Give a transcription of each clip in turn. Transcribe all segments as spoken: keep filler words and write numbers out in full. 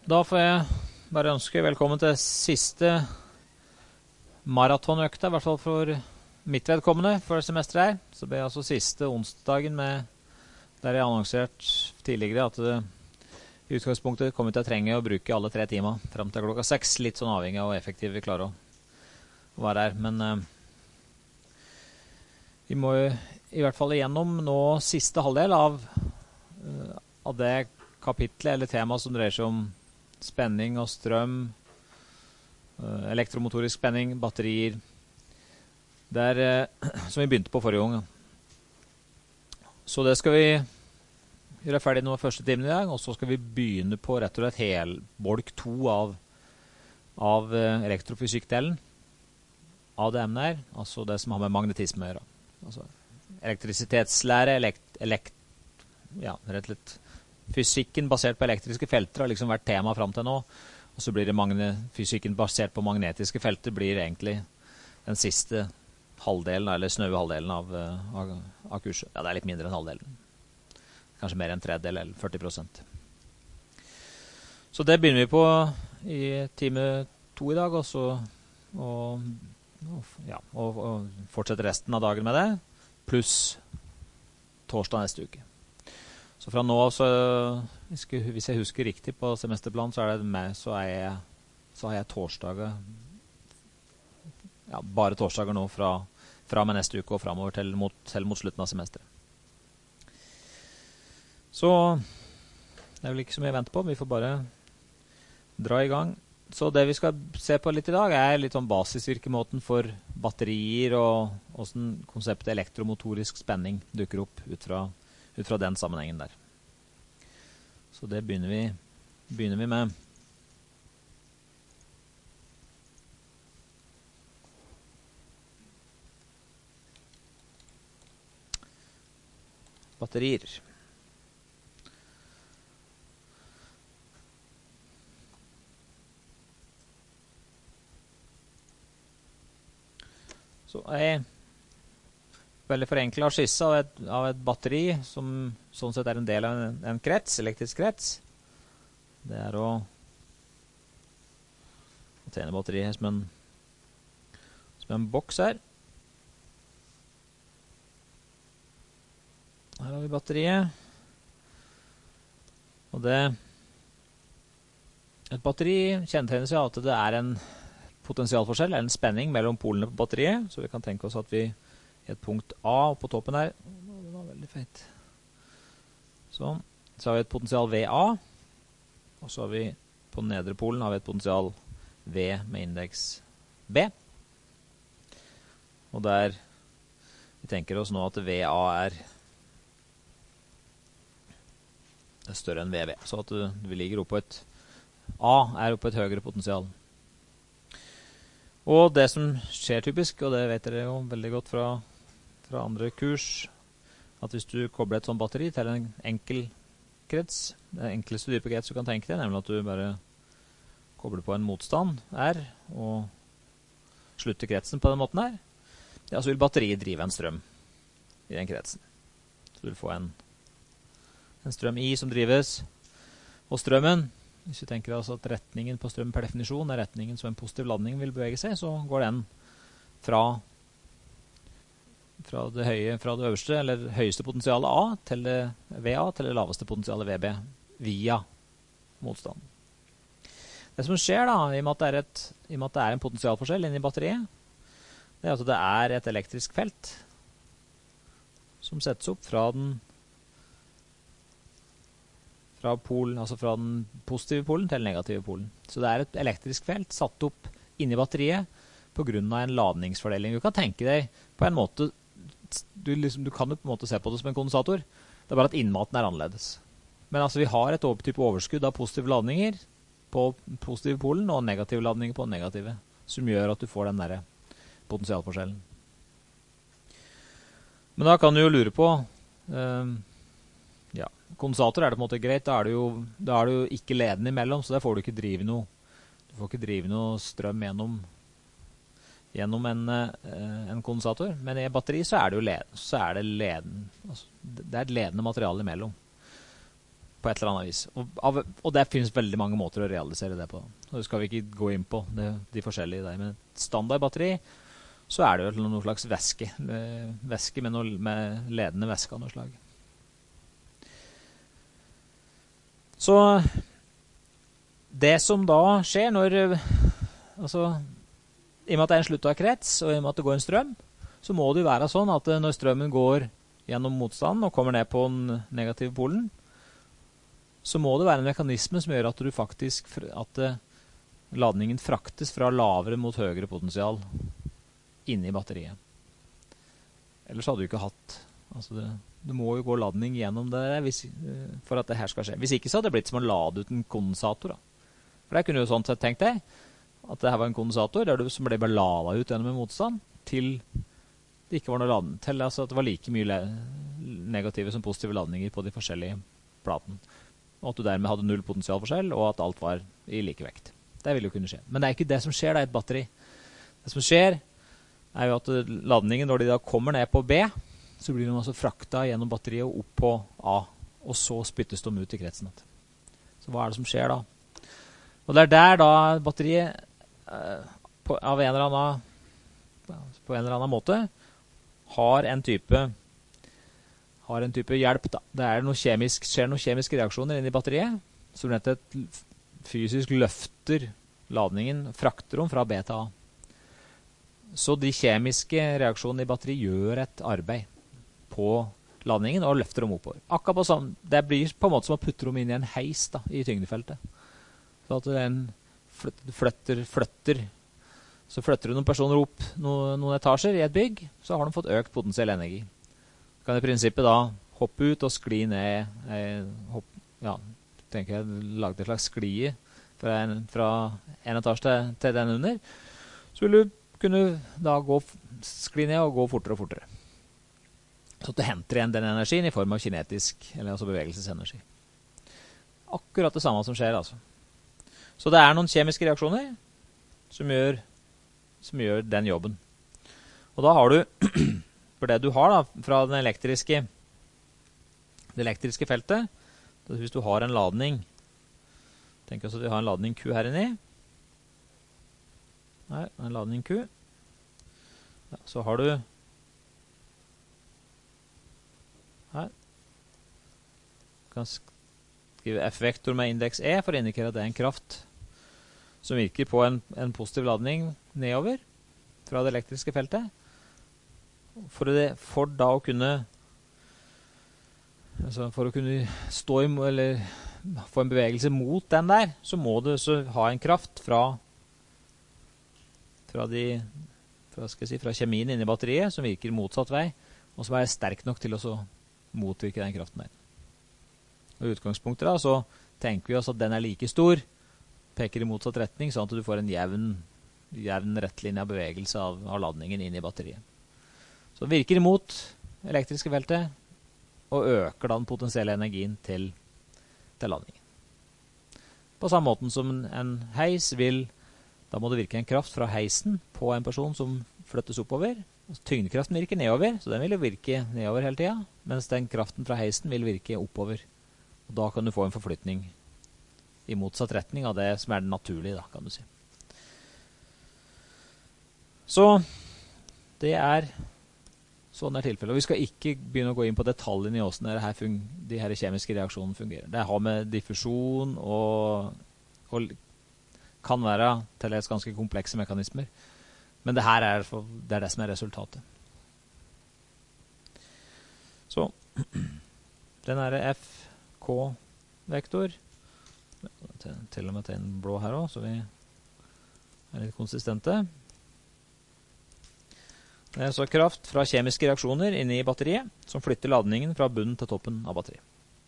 Da får jeg bare ønske velkommen til siste maratonøkta, i hvert fall for mitt vedkommende for semesteret her. Så blir altså siste onsdagen med, der jeg annonsert tidligere at det i utgangspunktet kommer til å trenge å bruke alle tre timer frem til klokka seks, litt sånn avhengig av hvor effektiv vi klarer å være her. Men eh, vi må jo i hvert fall igjennom nå siste halvdel av, uh, av det kapitlet eller tema som dreier seg om spenning og strøm, uh, elektromotorisk spenning, batterier, der, uh, som vi begynte på forrige gang. Så det skal vi gjøre ferdig nå første timen i dag, og så skal vi begynne på rett og slett helbolk to av, av uh, elektrofysikkdelen av det emnet her, altså det som har med magnetisme å gjøre. Altså elektrisitetslære, elekt, elekt, ja, rett og slett fysikken basert på elektriske felter har liksom vært tema frem til nå, og så blir det magne, fysikken basert på magnetiske felter blir egentlig den siste halvdelen, eller snøve halvdelen av, av, av kurset. Ja, det er litt mindre enn halvdelen. Kanskje mer enn tredjedel, eller førti prosent. Så det begynner vi på i time to i dag, og så og, og, ja, og, og fortsetter resten av dagen med det, pluss torsdag neste uke. Så fra nå av, så, hvis jeg husker riktig på semesterplanen, så er det med, så, er jeg, så har jeg torsdager, ja, bare torsdager nå fra, fra med neste uke og fremover til mot, til mot slutten av semesteret. Så det er vel ikke så mye å vente på, vi får bare dra i gang. Så det vi skal se på litt i dag er litt om basisvirkemåten for batterier og hvordan konseptet elektromotorisk spenning dukker opp ut fra, ut fra den sammenhengen der. Så det begynner vi, begynner vi med. Batterier. Så jeg veldig forenklet skisse av et, av et batteri som sånn sett er en del av en, en krets, elektrisk krets. Det er å tjene batteriet som en, som en boks her. Her har vi batteriet. Og det et batteri kjennetegner seg at det er en potensialforskjell, eller en spenning mellom polene på batteriet, så vi kan tenke oss at vi i et punkt A på toppen her, det var veldig feit. Sånn, så har vi et potensial V A, og så har vi på den nedre polen har vi et potensial V med indeks B. Og der vi tenker oss nå at V A er, er større enn V B, så at vi ligger oppe på et A er oppe på et høyere potensial. Og det som skjer typisk, og det vet dere jo veldig godt fra, fra andre kurs, at hvis du kobler et sånt batteri til en enkel krets, det enkleste type krets du kan tenke deg, nemlig at du bare kobler på en motstand R, og slutter kretsen på den måten her, ja, så vil batteriet drive en strøm i den kretsen. Så du vil få en, en strøm I som drives, og strømmen, hvis vi tenker oss at retningen på strøm per definisjon er retningen som en positiv ladning vil bevege seg, så går den fra, fra, det, høye, fra det øverste, eller høyeste potensialet A til det V A til det laveste potensialet V B via motstand. Det som skjer da, i og med at det er, et, i og med at det er en potensialforskjell inne i batteriet, det er at det er et elektrisk felt som settes opp fra den fra polen, altså fra den positive polen til den negative polen. Så det er et elektrisk felt satt opp inni batteriet på grunn av en ladningsfordeling. Du kan tenke deg på en måte, du, liksom, du kan jo på en måte se på det som en kondensator, det er bare at innmaten er annerledes. Men altså vi har et type overskudd av positive ladninger på positive polen og negative ladninger på den negative, som gjør at du får den der potensialforskjellen. Men da kan du jo lure på um, ja, kondensator er det på en måte greit, da er det jo, da er det jo ikke ledende imellom, så der får du ikke drive noe, du får ikke drive noe strøm gjennom, gjennom en, en kondensator. Men i batteri så er det jo leden, så er det leden, altså, det er et ledende materiale imellom. på et eller annet vis. Og, av, og det finnes veldig mange måter å realisere det på. Og det skal vi ikke gå inn på, det, de forskjellige der. Men standard batteri, så er det jo noen slags væske. Væske med, noe, med ledende væske av noe slag. Så det som da skjer når, altså, i og med at det er en slutt av krets, og i og med at det går en strøm, så må det jo være sånn at når strømmen går gjennom motstanden og kommer ned på den negative polen, så må det være en mekanisme som gjør at du faktisk, at ladningen fraktes fra lavere mot høyere potensial inne i batteriet. Ellers hadde du ikke hatt, altså det, det må jo gå ladning gjennom det hvis, for at det her skal skje. Hvis ikke så hadde det blitt som å lade ut en kondensator da. For det kunne jo sånn sett tenkt deg, at det her var en kondensator der du, som ble bare ladet ut gjennom en motstand, til det ikke var noe ladning, til altså at det var like mye negative som positive ladninger på de forskjellige platene. Og at du dermed hadde null potensialforskjell, og at alt var i like vekt. Det vil jo kunne skje. Men det er ikke det som skjer da i et batteri. Det som skjer er jo at ladningen, når de da kommer ned på B, så blir de altså frakta gjennom batteriet og opp på A, og så spyttes de ut i kretsen. Så hva er det som skjer da? Og det er der da batteriet eh, på, av en eller annen, på en eller annen måte har en type har en type hjelp da. Det er noe kjemisk, skjer noen kjemiske reaksjoner inne i batteriet, som rett og slett fysisk løfter ladningen, frakter den fra B til A. Så de kjemiske reaksjonene i batteriet gjør et arbeid på ladningen og løfter dem oppover. Akkurat på sånn, det blir på en måte som å putte dem inn i en heis da, i tyngdefeltet. Så at den flytter, flytter, så flytter du noen personer opp noen, noen etasjer i et bygg, så har de fått økt potensiell energi. Du kan i prinsippet da hoppe ut og skli ned, eh, hopp, ja, tenker jeg, lagde et slags sklie fra en, fra en etasje til, til den under, så vil du kunne da gå, skli ned og gå fortere og fortere. Så at du henter igjen den energien i form av kinetisk, eller altså bevegelsesenergi. Akkurat det samme som skjer altså. Så det er noen kjemiske reaksjoner som gjør, som gjør den jobben. Og da har du, for det du har da, fra den elektriske, det elektriske feltet, hvis du har en ladning, tenk oss at vi har en ladning Q her inne i, her, en ladning Q, ja, så har du, her, du kan skrive F-vektor med indeks E for å indikere at det er en kraft som virker på en, en positiv ladning nedover fra det elektriske feltet. For, det, for da å kunne altså for å kunne stå i, eller få en bevegelse mot den der, så må du så ha en kraft fra fra, de, fra, skal jeg si, fra kjemien inne i batteriet som virker motsatt vei, og som er sterk nok til å så motvirke den kraften der. Og i utgangspunktet da, så tenker vi oss at den er like stor, peker i motsatt retning, sånn at du får en jevn, jevn rettlinje av bevegelse av, av ladningen inn i batteriet. Så det virker imot elektriske feltet, og øker da den potensielle energien til, til ladningen. På samme måte som en heis vil, da må det virke en kraft fra heisen på en person som flyttes oppover. Tyngdekraften virker nedover, så den vil jo virke nedover hele tiden, mens den kraften fra heisen vil virke oppover. Og da kan du få en forflytning i motsatt retning av det som er den naturlige, da, kan du si. Så det er sånn er tilfellet. Og vi skal ikke begynne å gå inn på detaljene i hvordan her de her kjemiske reaksjonene fungerer. Det har med diffusjon og, og kan være til dels ganske komplekse mekanismer. Men det her er, for, det, er det som er resultatet. Så den er F K-vektor. Til, til og med til en blå her også, så vi er litt konsistente. Det er så kraft fra kjemiske reaksjoner inne i batteriet, som flytter ladningen fra bunnen til toppen av batteriet.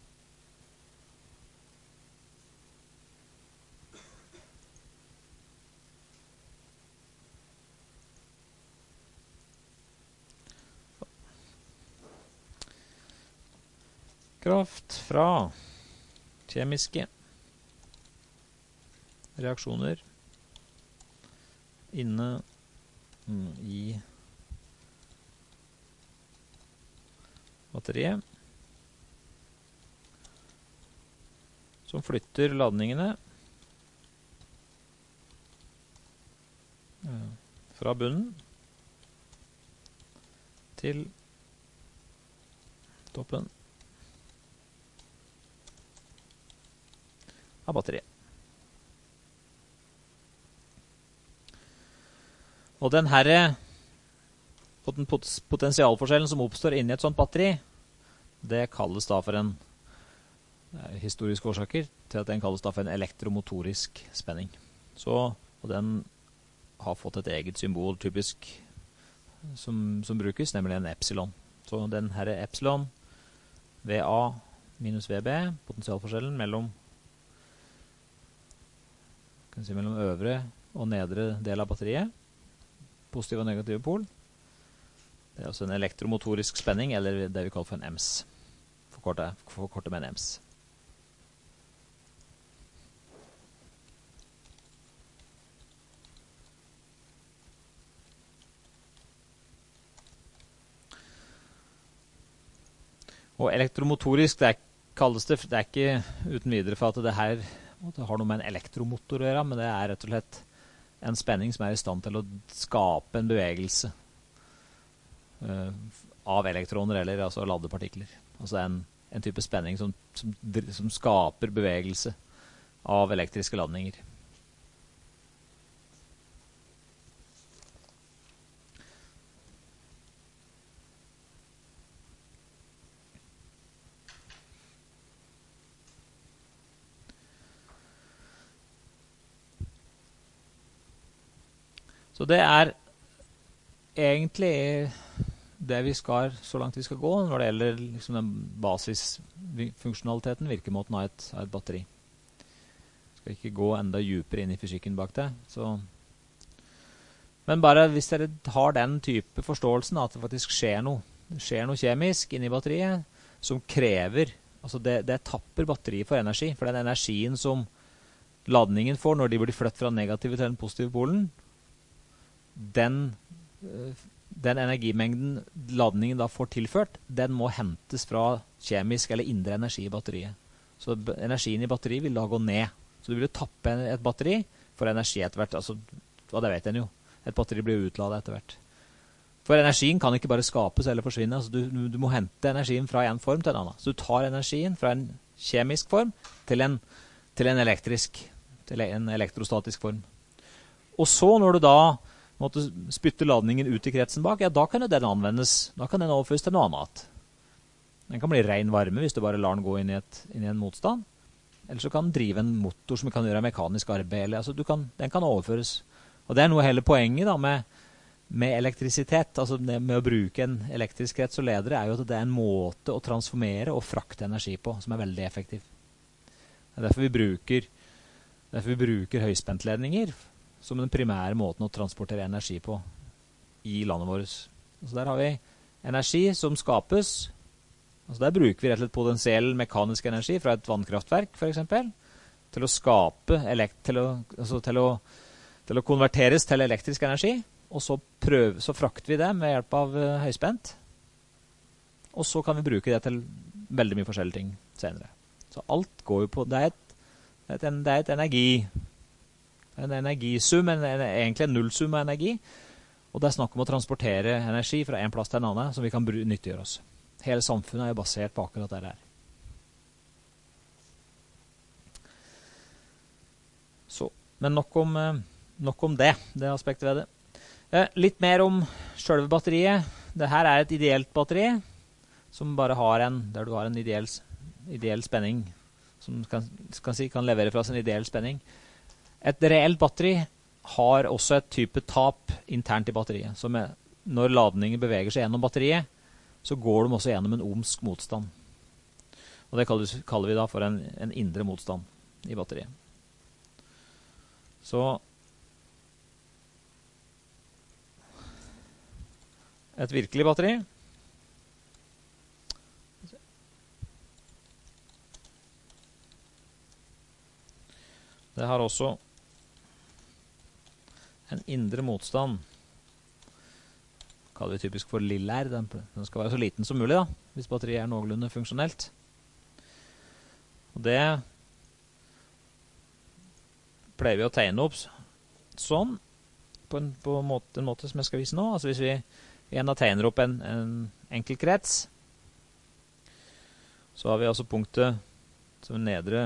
Kraft fra kjemiske reaksjoner inne mm, i batteriet som flytter ladningene fra bunnen til toppen av batteriet. Og den her potensialforskjellen som oppstår inni et sånt batteri, det kalles da for en historiske årsaker til at den kalles da for en elektromotorisk spenning. Så, og den har fått et eget symbol typisk som, som brukes, nemlig en epsilon. Så den her epsilon, V A minus V B, potensialforskjellen mellom, kan si mellom øvre og nedre del av batteriet, positiv og negativ pol. Det er altså en elektromotorisk spenning, eller det vi kaller for en E M S. Forkortet, forkortet med en E M S. Og elektromotorisk, det er, kalles det, det er ikke uten videre for at det her det har noe med en elektromotor å gjøre, men det er rett og slett en spenning som er i stand til å skape en bevegelse uh, av elektroner, eller altså ladepartikler. Altså en, en type spenning som, som, som skaper bevegelse av elektriske ladninger. Så det er egentlig det vi skal, så langt vi skal gå når det gjelder liksom den basisfunksjonaliteten, virkemåten av et, av et batteri. Jeg skal ikke gå enda dypere inn i fysikken bak det. Så. Men bare hvis dere har den type forståelsen at det faktisk skjer noe, det skjer noe kjemisk inni batteriet som krever, altså det, det tapper batteriet for energi, for den energien som ladningen får når de blir flyttet fra negative til den positive polen, Den, den energimengden ladningen da får tilført, den må hentes fra kjemisk eller indre energi i batteriet. Så energien i batteriet vil da gå ned. Så du vil tappe et batteri for energi etter hvert. Altså, det vet en jo. Et batteri blir utladet etter hvert. For energien kan ikke bare skapes eller forsvinne. Altså, du, du må hente energien fra en form til en annen. Så du tar energien fra en kjemisk form til en, til en elektrisk, til en elektrostatisk form. Og så når du da måtte spytte ladningen ut i kretsen bak, ja, da kan den anvendes. Da kan den overføres til noe annet. Den kan bli ren varme hvis du bare lar den gå inn i, et, inn i en motstand. Eller så kan den drive en motor som kan gjøre mekanisk arbeid. Eller, altså, du kan, den kan overføres. Og det er noe hele poenget da, med, med elektrisitet, altså med å bruke en elektrisk krets og ledere, er jo at det er en måte å transformere og frakte energi på, som er veldig effektiv. Det er derfor vi bruker, derfor vi bruker høyspentledninger, som den primære måten å transportere energi på i landet vårt. Så der har vi energi som skapes. Altså der bruker vi rett og slett potensiell mekanisk energi fra et vannkraftverk, for eksempel, til å skape, til å, altså til å, til å konverteres til elektrisk energi, og så, prøve, så frakter vi det med hjelp av uh, høyspent. Og så kan vi bruke det til veldig mye forskjellige ting senere. Så alt går jo på, det er et, det er et, det er et energi, en energisum, en, en, egentlig en nullsum av energi, og det er snakk om å transportere energi fra en plass til en annen, som vi kan nyttiggjøre oss. Hele samfunnet er jo basert på akkurat det der. Så, men nok om, nok om det, det aspektet ved det. Eh, litt mer om selve batteriet. Dette er et ideelt batteri, som bare har en, der du har en ideell, ideell spenning, som kan, kan, si, kan levere fra sin ideell spenning. Et reelt batteri har også et type tap internt i batteriet. Så med, når ladningen beveger seg gjennom batteriet, så går de også gjennom en ohmsk motstand. Og det kaller, kaller vi da for en, en indre motstand i batteriet. Så et virkelig batteri det har også en indre motstand, kaller vi typisk for lillær. Den, den skal være så liten som mulig da, hvis batteriet er noenlunde funksjonelt. Og det pleier vi å tegne opp sånn, på en, på en, måte, en måte som jeg skal vise nå. Altså hvis vi igjen tegner opp en, en enkel krets, så har vi altså punktet som er nedre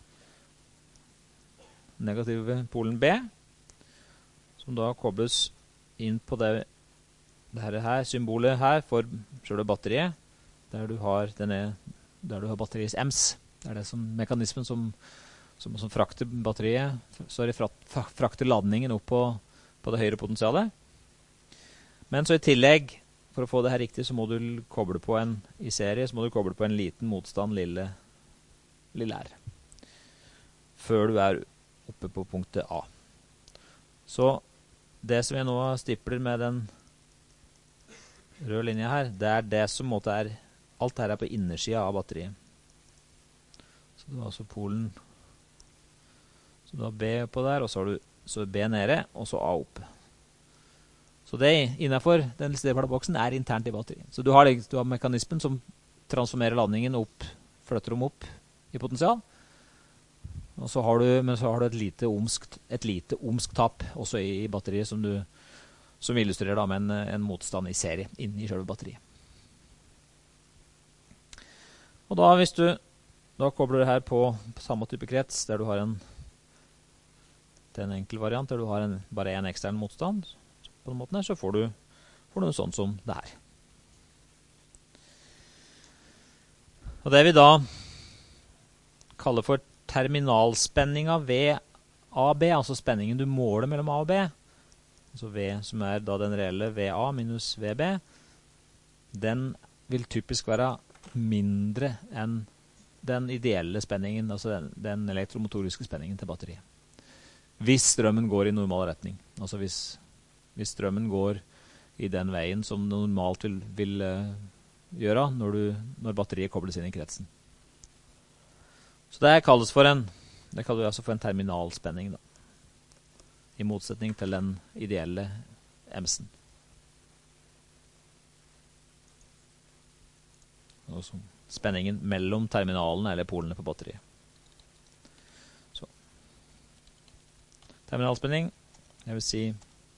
negative polen B, som da kobles inn på det, det her, her symbolet her for selve batteriet, der du har denne, der du har batteriets E M S. Det er det som mekanismen som, som, som frakter batteriet, sorry, frakter ladningen opp på, på det høyre potensialet. Men så i tillegg, for å få det her riktig, så må du koble på en, i serie, så må du koble på en liten motstand, lille, lille R, før du er oppe på punktet A. Så det som jeg nå stipler med den røde linja her, det er det som måtte er, alt her er på innersiden av batteriet. Så du har altså polen, så du har B på der, og så har du så B nede, og så A oppe. Så det innenfor den stedsboksen er internt i batteriet. Så du har, du har mekanismen som transformerer ladningen opp, flytter dem opp i potensial. Og så har du, men så har du et lite omsk, et lite omsk-tap også i, i batteriet som, du, som illustrerer da med en, en motstand i serie inni selve batteriet. Og da hvis du da kobler det her på, på samme type krets, der du har en, det er en enkel variant, der du har en, bare en ekstern motstand, på den måten her, så får du, får du noe sånt som det her. Og det vi da kaller for terminalspenninga ved A B, altså spenningen du måler mellom A og B, altså V som er da den reelle V A minus V B, den vil typisk være mindre enn den ideelle spenningen, altså den, den elektromotoriske spenningen til batteriet. Hvis strømmen går i normal retning, altså hvis, hvis strømmen går i den veien som normalt vil, vil uh, gjøre når, du, når batteriet kobles inn i kretsen. Så det kalles for en, det kaller vi altså for en terminalspenning da, i motsetning til den ideelle E M S-en. Altså spenningen mellom terminalene eller polene på batteriet. Så. Terminalspenning, jeg vil si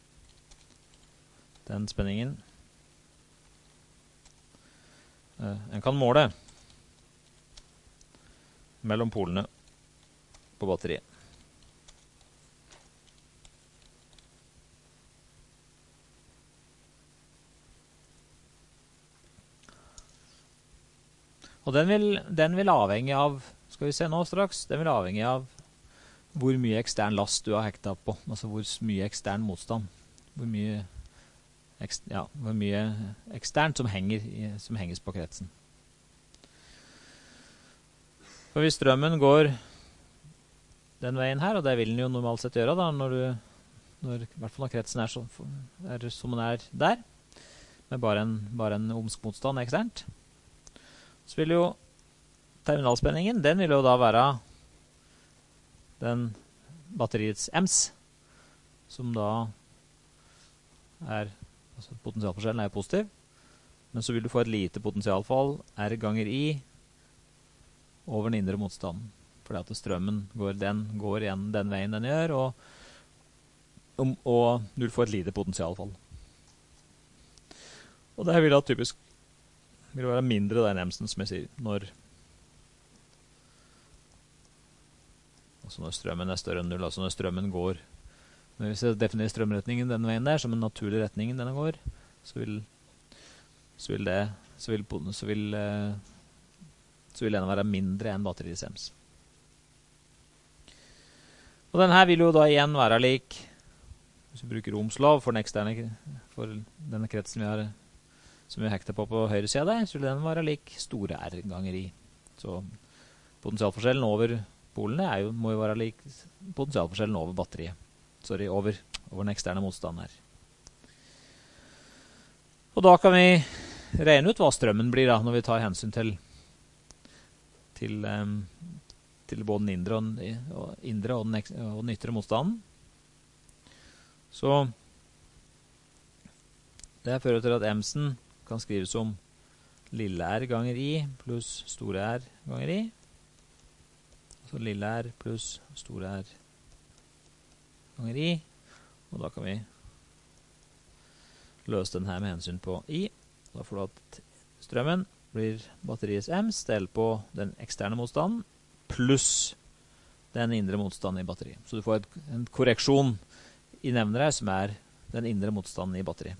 den spenningen uh, en kan måle mellom polene på batteriet. Og den vil, den vil avhenge av, skal vi se nå straks, den vil avhenge av hvor mye ekstern last du har hektet på, altså hvor mye ekstern motstand, hvor mye, ekst, ja, hvor mye eksternt som, henger, som henges på kretsen. For hvis strømmen går den veien her, og det vil den jo normalt sett gjøre da, når du, når, i hvert fall når kretsen er, så, er som den er der, med bare en, bare en omsk motstand eksternt, så vil jo terminalspenningen, den vil jo da være den batteriets E M S, som da er, altså potensialforskjellen er positiv, men så vil du få et lite potensialfall, R ganger I, over den indre motstanden, fordi at strømmen går, den går igjen den veien den gjør, og, og, og du får et lite potensialfall. Og det her vil da typisk vil være mindre den E M S-en, som jeg sier, når, altså når strømmen er større enn null, altså når strømmen går, når vi definerer strømretningen den veien der, som en naturlig retning denne går, så vil, så vil det, så vil, så vil, så vil denne være mindre enn batteriets E M S. Og denne her vil jo da igjen være lik, hvis vi bruker Ohms lov for den eksterne, for denne kretsen vi har, som vi hekter på på høyre siden der, så vil den være lik store R ganger I. Så potensialforskjellen over polene er jo, må jo være lik potensialforskjellen over batteriet. Sorry, over, over den eksterne motstanden her. Og da kan vi regne ut hva strømmen blir da, når vi tar hensyn til, til, um, til både den indre og, og, indre og, den, og den ytre motstanden. Så det fører til at E M S-en kan skrives som lille R ganger I pluss store R ganger I. Så lille R pluss store R ganger I, og da kan vi løse den her med hensyn på I. Da får du at strømmen blir batteriets ems delt på den eksterne motstanden pluss den indre motstanden i batteriet. Så du får et, en korreksjon i nevnere som er den indre motstanden i batteriet.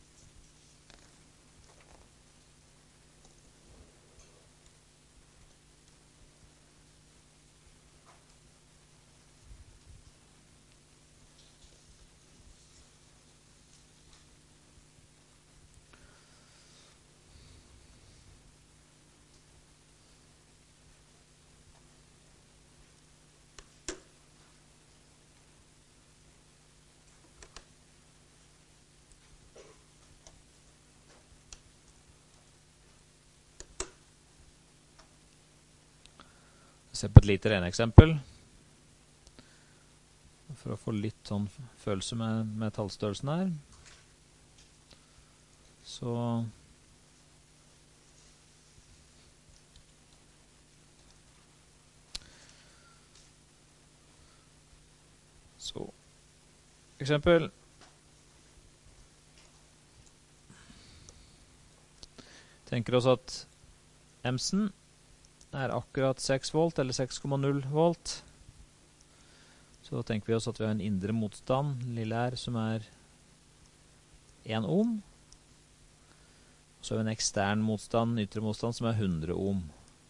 Se på et lite regneeksempel for å få litt sånn følelse med metallstørrelsen her. Så Så eksempel tenker oss at emsen er akkurat seks volt, eller seks komma null volt. Så da tenker vi oss at vi har en indre motstand, lille r, som er én ohm. Og så har vi en ekstern motstand, ytre motstand, som er hundre ohm.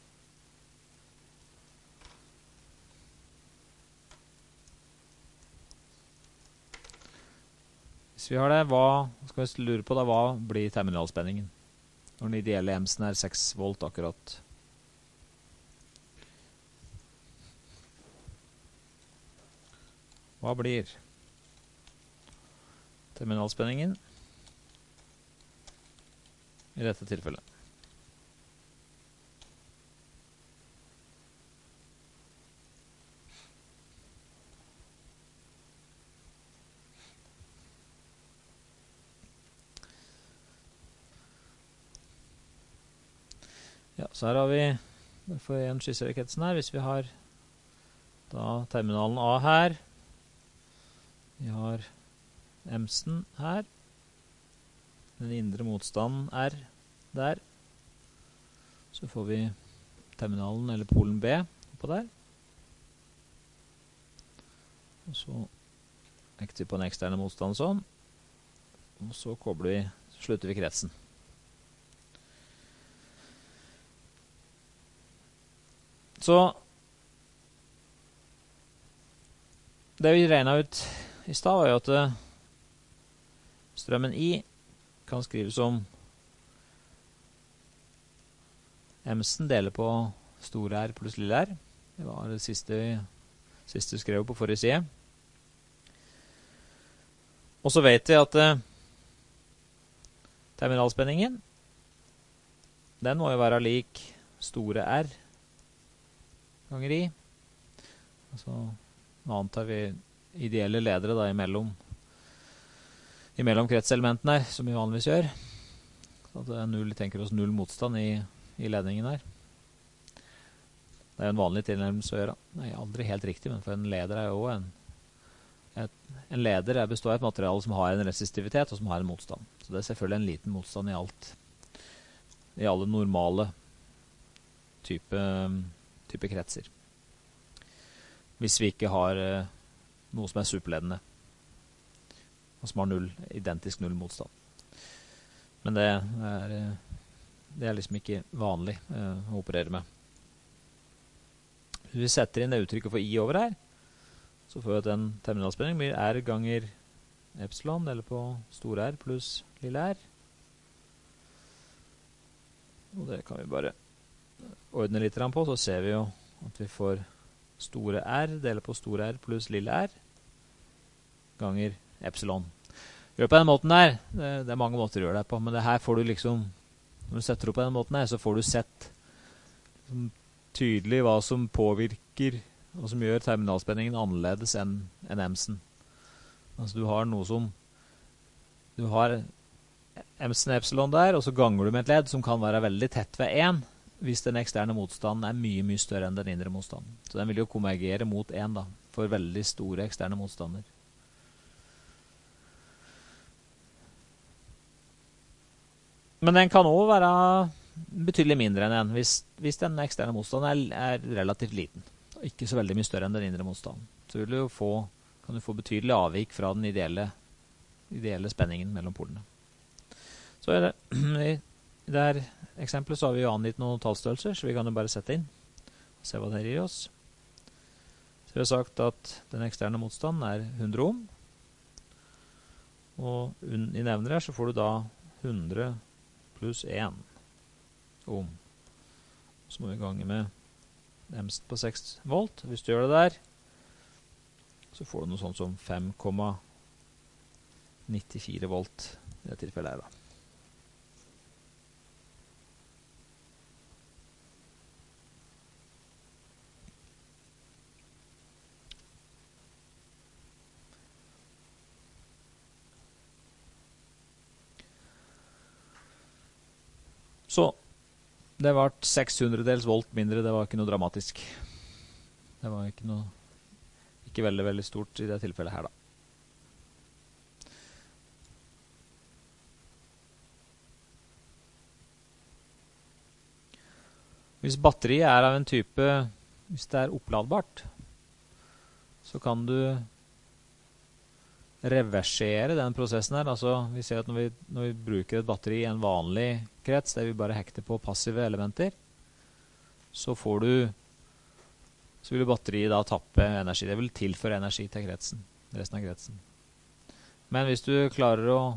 Hvis vi har det, hva skal vi lure på da, hva blir terminalspenningen? Når den ideelle emsen er seks volt akkurat. Hva blir terminalspenningen i dette tilfellet? Ja, så her har vi, for en skisser i kretsen her, hvis vi har da terminalen A her, vi har emsen her, den indre motstanden R der, så får vi terminalen, eller polen B, på der. Og så vekter vi på den eksterne motstanden sånn, og så kobler vi, slutter vi kretsen. Så det vi regnet ut i stad var jo at strømmen I kan skrives som emsen deler på store R pluss lille R. Det var det siste, siste vi skrev på forrige side. Og så vet vi at uh, terminalspenningen, den må jo være lik store R ganger I. Altså, nå antar vi ideelle ledere da imellom, imellom kretselementene her, som vi vanligvis gjør. Så at det er null, tenker oss null motstand i, i ledningen her. Det er jo en vanlig tilnærmelse å gjøre. Det er aldri helt riktig, men for en leder er jo en, et, en leder er består av et materiale som har en resistivitet og som har en motstand. Så det er selvfølgelig en liten motstand i alt, i alle normale type, type kretser. Hvis vi ikke har uh, noe som er superledende, og som har null, identisk null motstand. Men det er, det er liksom ikke vanlig uh, å operere med. Hvis vi setter inn det uttrykket for I over her, så får vi at den terminalspenning blir R ganger epsilon, eller på store R pluss lille R. Og det kan vi bare ordne litt på, så ser vi jo at vi får store R deler på store R pluss lille R ganger epsilon. Gjør det på den måten der, det, det er mange måter å gjøre det på, men det her får du liksom, når du setter opp på den måten her, så får du sett liksom, tydelig hva som påvirker, og som gjør terminalspenningen annerledes enn en emsen. Altså du har noe som, du har emsen epsilon der, og så ganger du med et ledd som kan være veldig tett ved én, hvis den eksterne motstanden er mye, mye større enn den indre motstanden. Så den vil jo konvergere mot én da, for veldig store eksterne motstander. Men den kan også være betydelig mindre enn en, hvis, hvis den eksterne motstanden er, er relativt liten. Og ikke så veldig mye større enn den indre motstanden. Så vil du jo få, kan du få betydelig avvik fra den ideelle, ideelle spenningen mellom polene. Så er det, i det her eksempelet så har vi jo angitt noen tallstørrelser, så vi kan jo bare sette inn og se hva det gir oss. Så vi har sagt at den eksterne motstanden er hundre ohm. Og i nevner her så får du da hundre pluss én ohm. Så må vi gange med emst på seks volt. Hvis du gjør det der, så får du noe sånt som fem komma nittifire volt i det tilfellet her da. Så det var seks hundredels volt mindre, det var ikke noe dramatisk. Det var ikke noe, ikke veldig, veldig stort i det tilfellet her da. Hvis batteriet er av en type, hvis det er oppladbart, så kan du reversere den prosessen her. Altså, vi ser at når vi, når vi bruker et batteri i en vanlig krets, der vi bare hekter på passive elementer, så får du, så vil batteriet da tappe energi. Det vil tilføre energi til kretsen, resten av kretsen. Men hvis du klarer å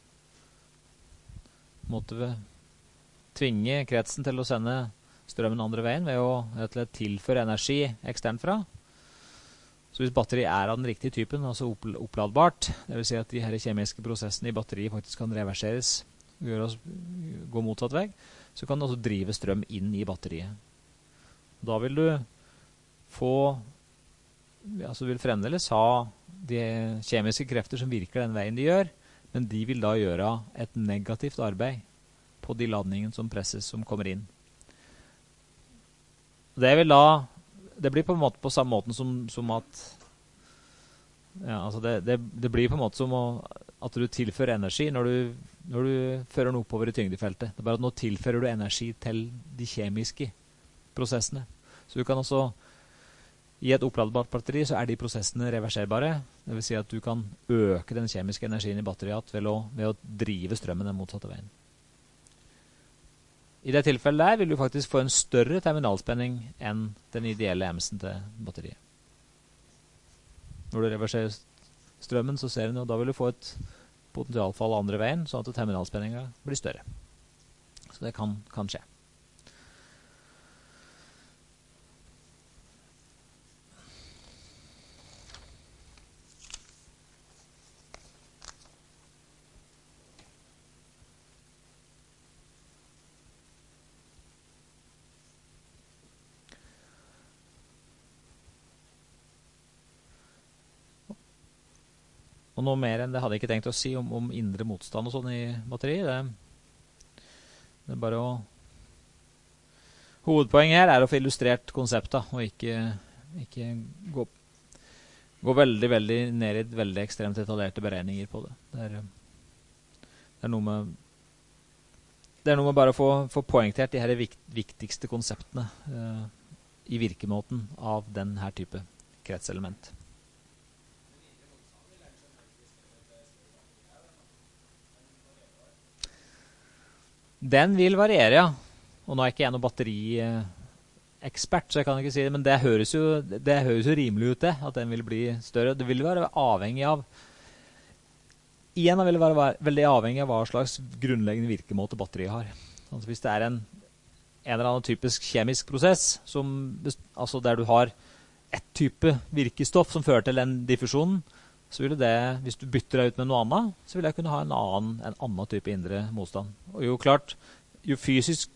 måtte tvinge kretsen til å sende strømmen andre veien ved å rett og slett tilføre energi eksternt fra, så hvis batteriet er av den riktige typen, altså oppladbart, det vil si at de her kjemiske prosessene i batteriet faktisk kan reverseres, gjøre oss, gå motsatt vei, så kan det også drive strøm inn i batteriet. Da vil du få, altså vil fremdeles ha de kjemiske krefter som virker den veien de gjør, men de vil da gjøre et negativt arbeid på de ladningene som presses, som kommer inn. Det vil da Det blir på en måte på samme måten som, som at ja, altså det, det, det blir på en måte som å, at du tilfører energi når du, når du fører den oppover i tyngdefeltet. Det er bare at nå tilfører du energi til de kjemiske prosessene. Så du kan også, i et oppladbart batteri, så er de prosessene reverserbare. Det vil si at du kan øke den kjemiske energien i batteriet ved å, ved å drive strømmen den motsatte veien. I det tilfellet der vil du faktisk få en større terminalspenning enn den ideelle emsen til batteriet. Når du reverserer strømmen, så ser du, og da vil du få et potensialfall andre veien, sånn at terminalspenningen blir større. Så det kan, kan skje. Og noe mer enn det hadde jeg ikke tenkt å si om, om indre motstand og sånn i batteri. Det, det er bare å... Hovedpoenget her er å få illustrert konseptet, og ikke, ikke gå, gå veldig, veldig ned i veldig ekstremt detaljerte beregninger på det. Det er, det er noe med... Det er noe med bare å få, få poengtert de her vikt, viktigste konseptene uh, i virkemåten av den her type kretselement. Den vil variere, ja. Og nå er ikke jeg noen batteriekspert, så jeg kan ikke si det, men det høres jo, det høres jo rimelig ut det, at den vil bli større. Det vil være avhengig av, igjen vil det være veldig avhengig av hva slags grunnleggende virkemåte batteriet har. Altså hvis det er en, en eller annen typisk kjemisk prosess, som, altså der du har et type virkestoff som fører til den diffusjonen, så vil det, hvis du bytter deg ut med noe annet, så vil jeg kunne ha en annen, en annen type indre motstand. Og jo klart, jo fysisk...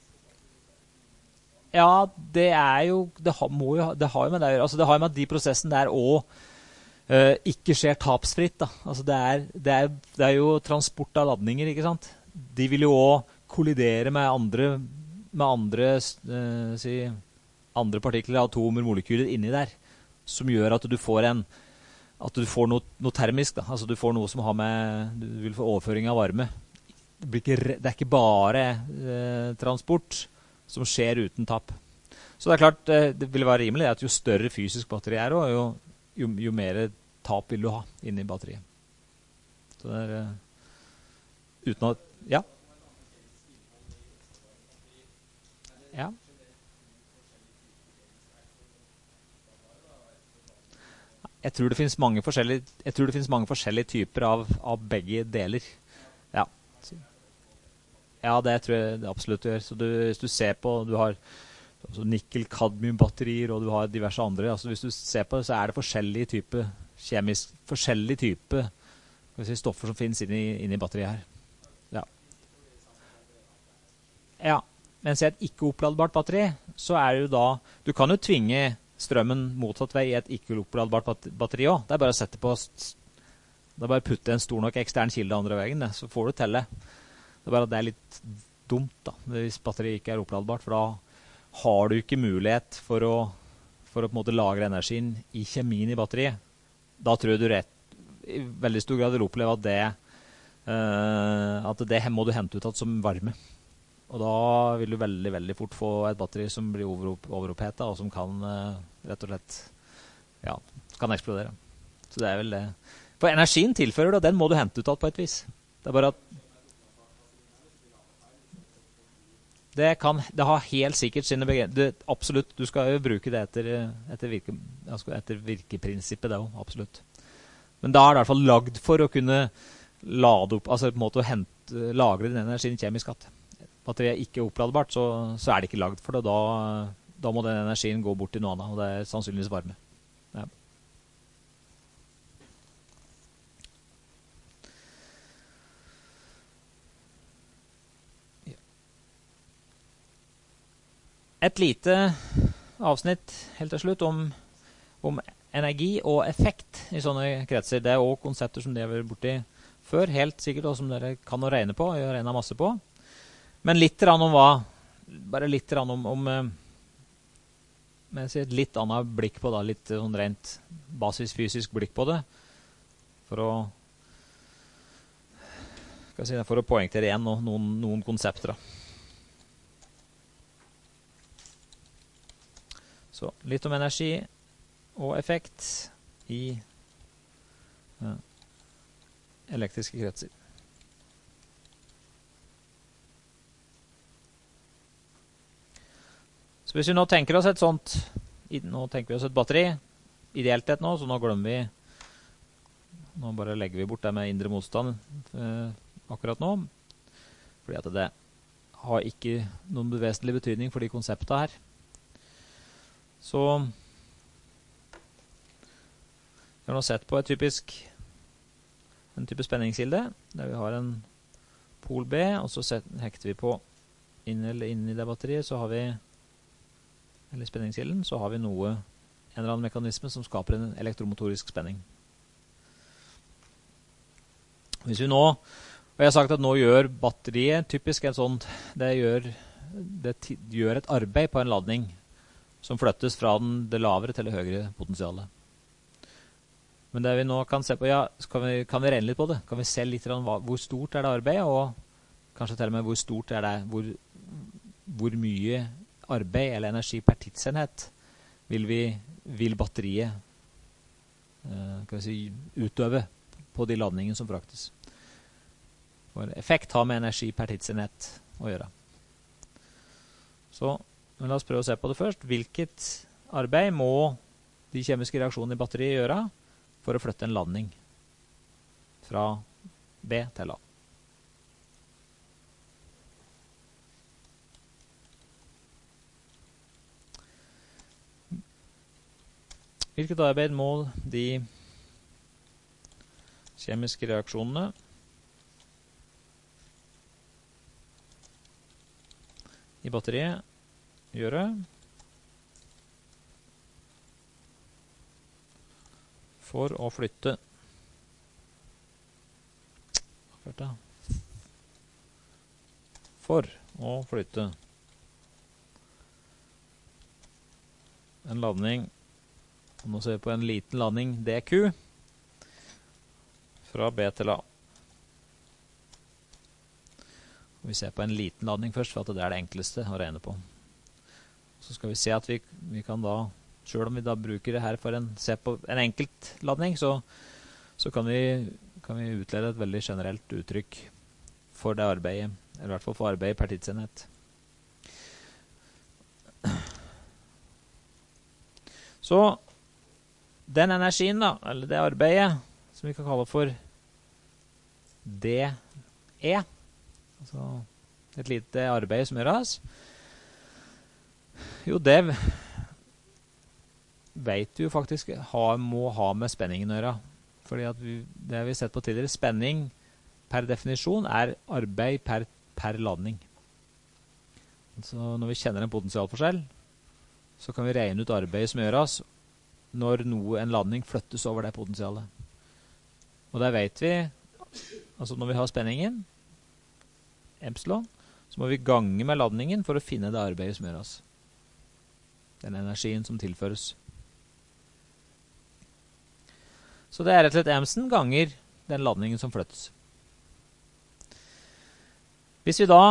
Ja, det er jo... Det har, må jo, det har jo med det å gjøre. Altså det har jo med at de prosessene der også uh, ikke skjer tapsfritt. Da. Altså det er, det, er, det er jo transport av ladninger, ikke sant? De vil jo også kollidere med andre, med andre, uh, si, andre partikler, atomer, molekyler inni der, som gjør at du får en... at du får noe, noe termisk, da. Altså du får noe som har med, du vil få overføring av varme det, blir ikke, det er ikke bare eh, transport som skjer uten tapp. Så det er klart, eh, det vil være rimelig at jo større fysisk batteri er, jo, jo, jo mer tap vil du ha inni batteriet. Så det er eh, uten at, ja. Ja. Jeg tror det finnes mange forskjellige, jeg tror det finnes mange forskjellige typer av, av begge deler. Ja. Ja, det tror jeg det absolutt gjør. Så du, hvis du ser på, du har altså nikkel-kadmium-batterier, og du har diverse andre. Altså hvis du ser på det, så er det forskjellige typer kjemisk, forskjellige typer si, stoffer som finnes inni, inni batteriet her. Ja. Ja, mens i et ikke-oppladbart batteri, så er det jo da, du kan jo tvinge strømmen motsatt vei i et ikke-oppladbart batteri også. Det er bare å sette på, det er bare å putte en stor nok ekstern kilde andre veien, det, så får du telle. Det er bare at det er litt dumt da, hvis batteriet ikke er oppladbart, for da har du ikke mulighet for å, for å på en måte lagre energien i kjemien i batteriet. Da tror jeg du rett, i veldig stor grad vil oppleve at det, uh, at det må du hente ut at som varme. Og da vil du veldig, veldig fort få et batteri som blir overopphetet, og som kan uh, rett og slett, ja, kan eksplodere. Så det er vel det. For energien tilfører du, og den må du hente ut av på et vis. Det er bare at det kan, det har helt sikkert sine begrensninger. Absolutt, du skal jo bruke det etter, etter, virke, etter virkeprinsippet, det også, absolutt. Men da er det i hvert fall lagd for å kunne lade opp, altså på en måte å hente, lagre den energien kjemisk at batteriet ikke er oppladbart, så, så er det ikke lagd for det. Da, da må den energien gå bort til noe annet, og det er sannsynligvis varme. Ja. Et lite avsnitt helt til slutt om, om energi og effekt i sånne kretser. Det er også konsepter som dere har vært borti før, helt sikkert, og som dere kan å regne på, og gjøre regnet masse på. Men litt om hva, bare litt om, om men et litt annet blikk på det, litt sånn rent basisfysisk blikk på det, for å, skal jeg si det, for å poengtere igjen noen, noen konsepter da. Så litt om energi og effekt i ja, elektriske kretser. Så hvis vi nå tenker oss et sånt, nå tenker vi oss et batteri, ideelt sett nå, så nå glemmer vi, nå bare legger vi bort det med indre motstand eh, akkurat nå, fordi at det har ikke noen vesentlig betydning for de konseptene her. Så vi har nå sett på et typisk, en type spenningskilde, der vi har en pol B, og så set, hekter vi på inn, eller inn i det batteriet, så har vi eller spenningskilden, så har vi noe, en eller annen mekanisme som skaper en elektromotorisk spenning. Hvis vi nå, og jeg har sagt at nå gjør batteriet typisk en sånn, det gjør, det gjør et arbeid på en ladning som flyttes fra den, det lavere til det høyere potensialet. Men det vi nå kan se på, ja, kan vi, kan vi regne litt på det? Kan vi se litt om hva, hvor stort er det arbeidet, og kanskje til og med hvor stort er det, hvor, hvor mye arbeid eller energi per tidsenhet vil, vi, vil batteriet uh, kan vi si, utøve på de ladningene som fraktes. For effekt har med energi per tidsenhet å gjøre. Så men la oss prøve å se på det først. Hvilket arbeid må de kjemiske reaksjonene i batteriet gjøre for å flytte en ladning fra B til A? Hvilket arbeid må de kjemiske reaksjonene i batteriet gjøre for å flytte for å flytte en ladning, og nå ser vi på en liten ladning dQ fra B til A. skal vi se på en liten ladning først, for at det er det enkleste å regne på. Så skal vi se at vi, vi kan da, selv om vi da bruker det her for en, se på en enkelt ladning, så, så kan, vi, kan vi utlede et veldig generelt uttrykk for det arbeidet, eller i hvert fall for arbeidet per tidsenhet. Så den energien da, eller det arbeidet, som vi kan kalle for D E, altså et lite arbeid som gjøres, jo, det vet vi jo faktisk ha, må ha med spenningen å gjøre. Fordi at vi, det har vi sett på tidligere, spenning per definisjon er arbeid per, per ladning. Så når vi kjenner en potensialforskjell, så kan vi regne ut arbeidet som gjøres når noe, en ladning flyttes over det potensialet. Og der vet vi, altså når vi har spenningen, epsilon, så må vi gange med ladningen for å finne det arbeidet som gjøres. Den energien som tilføres. Så det er rett og slett emsen ganger den ladningen som flyttes. Hvis vi da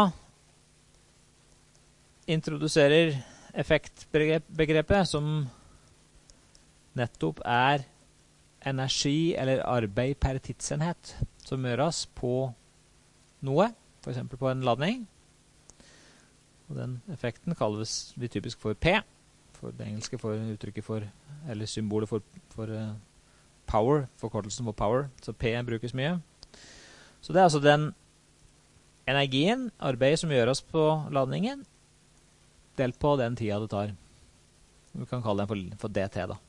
introduserer effektbegrepet som nettopp er energi eller arbeid per tidsenhet som gjøres på noe, for eksempel på en ladning. Og den effekten kalles vi typisk for P, for det engelske for uttrykket for, eller symbolet for, for uh, power, forkortelsen for power, så P brukes mye. Så det er altså den energien, arbeidet som gjøres på ladningen, delt på den tida det tar. Vi kan kalle den for, for D T da.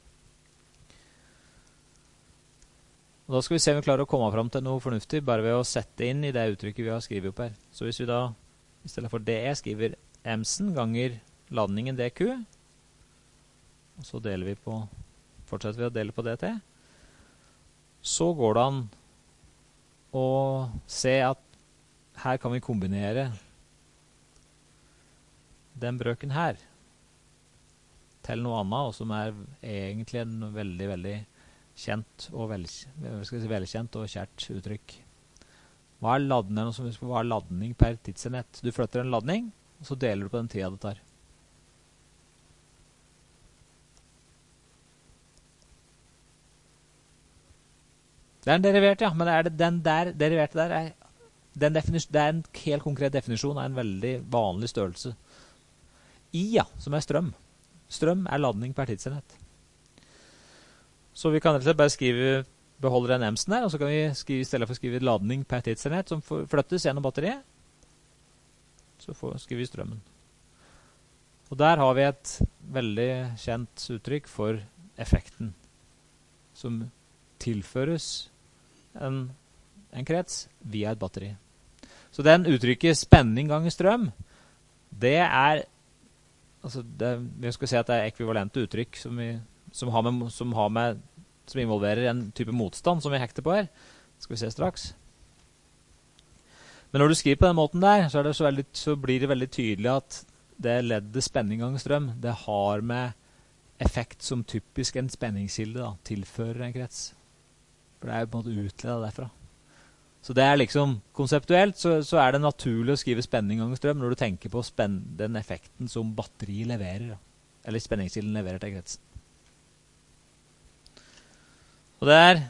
Og da skal vi se om vi klarer å komme frem til noe fornuftig, bare ved å sette inn i det uttrykket vi har skrivet opp her. Så hvis vi da, i stedet for D E, skriver emsen ganger ladningen D Q, og så deler vi på, fortsetter vi å dele på D T, så går det an å se at her kan vi kombinere den brøken her til noe annet, og som er egentlig en veldig, veldig kjent og vel, skal si velkjent og kjært uttrykk. Hva er ladning, hva er ladning per tidsenhet? Du flytter en ladning, og så deler du på den tida det tar. Det er en derivert, ja, men er det den der deriverte der er, den det er en helt konkret definisjon av en veldig vanlig størrelse. I, ja, som er strøm. Strøm er ladning per tidsenhet. Så vi kan rett og slett bare skrive, beholde den emsen her, og så kan vi skrive, i stedet for å skrive ladning per tidsenhet som flyttes gjennom batteriet, så får, skriver vi strømmen. Og der har vi et veldig kjent uttrykk for effekten, som tilføres en, en krets via et batteri. Så den uttrykket spenning ganger strøm, det er, altså det, vi skal si at det er ekvivalente uttrykk som, vi, som, har med, som, har med, som involverer en type motstand som vi hekter på her. Skal vi se straks. Men når du skriver på den måten der, så, er det så, veldig, så blir det veldig tydelig at det leddet spenning ganger strøm, det har med effekt som typisk en spenningskilde da, tilfører en krets. For det er jo på en måte utledet derfra. Så det er liksom, konseptuelt så, så er det naturlig å skrive spenning ganger strøm når du tenker på spenn, den effekten som batteri leverer, da. Eller spenningskilden leverer til kretsen. Og det er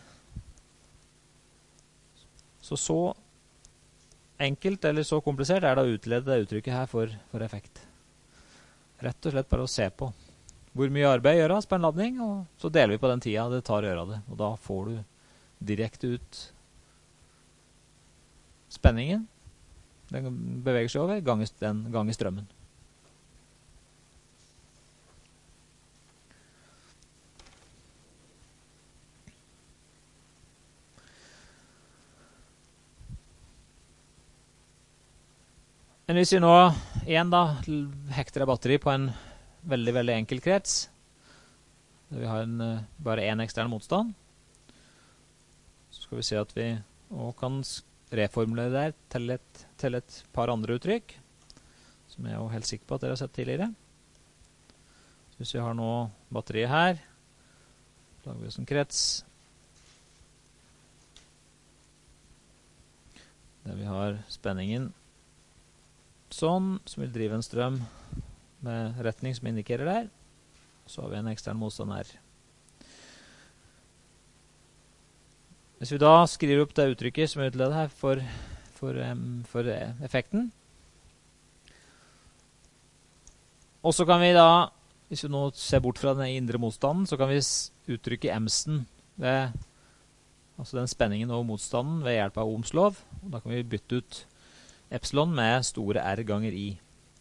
så så enkelt eller så komplisert er det å utlede det uttrykket her for, for effekt. Rett og slett bare å se på hvor mye arbeid gjøres på en ladning, og så deler vi på den tida det tar å gjøre det. Og da får du direkte ut spenningen, den beveger seg over, ganger, den ganger strømmen. Men hvis vi nå igjen da hekter av batteri på en veldig, veldig enkel krets, der vi har en, bare en ekstern motstand, så skal vi se at vi også kan reformulere det til et, til et par andre uttrykk, som jeg er jo helt sikker på at dere har sett tidligere. Så hvis vi har nå batteriet her, lager vi oss en krets, der vi har spenningen sånn, som vil drive en strøm med retning som indikerer der. Så har vi en ekstern motstand her. Hvis vi da skriver opp det uttrykket som er utledet her for, for, um, for effekten, og så kan vi da, hvis vi nå ser bort fra den indre motstanden, så kan vi uttrykke emsen ved, altså den spenningen over motstanden ved hjelp av Ohms lov. Og da kan vi bytte ut epsilon med store R ganger I.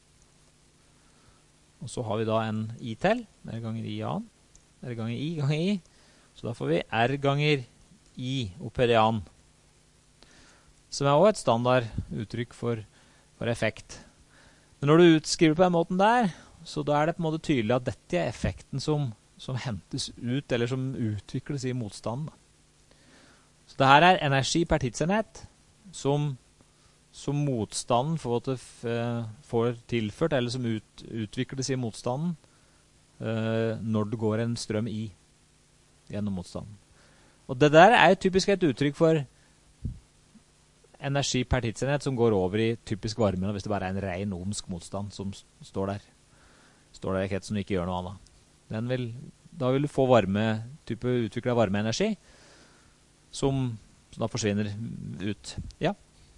Og så har vi da en I til, R ganger I annen, R ganger I ganger I. Så da får vi R ganger I opphøyd i annen, som er også et standard uttrykk for, for effekt. Men når du skriver på den måten der, så da er det på en måte tydelig at dette er effekten som, som hentes ut, eller som utvikles i motstanden. Så det her er energi per tidsenhet som, som motstanden får, får tilført, eller som ut, utvikles i motstanden uh, når det går en strøm i gjennom motstanden. Og det der er jo typisk et uttrykk for energi per tidsenhet som går over i typisk varme, hvis det bare er en ren ohmsk motstand som står der. Står der i kretsen og ikke gjør noe annet. Den vil, da vil du få varme, type utviklet varmeenergi, som, som da forsvinner ut. Ja.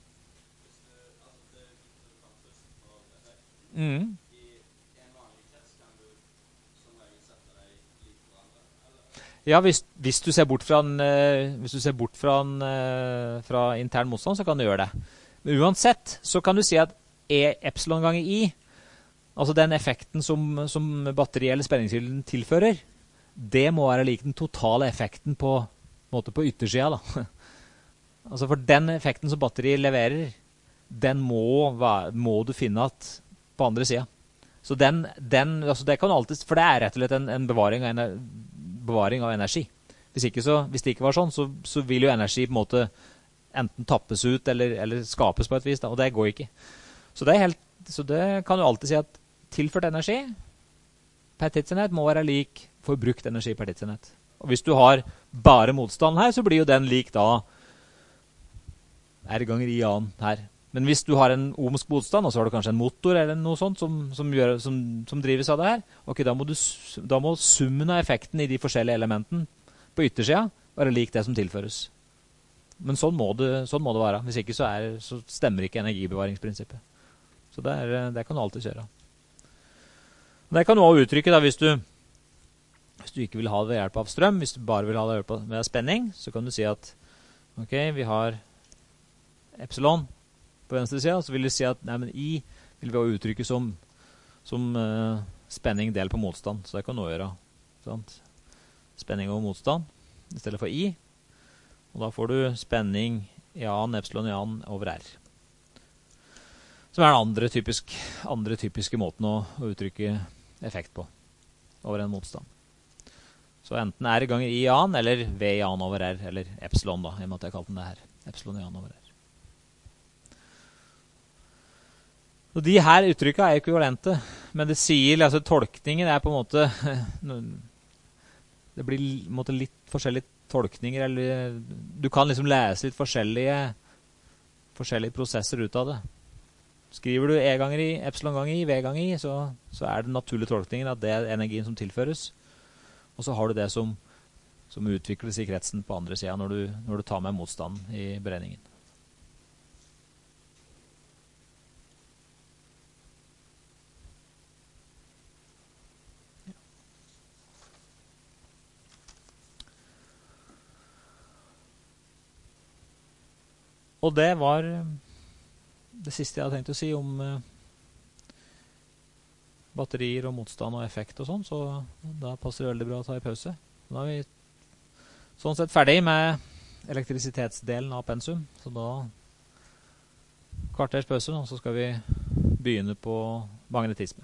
Mm. Ja, hvis, hvis du ser bort fra en, uh, hvis du ser bort fra, en, uh, fra intern motstand, så kan du gjøre det. Men uansett, så kan du si at E epsilon ganger I, altså den effekten som, som batteri eller spenningskilden tilfører, det må være lik den totale effekten på, måte på yttersida da. Altså for den effekten som batteri leverer, den må, må du finne at på andre sida. Så den, den, altså det kan alltid, for det er rett og slett en, en bevaring av energi, bevaring av energi. Hvis, ikke så, hvis det ikke var sånn, så, så vil jo energi på en måte enten tappes ut eller, eller skapes på et vis, da, og det går ikke. Så det, er helt, så det kan du alltid si at tilført energi per tidsenhet må være lik forbrukt energi per tidsenhet. Og hvis du har bare motstand her, så blir jo den lik da R ganger I annen her. Men hvis du har en ohmsk motstand, og så har du kanskje en motor eller noe sånt som, som, gjør, som, som drives av det her, ok, da må, du, da må summen av effekten i de forskjellige elementene på yttersida være lik det som tilføres. Men sånn må det, sånn må det være. Hvis ikke så, er, så stemmer ikke energibevaringsprinsippet. Så det, er, det kan du alltid kjøre. Det kan du også uttrykke da, hvis du, hvis du ikke vil ha det ved hjelp av strøm, hvis du bare vil ha det ved hjelp av ved spenning, så kan du si at ok, vi har epsilon på venstre siden, så vil du si at nei, men I vil vi også uttrykke som, som uh, spenning del på motstand, så det kan du også gjøre. Sant? Spenning over motstand i stedet for I, og da får du spenning i annen, epsilon i annen over R. Som er den andre, typisk, andre typiske måten å, å uttrykke effekt på over en motstand. Så enten R ganger I annen, eller V i annen over R, eller epsilon da, i og med at jeg kalte den det her. Epsilon i annen over R. Og de her uttrykkene er ekvivalente, men det sier, altså tolkningen er på en måte, det blir på en måte litt forskjellige tolkninger, eller du kan liksom lese litt forskjellige, forskjellige prosesser ut av det. Skriver du E ganger I, epsilon ganger I, V ganger I, så, så er det naturlige tolkningen at det er energien som tilføres. Og så har du det som, som utvikles i kretsen på andre siden når du, når du tar med motstanden i beregningen. Ja. Og det var det siste jeg hadde tenkt å si om uh, batterier og motstand og effekt og sånn, så da passer det veldig bra å ta i pause. Da er vi sånn sett ferdig med elektrisitetsdelen av pensum, så da kvarters pause, og så skal vi begynne på magnetisme.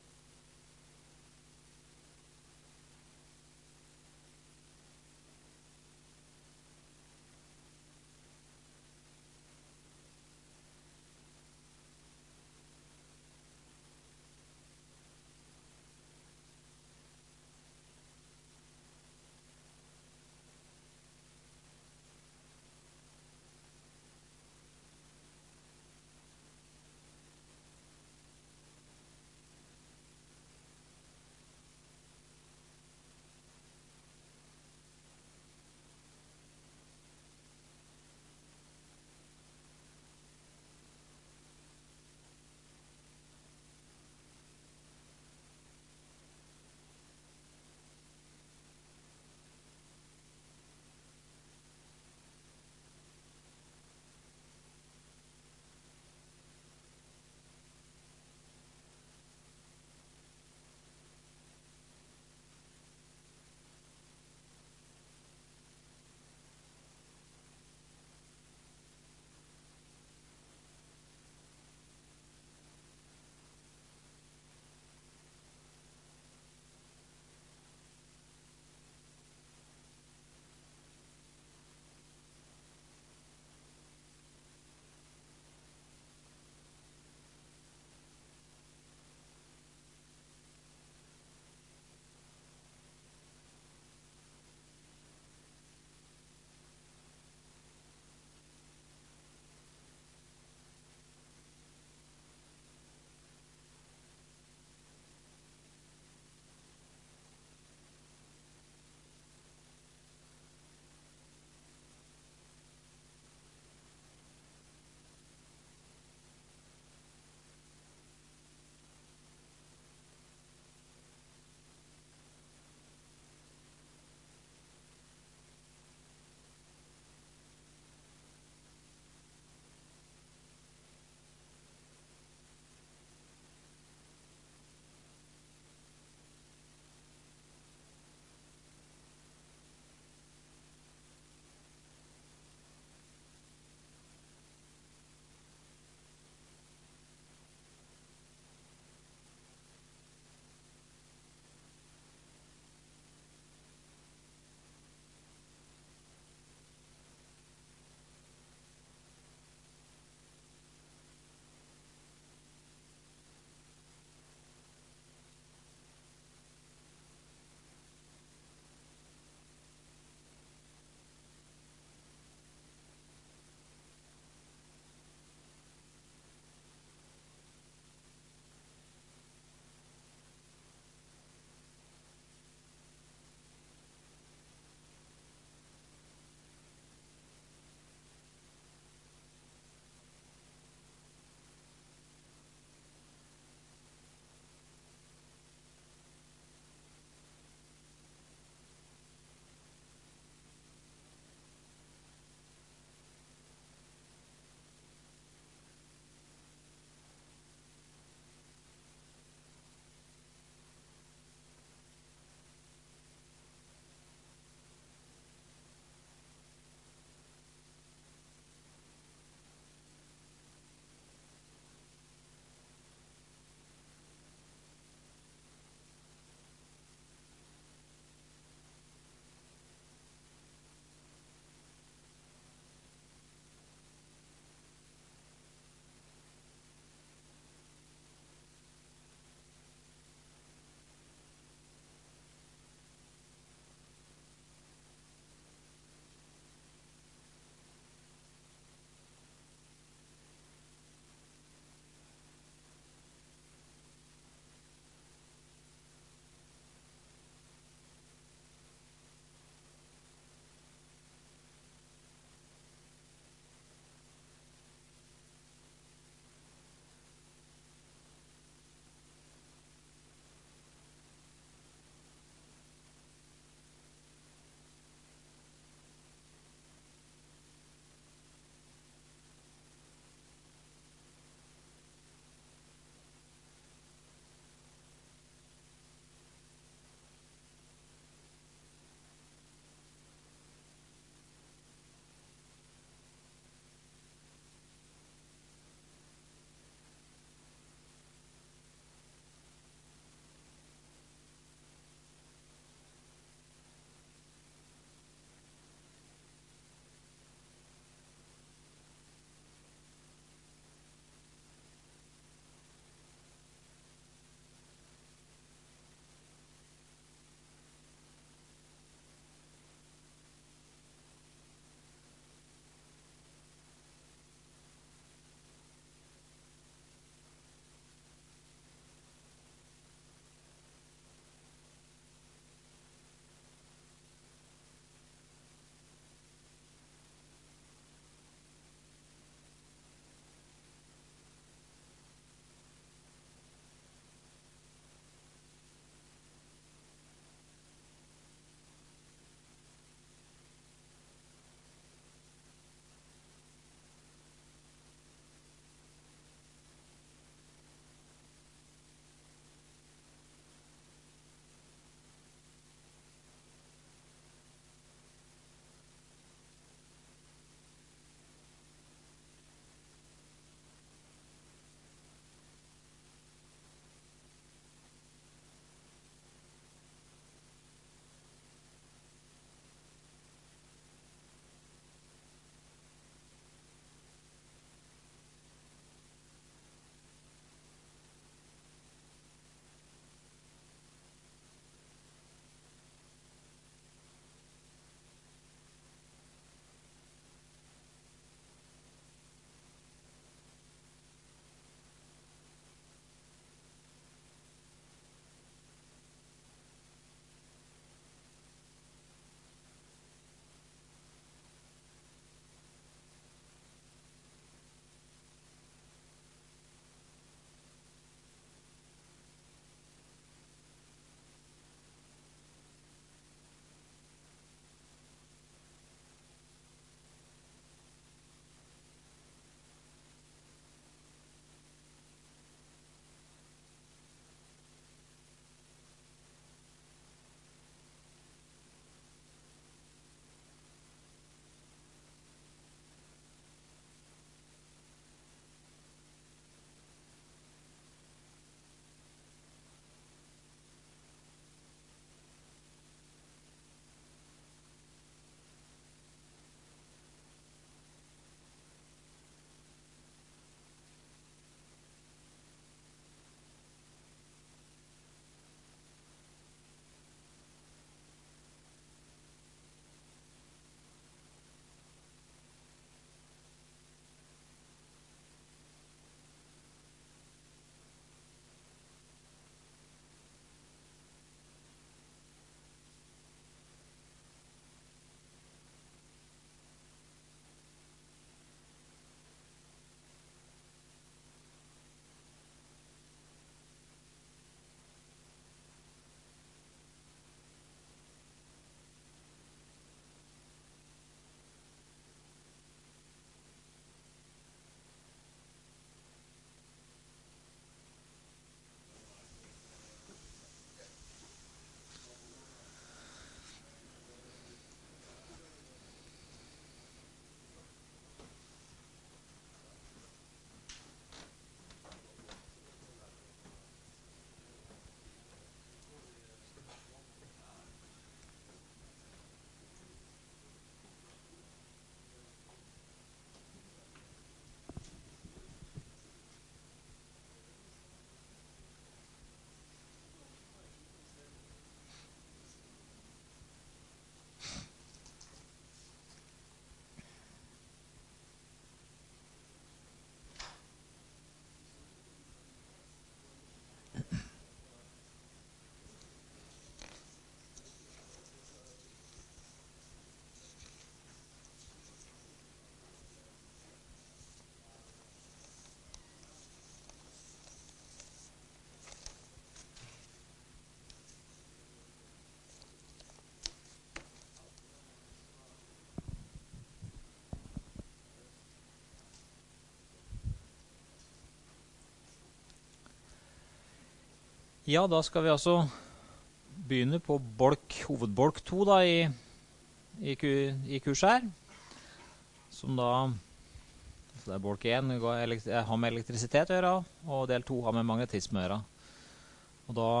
Ja, da skal vi altså begynne på bolk, hovedbolk to da, i, i, i kurset her. Som da, så det er bolk én har med elektrisitet å gjøre, og del to har med magnetisme å gjøre. Og da,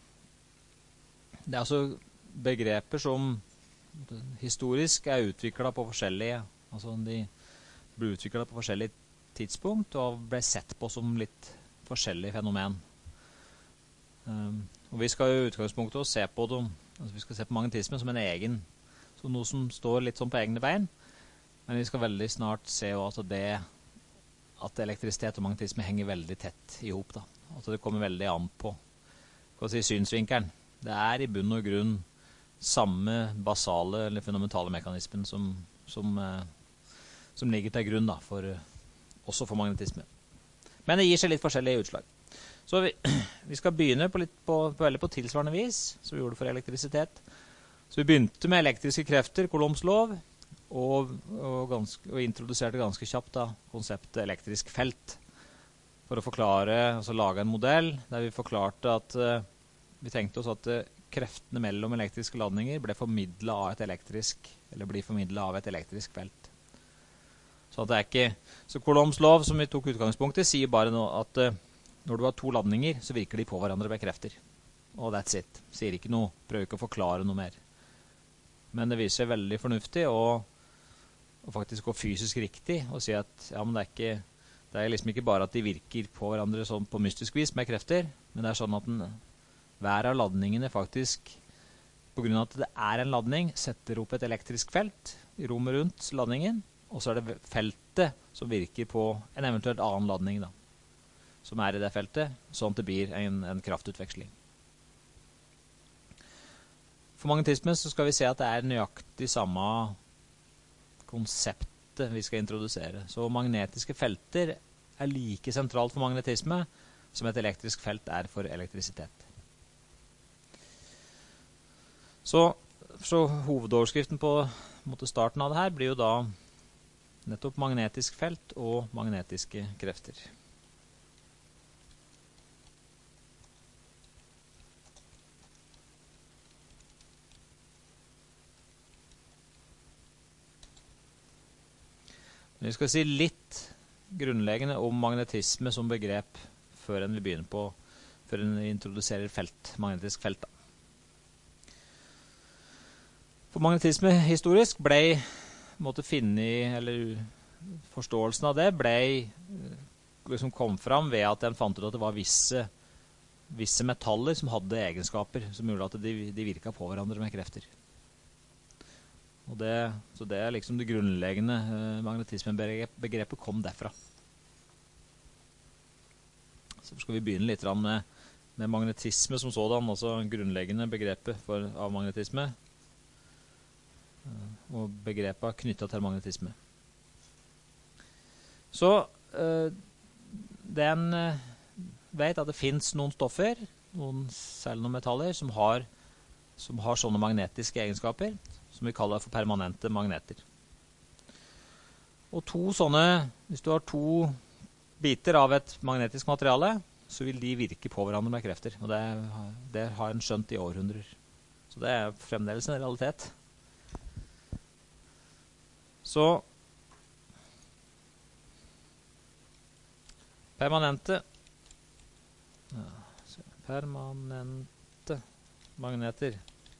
det er altså begreper som historisk er utviklet på forskjellige, altså de ble utviklet på forskjellige tidspunkt, og ble sett på som litt forskjellige fenomen. Um, og vi skal i utgangspunktet se på dem, altså vi skal se på magnetisme som en egen, som noe som står litt sånn på egne bein, men vi skal veldig snart se også det, at elektrisitet og magnetisme henger veldig tett i hop da. Altså det kommer veldig an på, hva si, synsvinkelen. Det er i bunn og grunn samme basale eller fundamentale mekanismen som, som, eh, som ligger til grunn da, for, også for magnetisme. Men det gir seg litt forskjellige utslag. Så vi, vi skal begynne på, litt på, på, på tilsvarende vis, som vi gjorde for elektrisitet. Så vi begynte med elektriske krefter, Coulombs lov, og, og, ganske, og introduserte ganske kjapt da, konseptet elektrisk felt. For å forklare, altså lage en modell, der vi forklarte at uh, vi tenkte oss at uh, kreftene mellom elektriske ladninger ble formidlet av et elektrisk, eller blir formidlet av et elektrisk felt. Så det er ikke, så Coulombs lov, som vi tok utgangspunktet, sier bare nå at uh, når du har to ladninger, så virker de på hverandre ved krefter. Og that's it. Sier ikke noe, prøver ikke å forklare noe mer. Men det viser seg veldig fornuftig, og, og faktisk og fysisk riktig, å si at ja, men det er, ikke, det er liksom ikke bare at de virker på hverandre sånn på mystisk vis med krefter, men det er sånn at den, hver av ladningene faktisk, på grunn av at det er en ladning, setter opp et elektrisk felt i rommet rundt ladningen, og så er det feltet som virker på en eventuelt annen ladning da, som er i det feltet, sånn at det blir en, en kraftutveksling. For magnetisme så skal vi se at det er nøyaktig samme konseptet vi skal introdusere. Så magnetiske felter er like sentralt for magnetisme som et elektrisk felt er for elektrisitet. Så, så hovedoverskriften på måte, starten av det her blir jo da nettopp magnetisk felt og magnetiske krefter. Vi skal si litt grunnleggende om magnetisme som begrep før en vil begynne på, før en introduserer felt, magnetisk felt. Da. For magnetisme historisk ble, måtte finne, eller forståelsen av det ble, liksom kom fram ved at en fant ut at det var visse, visse metaller som hadde egenskaper som gjorde at de, de virket på hverandre med krefter. Og det, så det er liksom det grunnleggende eh, magnetismebegrepet kom derfra. Så skal vi begynne litt med, med magnetisme som sådan, altså grunnleggende begrepet for, av magnetisme, eh, og begrepet knyttet til magnetisme. Så eh, den eh, vet at det finnes noen stoffer, noen, særlig noen metaller, som har, som har sånne magnetiske egenskaper, som vi kaller for permanente magneter. Og to sånne, hvis du har to biter av et magnetisk materiale, så vil de virke på hverandre med krefter. Og det, det har en skjønt i århundrer. Så det er fremdeles en realitet. Så permanente ja, permanente magneter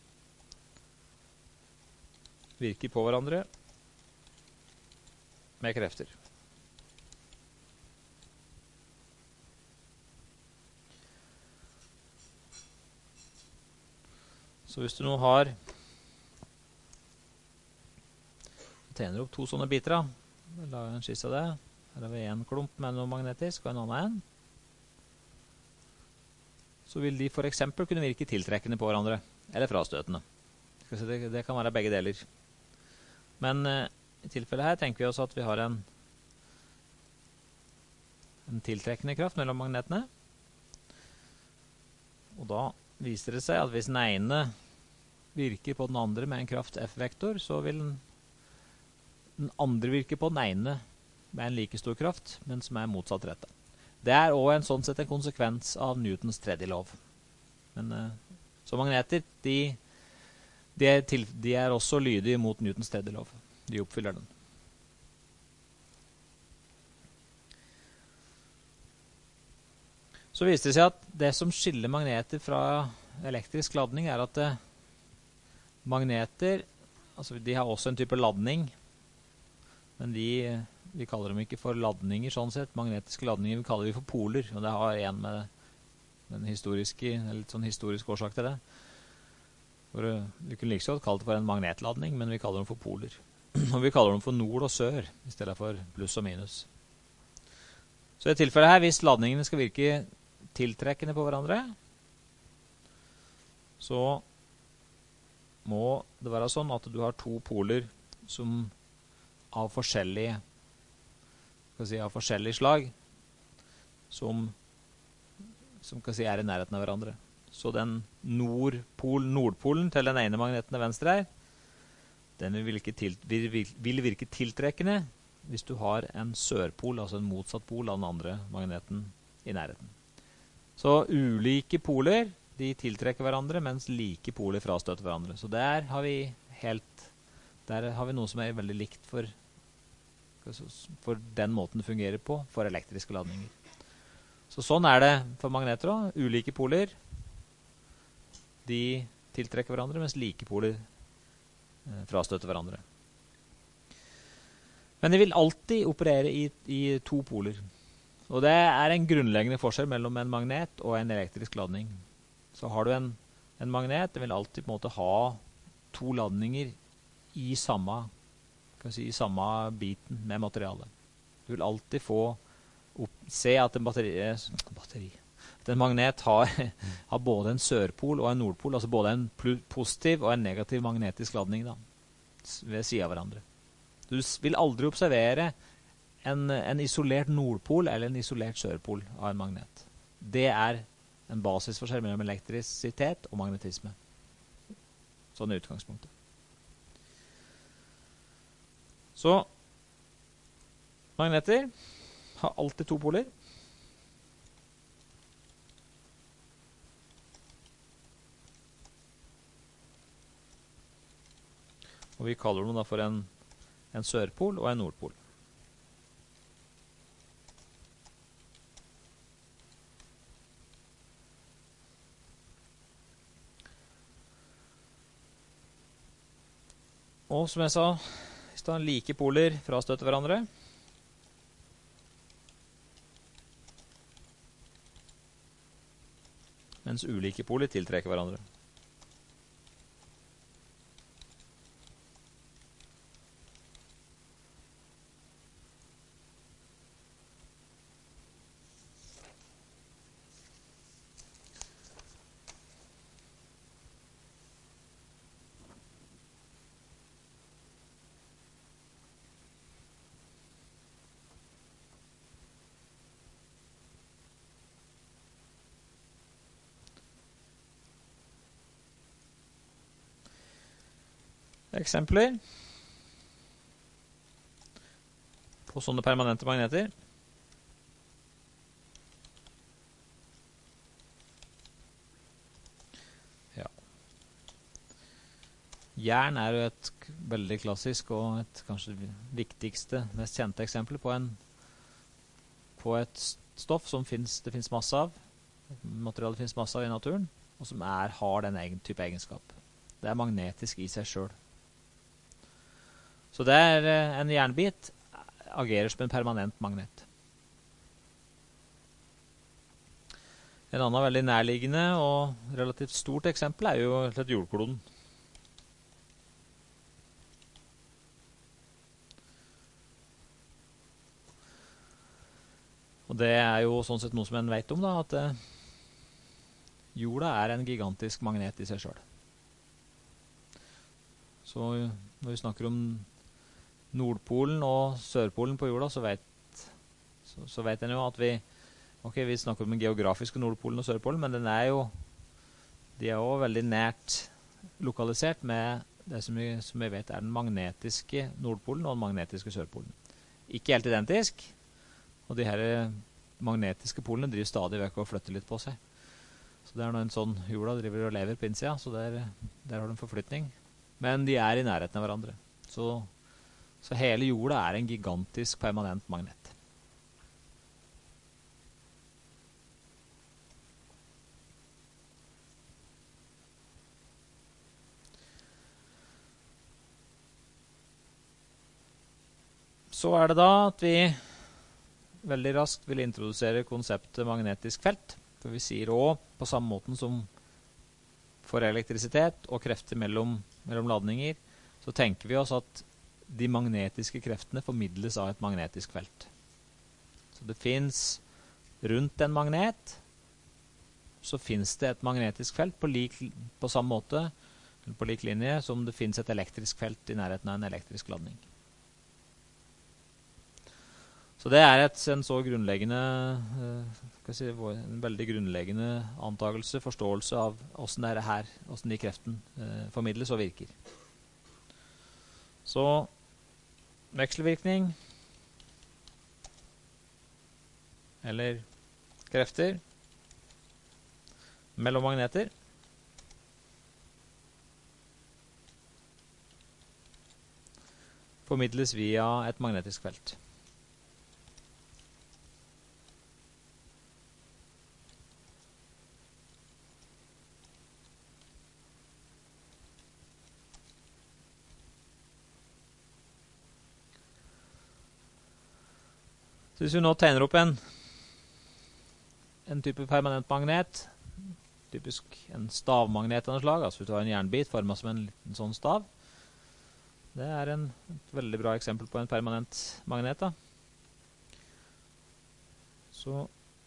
virker på hverandre med krefter. Så hvis du nå har tegner opp to sånne biter, da lager jeg en skisse av det. Her har vi en klump med noe magnetisk og en annen en. Så vil de for eksempel kunne virke tiltrekkende på hverandre, eller frastøtende. Det, det kan være begge deler. Men eh, i tilfellet her tenker vi også at vi har en, en tiltrekkende kraft mellom magnetene. Og da viser det seg at hvis den ene virker på den andre med en kraft F-vektor, så vil den, den andre virke på den ene med en like stor kraft, men som er motsatt rette. Det er også en sånn sett en konsekvens av Newtons tredje lov. Men, uh, så magneter, de, de, er til, de er også lydige mot Newtons tredje lov. De oppfyller den. Så viste det seg at det som skiller magneter fra elektrisk ladning er at uh, magneter, altså de har også en type ladning, men de, vi kaller dem ikke for ladninger sånn sett. Magnetiske ladninger vi kaller vi for poler, og det har en med den historiske, en litt sånn historisk årsak til det. For, uh, vi kunne like så godt kalle det for en magnetladning, men vi kaller dem for poler. Og vi kaller dem for nord og sør, i stedet for pluss og minus. Så i tilfellet her, hvis ladningene skal virke tiltrekkende på hverandre, så må det være sånn at du har to poler som av forskjellige, skal si, av forskjellige slag, som, som kan si er i nærheten av hverandre. Så den nordpol, nordpolen til den ene magneten til venstre her, den vil virke, til, vil, vil virke tiltrekkende hvis du har en sørpol, altså en motsatt pol av den andre magneten i nærheten. Så ulike poler, de tiltrekker hverandre, mens like poler frastøter hverandre. Så der har vi helt, der har vi noe som er veldig likt for, for den måten det fungerer på for elektriske ladninger. Så sånn er det for magneter også. Ulike poler, de tiltrekker hverandre, mens like poler eh, frastøter hverandre. Men de vil alltid operere i, i to poler. Og det er en grunnleggende forskjell mellom en magnet og en elektrisk ladning. Så har du en, en magnet, den vil alltid på en måte ha to ladninger i samme, kan si, i samme biten med materialet. Du vil alltid få opp, se at en, batteri, batteri, at en magnet har, har både en sørpol og en nordpol, altså både en positiv og en negativ magnetisk ladning da, ved siden av hverandre. Du vil aldri observere en, en isolert nordpol eller en isolert sørpol av en magnet. Det er en basisforskjell mellom elektrisitet og magnetisme. Sånn er utgangspunktet. Så magneter har alltid to poler. Og vi kaller dem da for en, en sørpol og en nordpol. Og som jeg sa, hvis da like poler frastøter hverandre, mens ulike poler tiltrekker hverandre. Eksempler på sånne permanente magneter. Ja. Jern er jo et veldig klassisk og et kanskje viktigste, mest kjente eksempel på, en, på et stoff som finnes, det finnes masse av, materialet finnes masse av i naturen, og som er, har den egen type egenskap. Det er magnetisk i seg selv. Så det er en jernbit agerer som en permanent magnet. En annen veldig nærliggende og relativt stort eksempel er jo et jordkloden. Og det er jo sånn sett noe som en vet om da, at eh, jorda er en gigantisk magnet i seg selv. Så når vi snakker om Nordpolen og Sørpolen på jorda, så vet, så, så vet en jo at vi, ok, vi snakker om den geografiske Nordpolen og Sørpolen, men den er jo, de er jo veldig nært lokalisert med det som vi, som vi vet er den magnetiske Nordpolen og den magnetiske Sørpolen. Ikke helt identisk, og de her magnetiske polene driver stadig vekk og flytter litt på seg. Så det er noe en sånn jorda driver og lever på innsida, så der, der har de en forflytning. Men de er i nærheten av hverandre. Så, så hele jorda er en gigantisk permanent magnet. Så er det da at vi veldig raskt vil introdusere konseptet magnetisk felt. For vi sier også, på samme måten som for elektrisitet og krefter mellom, mellom ladninger, så tenker vi oss at de magnetiske kreftene formidles av et magnetisk felt. Så det finnes rundt en magnet, så finnes det et magnetisk felt på, lik, på samme måte, eller på lik linje, som det finnes et elektrisk felt i nærheten av en elektrisk ladning. Så det er et, en så grunnleggende, uh, skal si, en veldig grunnleggende antagelse, forståelse av hvordan det er her, hvordan de kreften uh, formidles og virker. Så vekselvirkning, eller krefter, mellom magneter, formidles via et magnetisk felt. Så hvis vi nå tegner opp en, en type permanent magnet, typisk en stavmagnet av noe slag, altså hvis du har en jernbit formet som en liten sånn stav, det er en, et veldig bra eksempel på en permanent magnet. Da. Så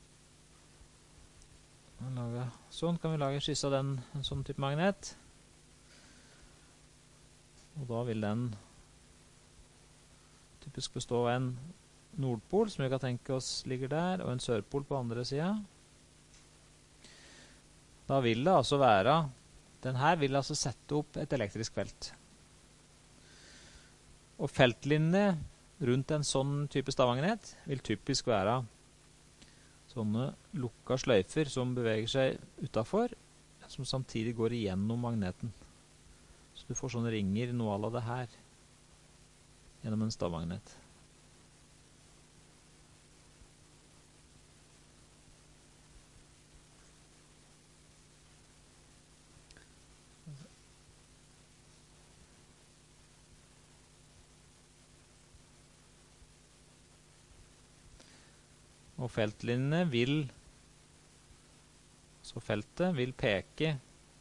lage, sånn kan vi lage en skisse av den, en sånn type magnet. Og da vil den typisk bestå av en nordpol, som vi kan tenke oss ligger der, og en sørpol på andre siden. Da vil det altså være, den her vil altså sette opp et elektrisk felt. Og feltlinjene rundt en sånn type stavmagnet vil typisk være sånne lukka sløyfer som beveger seg utenfor, som samtidig går igjennom magneten. Så du får sånne ringer, noe av det her, gjennom en stavmagnet. Og feltlinjene vil, så feltet vil peke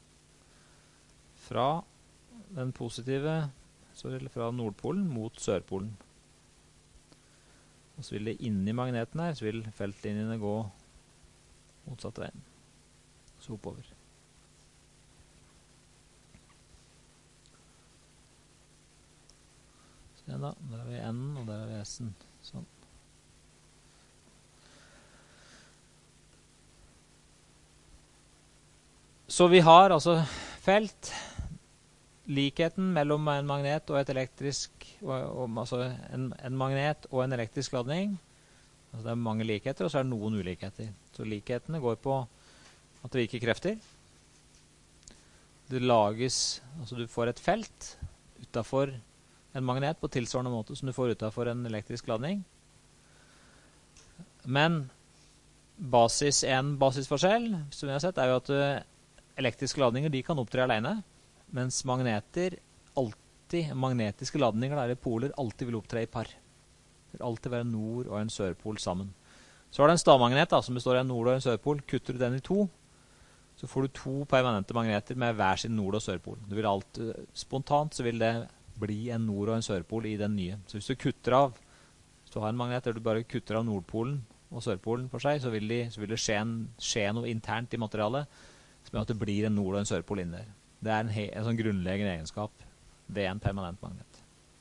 fra den positive, så vil det fra nordpolen mot sørpolen. Og så vil det inni magneten her, så vil feltlinjene gå motsatt veien. Så oppover. Så igjen da, der har vi N-en, og der har vi S-en. Sånn. Så vi har altså felt, likheten mellom en magnet og et elektrisk, og, og, altså en, en magnet og en elektrisk ladning. Altså det er mange likheter, og så er det noen ulikheter. Så likhetene går på at det virker krefter. Det lages, altså du får et felt utenfor en magnet på tilsvarende måte som du får utenfor en elektrisk ladning. Men basis, en basisforskjell, som vi har sett, er jo at elektriske ladninger de kan opptre alene, mens magneter alltid, magnetiske ladninger, eller poler, alltid vil opptre i par. Det vil alltid være en nord- og en sørpol sammen. Så har du en stavmagnet da, som består av en nord- og en sørpol. Kutter du den i to, så får du to permanente magneter med hver sin nord- og sørpol. Det vil alltid, spontant så vil det bli en nord- og en sørpol i den nye. Så hvis du kutter av, hvis du har en magnet der du bare kutter av nordpolen og sørpolen for seg, så vil, de, så vil det skje, en, skje noe internt i materialet, som gjør at det blir en nord- og en sørpol inn der. Det er en, he, en sånn grunnleggende egenskap ved en permanent magnet.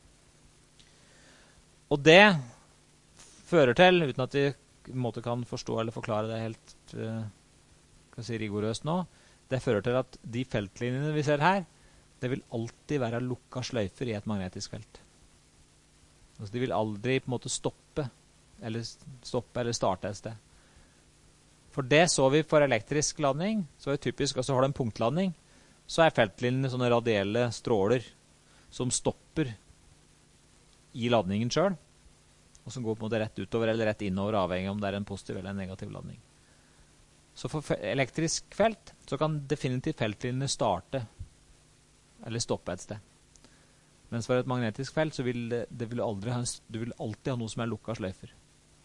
Og det fører til, uten at vi i en måte kan forstå eller forklare det helt uh, kan si rigorøst nå, det fører til at de feltlinjene vi ser her, det vil alltid være lukka sløyfer i et magnetisk felt. Altså de vil aldri på en måte stoppe, eller stoppe eller starte et sted. For det så vi for elektrisk ladning, så er det typisk, altså har du en punktladning, så er feltlinjene sånne radielle stråler som stopper i ladningen selv, og som går på en måte rett utover eller rett innover, avhengig om det er en positiv eller en negativ ladning. Så for elektrisk felt, så kan definitivt feltlinjene starte eller stoppe et sted. Mens for et magnetisk felt, så vil det, det vil aldri ha en, du vil alltid ha noe som er lukket sløyfer.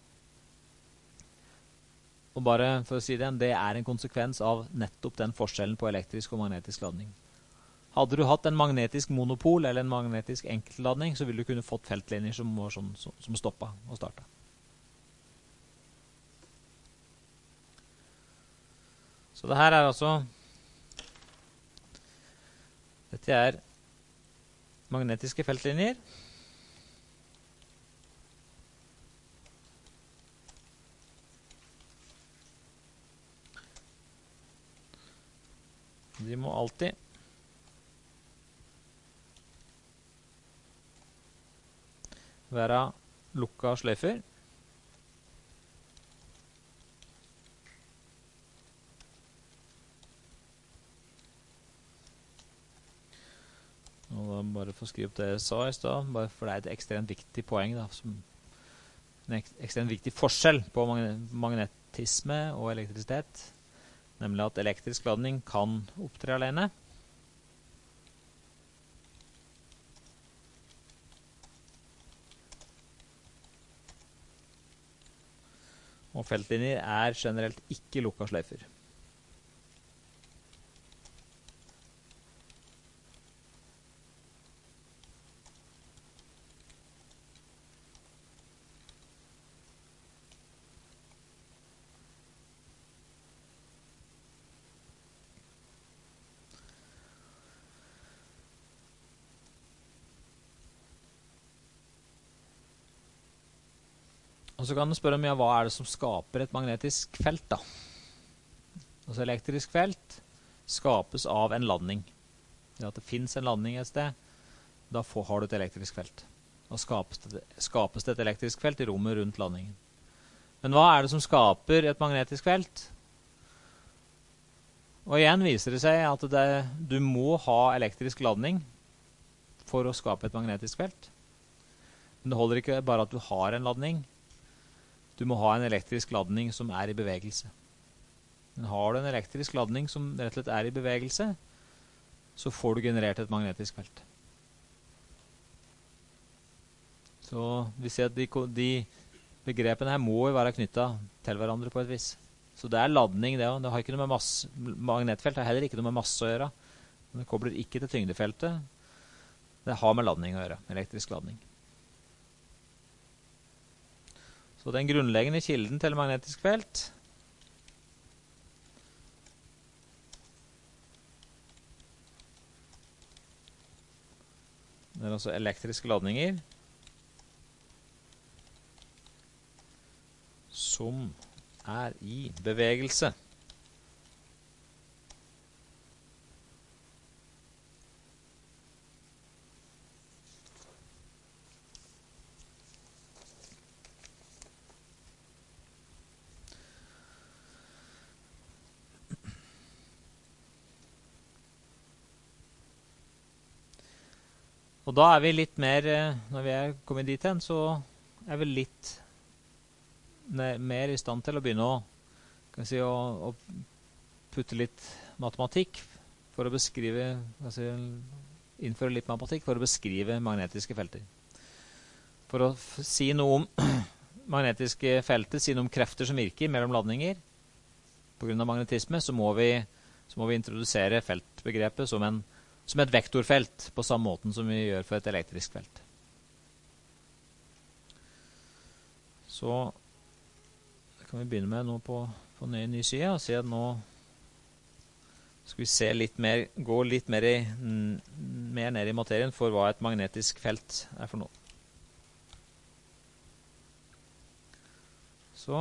Og bare for å si det igjen, det er en konsekvens av nettopp den forskjellen på elektrisk og magnetisk ladning. Hadde du hatt en magnetisk monopol eller en magnetisk enkeltladning, så ville du kunne fått feltlinjer som, var sånn, som, som stoppet og startet. Så det her er altså, dette er magnetiske feltlinjer. De må alltid være lukket sløyfer. Og da bare få skrive opp det jeg sa i sted, bare for det er et ekstremt viktig poeng, da, som en ek ekstremt viktig forskjell på magnetisme og elektrisitet, nemlig at elektrisk ladning kan opptre alene. Og feltlinjer er generelt ikke lukket sløyfer. Og så kan du spørre om, ja, hva er det som skaper et magnetisk felt da? Altså elektrisk felt skapes av en ladning. Det at det finnes en ladning et sted, da får, har du et elektrisk felt. Da skapes det, skapes det et elektrisk felt i rommet rundt ladningen. Men hva er det som skaper et magnetisk felt? Og igjen viser det seg at det, du må ha elektrisk ladning for å skape et magnetisk felt. Men det holder ikke bare at du har en ladning. Du må ha en elektrisk ladning som er i bevegelse. Men har du en elektrisk ladning som rett og slett er i bevegelse, så får du generert et magnetisk felt. Så vi ser at de, de begrepene her må være knyttet til hverandre på et vis. Så det er ladning, det, det har ikke noe med masse, magnetfelt har heller ikke noe med masse å gjøre. Det kobler ikke til tyngdefeltet. Det har med ladning å gjøre, elektrisk ladning. Så den grunnleggende kilden til magnetisk felt det er altså elektriske ladninger som er i bevegelse. Og da er vi litt mer, når vi er kommet dit hen, så er vi litt mer i stand til å begynne å, kan jeg si, å, å putte litt matematikk for å beskrive, kan jeg si, innføre litt matematikk for å beskrive magnetiske felter. For å si noe om magnetiske felter, si noe om krefter som virker mellom ladninger på grunn av magnetisme, så må vi, så må vi introdusere feltbegrepet som en som et vektorfelt, på samme måten som vi gjør for et elektrisk felt. Så det kan vi begynne med nå på, på ny, ny side, og se at nå skal vi se litt mer, gå litt mer, i, mer ned i materien for hva et magnetisk felt er for noe. Så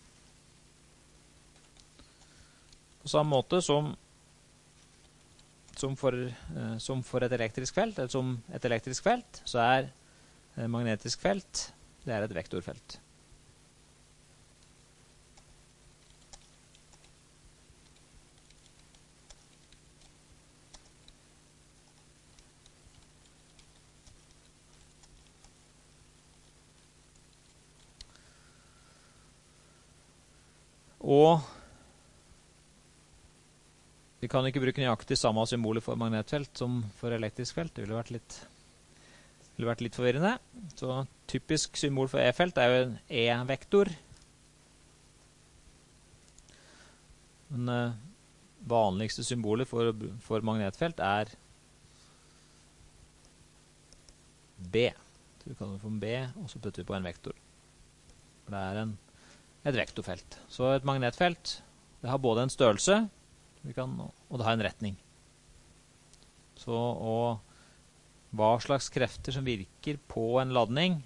på samme måte som Som for, eh, som for et elektrisk felt, eller som et elektrisk felt, så er eh, magnetisk felt, det er et vektorfelt. Og vi kan ikke bruke nøyaktig samme symboler for magnetfelt som for elektrisk felt. Det ville vært litt, ville vært litt forvirrende. Så typisk symbol for E-felt er jo en E-vektor. Den uh, vanligste symbolet for, for magnetfelt er B. Så vi kaller det for B, og så putter vi på en vektor. Det er en, et vektorfelt. Så et magnetfelt, det har både en størrelse, vi kan, og det har en retning. Så, og hva slags krefter som virker på en ladning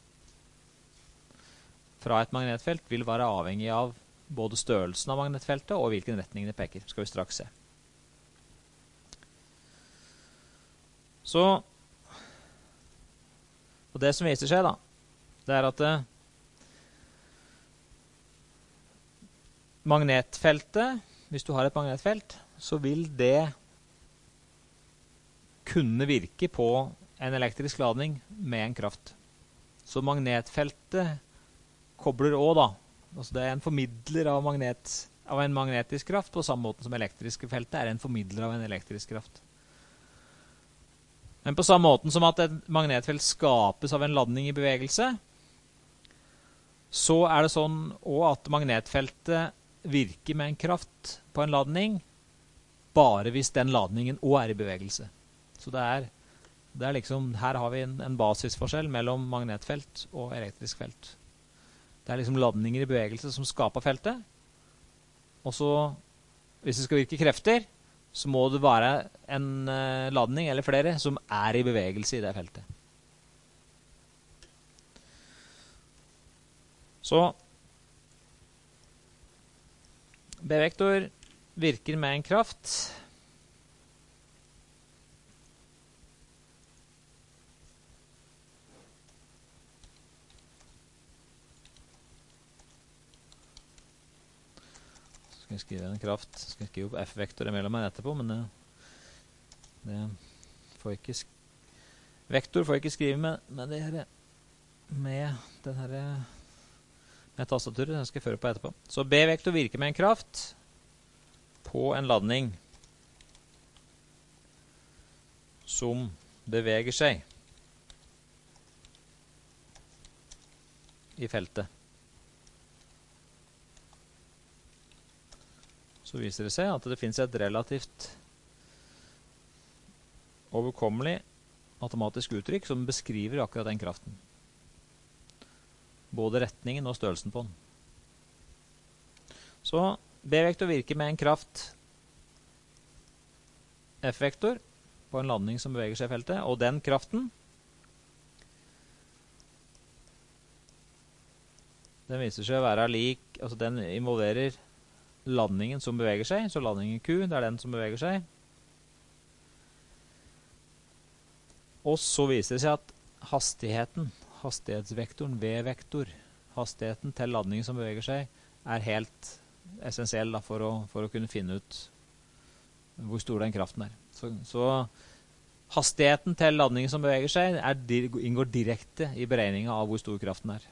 fra et magnetfelt vil være avhengig av både størrelsen av magnetfeltet og hvilken retning det peker. Skal vi straks se. Så, og det som viser seg da, det er at det, magnetfeltet, hvis du har et magnetfelt, så vil det kunne virke på en elektrisk ladning med en kraft. Så magnetfeltet kobler også da. Altså det er en formidler av, magnet, av en magnetisk kraft, på samme måte som elektriske feltet er en formidler av en elektrisk kraft. Men på samme måte som at et magnetfelt skapes av en ladning i bevegelse, så er det sånn også at magnetfeltet virker med en kraft på en ladning bare hvis den ladningen også er i bevegelse. Så det er, det er liksom, her har vi en, en basisforskjell mellom magnetfelt og elektrisk felt. Det er liksom ladninger i bevegelse som skaper feltet. Og så, hvis det skal virke krefter, så må det være en uh, ladning eller flere som er i bevegelse i det feltet. Så B-vektor virker med en kraft. Skal jeg skrive en kraft. Skal jeg skrive opp F-vektor imellom her etterpå, men det, det får ikke vektor får jeg ikke skrive med, med det her, med den her med tastaturet, den skal jeg føre på etterpå. Så B-vektor virker med en kraft på en ladning som beveger seg i feltet. Så viser det seg at det finnes et relativt overkommelig matematisk uttrykk som beskriver akkurat den kraften. Både retningen og størrelsen på den. Så B-vektor virker med en kraft F-vektor på en ladning som beveger seg i feltet, og den kraften den viser seg å være lik, altså den involverer ladningen som beveger seg, så ladningen Q, det er den som beveger seg. Og så viser det seg at hastigheten, hastighetsvektoren, V-vektor, hastigheten til ladningen som beveger seg, er helt essensiell da, for, å, for å kunne finne ut hvor stor den kraften er. Så, så hastigheten til ladningen som beveger seg er, inngår direkte i beregningen av hvor stor kraften er.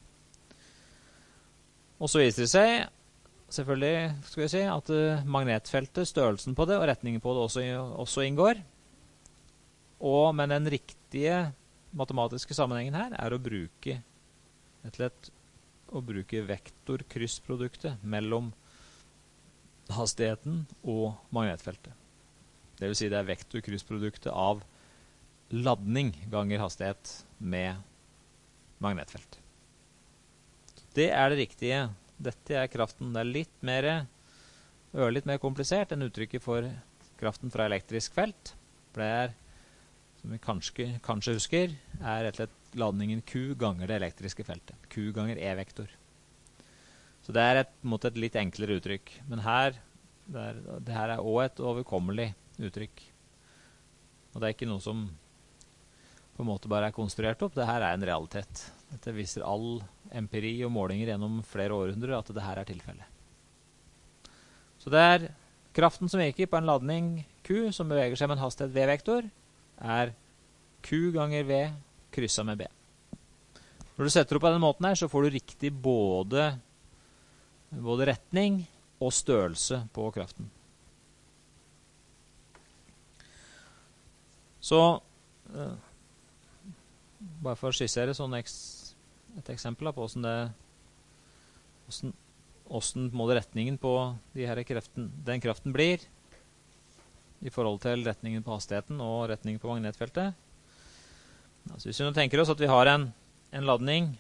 Og så viser det seg, selvfølgelig skal vi si, at magnetfeltet, størrelsen på det og retningen på det også, også inngår. Og, men den riktige matematiske sammenhengen her er å bruke et lett, å bruke vektor-kryssproduktet mellom hastigheten og magnetfeltet. Det vil si det er vektor-kryssproduktet av ladning ganger hastighet med magnetfelt. Det er det riktige. Dette er kraften. Det er litt mer, ørlitt mer komplisert enn uttrykket for kraften fra elektrisk felt. For det er, som vi kanskje, kanskje husker, er rett og slett ladningen Q ganger det elektriske feltet. Q ganger E-vektor. Så det er et, mot et litt enklere uttrykk. Men her, det, er, det her er også et overkommelig uttrykk. Og det er ikke noe som på en måte bare er konstruert opp. Det her er en realitet. Dette viser all empiri og målinger gjennom flere århundrer at det her er tilfellet. Så det er kraften som virker på en ladning Q som beveger seg med en hastighet V-vektor, er Q ganger V krysset med B. Når du setter opp på den måten her, så får du riktig både både retning og størrelse på kraften. Så, uh, bare for å skissere sånn eks, et eksempel på hvordan det, hvordan, hvordan på en måte retningen på de her kreften, den kraften blir, i forhold til retningen på hastigheten og retningen på magnetfeltet. Altså, hvis vi nå tenker oss at vi har en, en ladning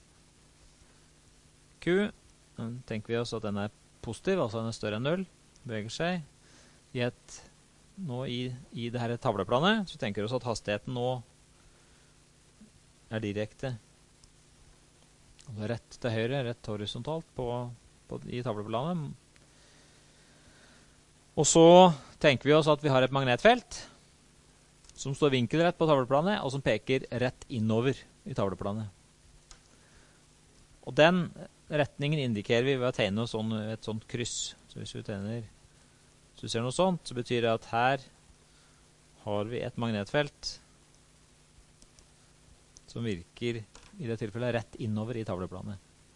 Q, tenker vi oss at den er positiv, altså den er større enn null, beveger seg i et, nå i, i det her tavleplanet, så tenker vi oss at hastigheten nå er direkte altså rett til høyre, rett horisontalt på, på, i tavleplanet. Og så tenker vi oss at vi har et magnetfelt som står vinkelrett på tavleplanet, og som peker rett innover i tavleplanet. Og den retningen indikerer vi ved å tegne sånn, et sånt kryss. Så hvis vi tegner, så vi ser noe sånt, så betyr det at her har vi et magnetfelt som virker i det tilfellet rett innover i tavleplanet.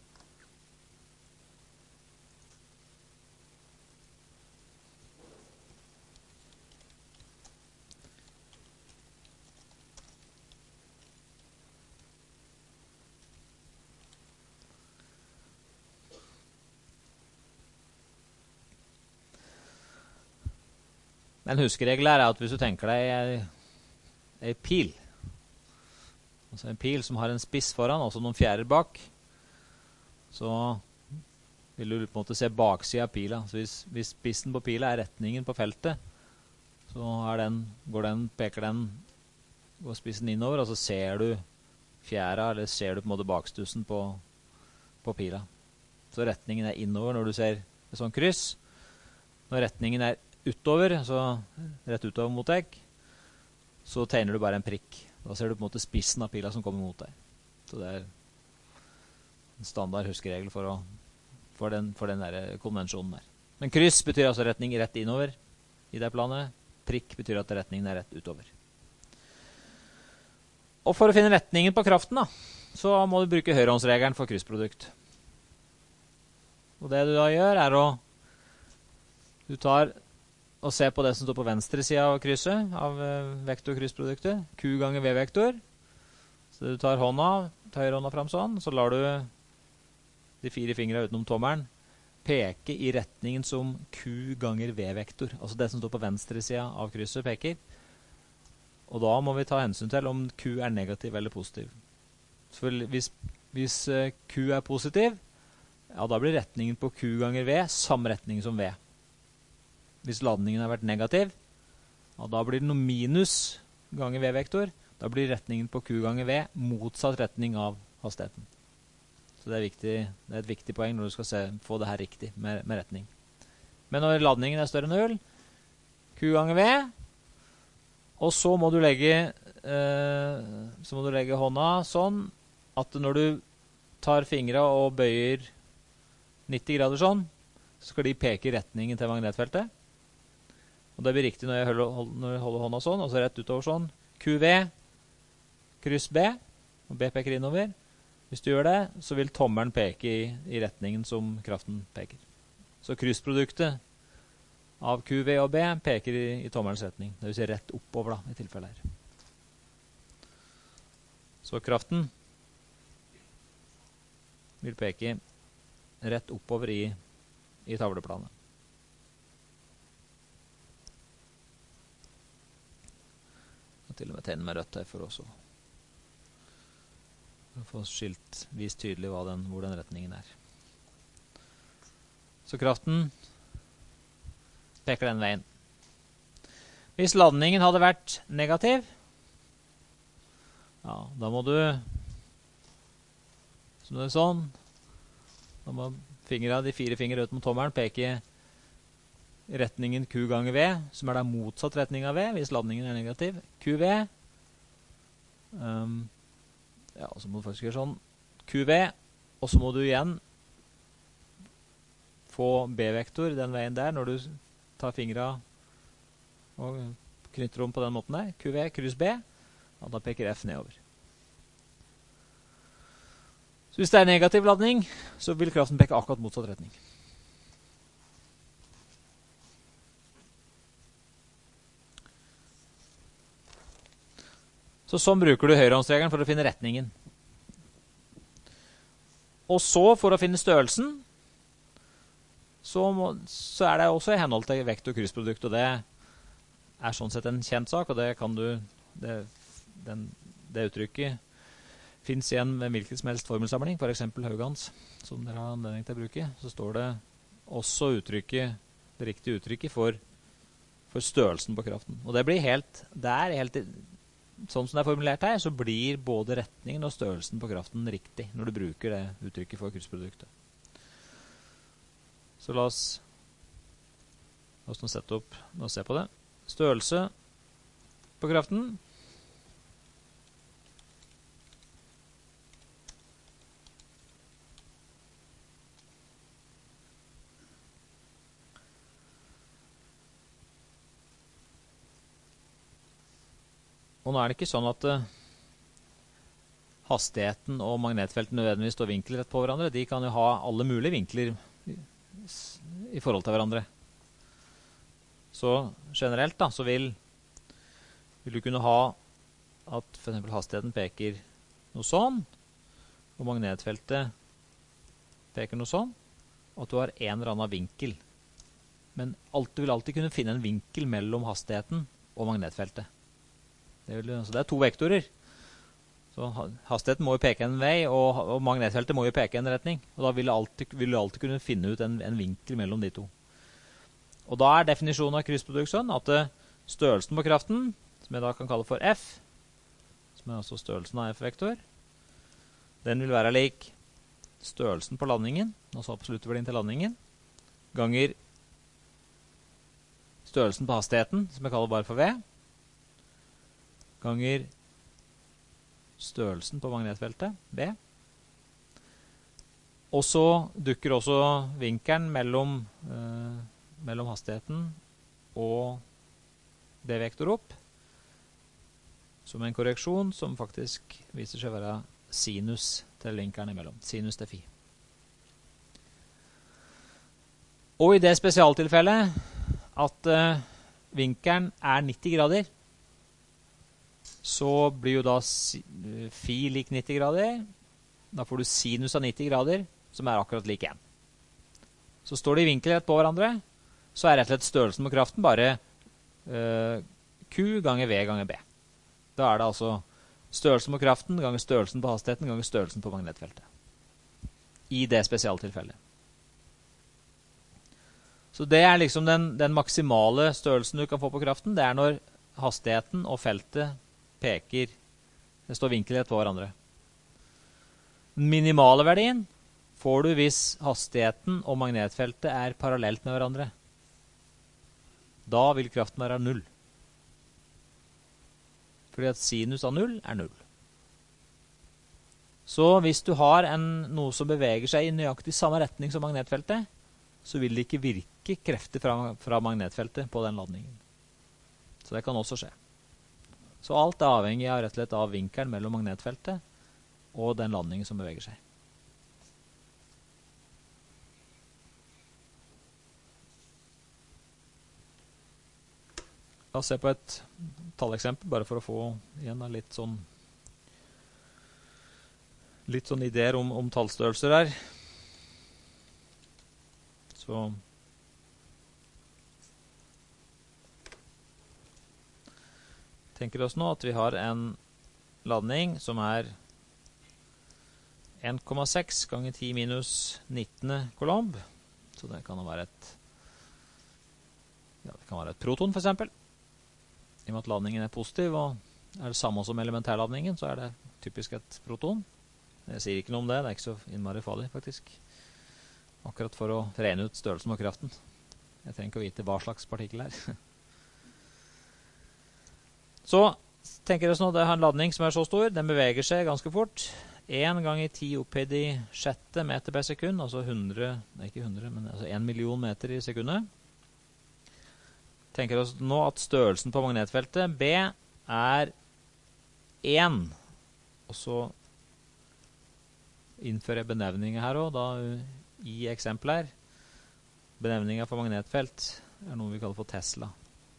En huskeregel er at hvis du tenker deg en pil, altså en pil som har en spiss foran, og noen fjærer bak, så vil du på en måte se baksiden av pila. Så hvis, hvis spissen på pila er retningen på feltet, så er den, går den, peker den, går spissen innover, og så ser du fjæra, eller ser du på en måte bakstussen på, på pila. Så retningen er innover når du ser et sånt kryss. Når retningen er utover, så rett utover mot deg, så tegner du bare en prikk. Da ser du på en måte spissen av pila som kommer mot deg. Så det er en standard huskeregel for, å, for den, for den der konvensjonen der. Men kryss betyr altså retning rett innover i det planet. Prikk betyr at retningen er rett utover. Og for å finne retningen på kraften, da, så må du bruke høyrehåndsregelen for kryssprodukt. Og det du da gjør, er å du tar og ser på det som står på venstre siden av krysset, av vektorkryssproduktet, Q ganger V-vektor. Så du tar hånda, tar høyrehånda fram sånn, så lar du de fire fingrene utenom tommelen peke i retningen som Q ganger V-vektor. Altså det som står på venstre siden av krysset peker. Og da må vi ta hensyn til om Q er negativ eller positiv. Så hvis, hvis Q er positiv, ja, da blir retningen på Q ganger V samme retning som V. Hvis ladningen har vært negativ, ja, da blir det noe minus ganger V-vektor. Da blir retningen på Q ganger V motsatt retning av hastigheten. Så det er, viktig, det er et viktig poeng når du skal se, få det her riktig med, med retning. Men når ladningen er større enn null, Q ganger V, og så må du legge, eh, så må du legge hånda sånn at når du tar fingra og bøyer nitti grader sånn, så skal de peke i retningen til magnetfeltet. Og det blir riktig når jeg holder, når jeg holder hånda sånn, og så rett utover sånn. Q V, kryss B, og B peker innover. Hvis du gjør det, så vil tommelen peke i, i retningen som kraften peker. Så kryssproduktet av Q V og B peker i, i tommelens retning. Det vil si rett oppover da, i tilfellet her. Så kraften vil peke rett oppover i, i tavleplanet. Til og med tegne med rødt her for også å få skilt, vist tydelig hva den, hvor den retningen er. Så kraften peker den veien. Hvis ladningen hadde vært negativ, ja, da må du som det er sånn, da må fingra, de fire fingre ut mot tommelen peke i retningen Q ganger V, som er da motsatt retning av V, hvis ladningen er negativ. Q V. Um, ja, og så må du faktisk gjøre sånn. Q V, og så må du igjen få B-vektor den veien der, når du tar fingra og knytter om på den måten der. Q V, kryss B, og da peker F nedover. Så hvis det er negativ ladning, så vil kraften peke akkurat motsatt retning. Så sånn bruker du høyrehåndsregelen for å finne retningen. Og så, for å finne størrelsen, så, må, så er det også i henhold til vekt- og kryssprodukt, og det er sånn sett en kjent sak, og det kan du, det, den, det uttrykket finnes igjen med hvilken som helst formelsamling, for eksempel Haugans, som dere har anledning til å bruke. Så står det også uttrykket, det riktige uttrykket for, for størrelsen på kraften. Og det blir helt, det er helt, sånn som det er formulert her, så blir både retningen og størrelsen på kraften riktig når du bruker det uttrykket for kryssproduktet. Så la oss, la oss nå sette opp, nå se på det. Størrelse på kraften. Og nå er det ikke sånn at uh, hastigheten og magnetfeltet nødvendigvis står vinkelrett på hverandre. De kan jo ha alle mulige vinkler i, i forhold til hverandre. Så generelt da, så vil, vil du kunne ha at for eksempel hastigheten peker noe sånn, og magnetfeltet peker noe sånn, og at du har en eller annen vinkel. Men alt, du vil alltid kunne finne en vinkel mellom hastigheten og magnetfeltet. Det, vil, så det er to vektorer. Så hastigheten må jo peke en vei, og, og magnetfeltet må jo peke en retning. Og da vil du alltid, vil du alltid kunne finne ut en, en vinkel mellom de to. Og da er definisjonen av kryssprodukt sånn at uh, størrelsen på kraften, som jeg da kan kalle for F, som er altså størrelsen av F-vektor, den vil være lik størrelsen på landingen, altså absoluttverdien til landingen, ganger størrelsen på hastigheten, som jeg kaller bare for V, ganger størrelsen på magnetfeltet, B. Og så dukker også vinkelen mellom, eh, mellom hastigheten og B-vektor opp, som en korreksjon som faktisk viser seg å være sinus til vinkelen imellom, sinus til phi. Og i det spesialtilfellet at eh, vinkelen er nitti grader, så blir jo da phi lik nitti grader. Da får du sinus av nitti grader, som er akkurat lik én. Så står de vinkelrett på hverandre, så er rett og slett størrelsen på kraften bare uh, Q ganger V ganger B. Da er det altså størrelsen på kraften ganger størrelsen på hastigheten ganger størrelsen på magnetfeltet. I det spesialtilfellet. Så det er liksom den, den maksimale størrelsen du kan få på kraften. Det er når hastigheten og feltet peker, det står vinkelrett på hverandre. Den minimale verdien får du hvis hastigheten og magnetfeltet er parallelt med hverandre. Da vil kraften være null. Fordi at sinus av null er null. Så hvis du har en, noe som beveger seg i nøyaktig samme retning som magnetfeltet, så vil det ikke virke krefter fra, fra magnetfeltet på den ladningen. Så det kan også skje. Så alt er avhengig av rett og slett av vinkelen mellom magnetfeltet og den landingen som beveger seg. La oss se på et talleksempel, bare for å få igjen litt sånn litt sånn ideer om, om tallstørrelser her. Så tenker oss nå at vi har en ladning som er en komma seks ganger ti minus nitten coulomb. Så det kan være et, ja, det kan være et proton for eksempel. I og med at ladningen er positiv og er det samme som elementærladningen, så er det typisk et proton. Jeg sier ikke noe om det, det er ikke så innmari farlig faktisk. Akkurat for å rene ut størrelsen og kraften. Jeg trenger ikke å vite hva slags partikkel er. Så tenker jeg sånn at det har en ladning som er så stor, den beveger seg ganske fort. en ganger ti opphøyd i sjette meter per sekund, altså hundre, nei ikke hundre, men altså en million meter i sekundet. Tenker oss nå at størrelsen på magnetfeltet B er én. Og så innføre benevninger her også, da i eksempler. Benevninger for magnetfelt er noe vi kaller for Tesla.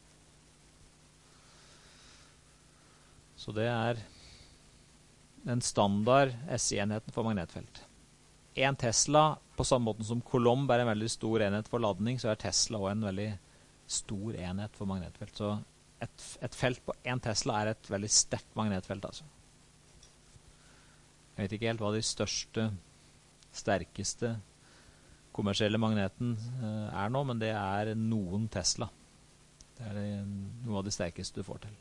Så det er en standard S I-enheten for magnetfelt. En Tesla, på samme måte som Coulomb er en veldig stor enhet for ladning, så er Tesla også en veldig stor enhet for magnetfelt. Så et, et felt på en Tesla er et veldig sterkt magnetfelt, altså. Jeg vet ikke helt hva de største, sterkeste kommersielle magneten uh, er nå, men det er noen Tesla. Det er det, noe av de sterkeste du får til.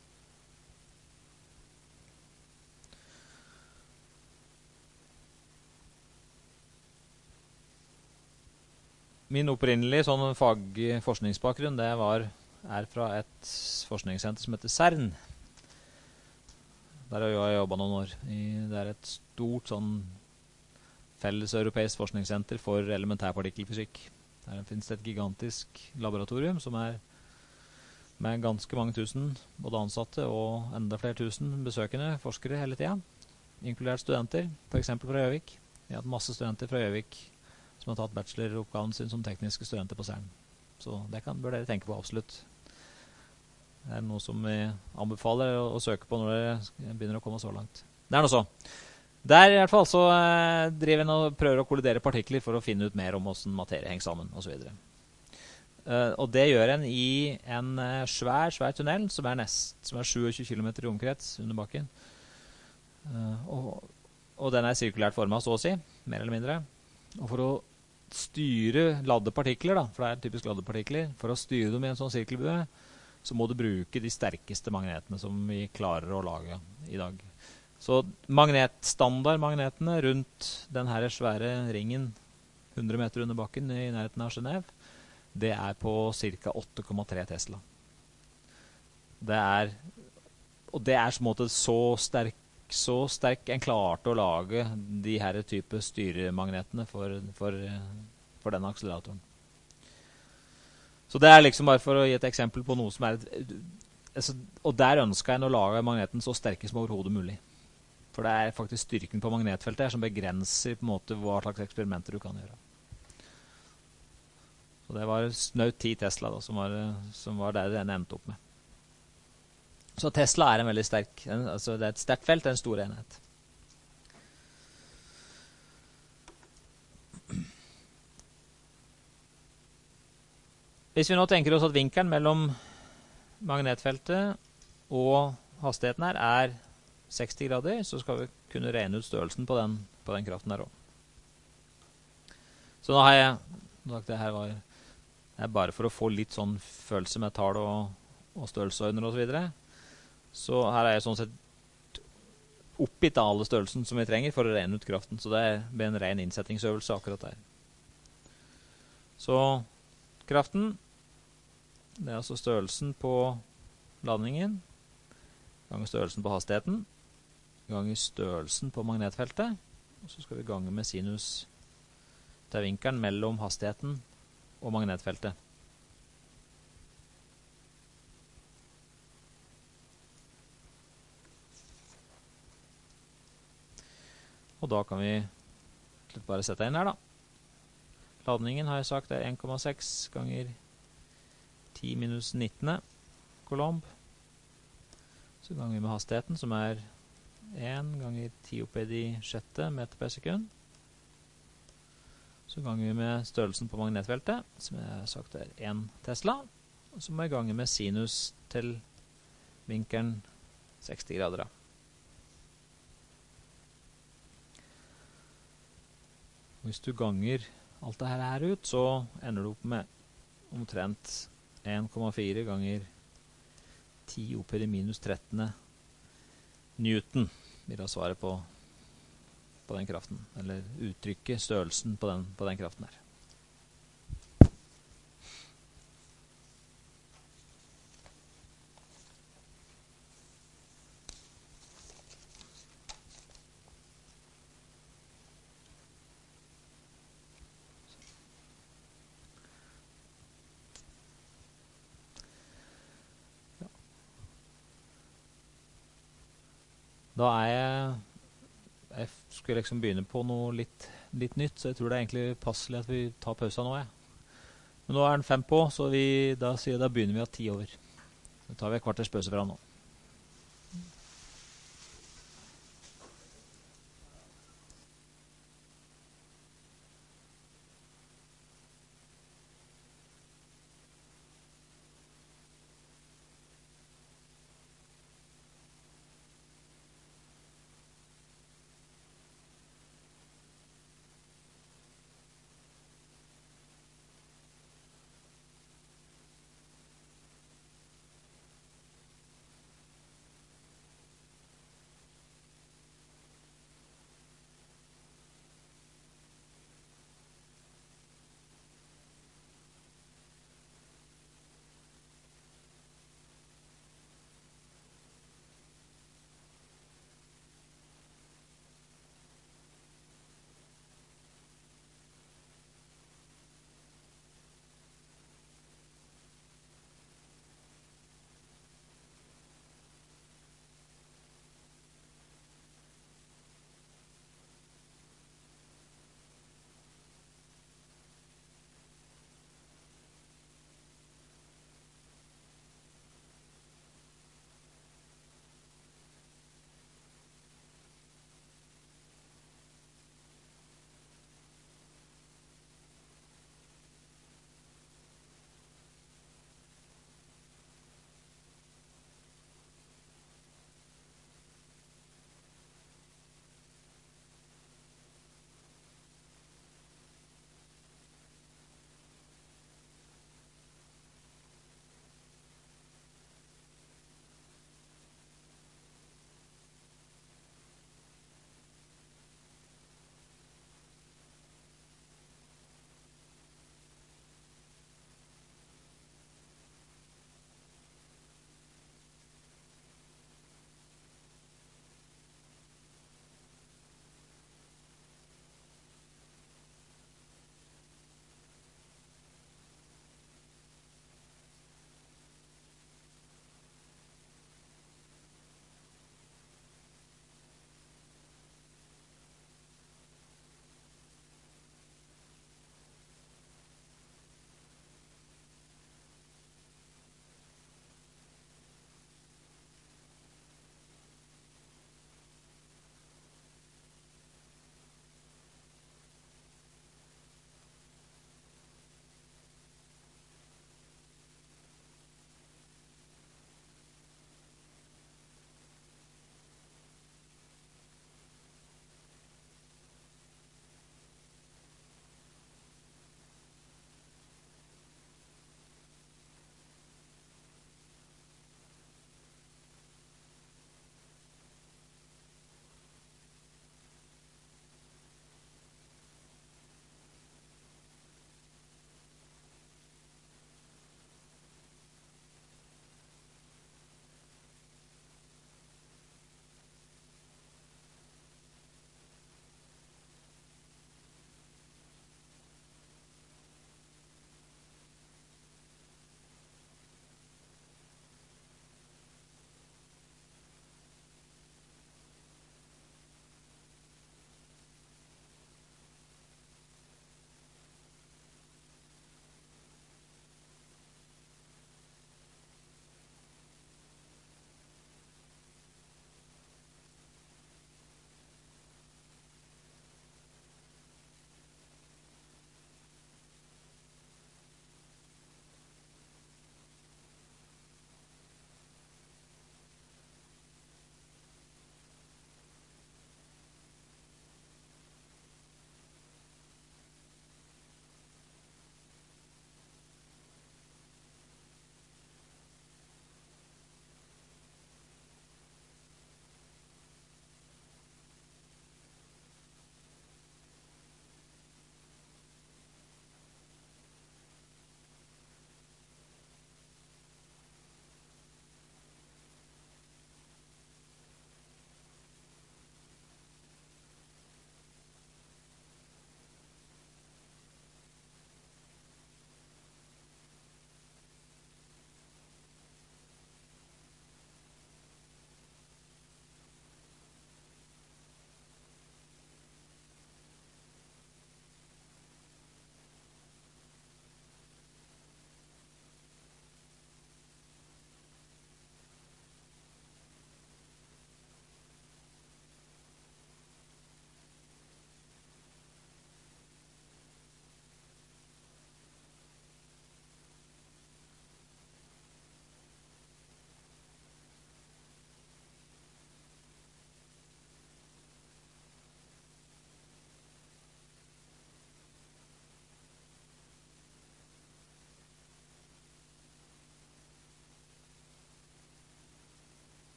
Min opprinnelige sånn fagforskningsbakgrunn, det var, er fra et forskningssenter som heter CERN. Der har jeg jobbet noen år. I, det er et stort sånn felles europeisk forskningssenter for elementærpartikkelfysikk. Der finnes det et gigantisk laboratorium som er med ganske mange tusen både ansatte og enda flere tusen besøkende forskere hele tiden, inkludert studenter, for eksempel fra Gjøvik. Vi har hatt masse studenter fra Gjøvik som har tatt bacheloroppgaven sin som tekniske studenter på CERN. Så det kan, bør dere tenke på absolutt. Det er noe som vi anbefaler å, å søke på når dere begynner å komme så langt. Det er noe så. Der i hvert fall så eh, driver en og prøver å kollidere partikler for å finne ut mer om hvordan materie henger sammen, og så videre. Uh, og det gjør en i en uh, svær, svær tunnel som er, nest, som er tjuesju kilometer i omkrets under bakken. Uh, og, og den er sirkulært formet, så å si, mer eller mindre. Og for å styre ladde partikler, da, for det er typisk ladde partikler, for å styre dem i en sånn sirkelbue, så må du bruke de sterkeste magnetene som vi klarer å lage i dag. Så magnet, standardmagnetene rundt den her svære ringen hundre meter under bakken i nærheten av Genève, det er på ca. åtte komma tre Tesla. Det er, og det er på en måte så sterk, så sterk en klarte å lage de her type styremagnetene for, for, for den akseleratoren. Så det er liksom bare for å gi et eksempel på noe som er et, altså, og der ønsker en å lage magneten så sterke som overhodet mulig. For det er faktisk styrken på magnetfeltet her som begrenser på en måte hva slags eksperimenter du kan gjøre. Så det var snaut ti Tesla da, som, var, som var der den endte opp med. Så Tesla er en veldig sterk, en, altså det er et sterkt felt, det er en stor enhet. Hvis vi nå tenker oss at vinkelen mellom magnetfeltet og hastigheten her er seksti grader, så skal vi kunne regne ut størrelsen på den, på den kraften her også. Så nå har jeg sagt det her var det er bare for å få litt sånn følelse med tall og, og størrelsesordner og så videre. Så her er jeg sånn sett oppgitt alle størrelsen som vi trenger for å regne ut kraften. Så det blir en ren innsettingsøvelse akkurat der. Så kraften, det er altså størrelsen på ladningen, ganger størrelsen på hastigheten, ganger størrelsen på magnetfeltet, og så skal vi gange med sinus til vinkelen mellom hastigheten og magnetfeltet. Og da kan vi bare sette inn her da. Ladningen har jeg sagt er en komma seks ganger ti minus nitten Coulomb. Så ganger vi med hastigheten som er en ganger ti opphøyd i sjette meter per sekund. Så ganger vi med størrelsen på magnetfeltet, som jeg har sagt er en Tesla. Og så må jeg gange med sinus til vinkelen seksti grader. Hvis du ganger alt det her ut, så ender du opp med omtrent en komma fire ganger ti opphøyd i minus tretten Newton, vil da svare på på den kraften, eller uttrykke størrelsen på den, på den kraften her. Da er jeg jeg skulle liksom begynne på noe litt, litt nytt, så jeg tror det er egentlig passelig at vi tar pausa nå, jeg. Men nå er den fem på, så vi, da sier jeg da begynner vi at ti over. Så tar vi et kvarters pause fra nå.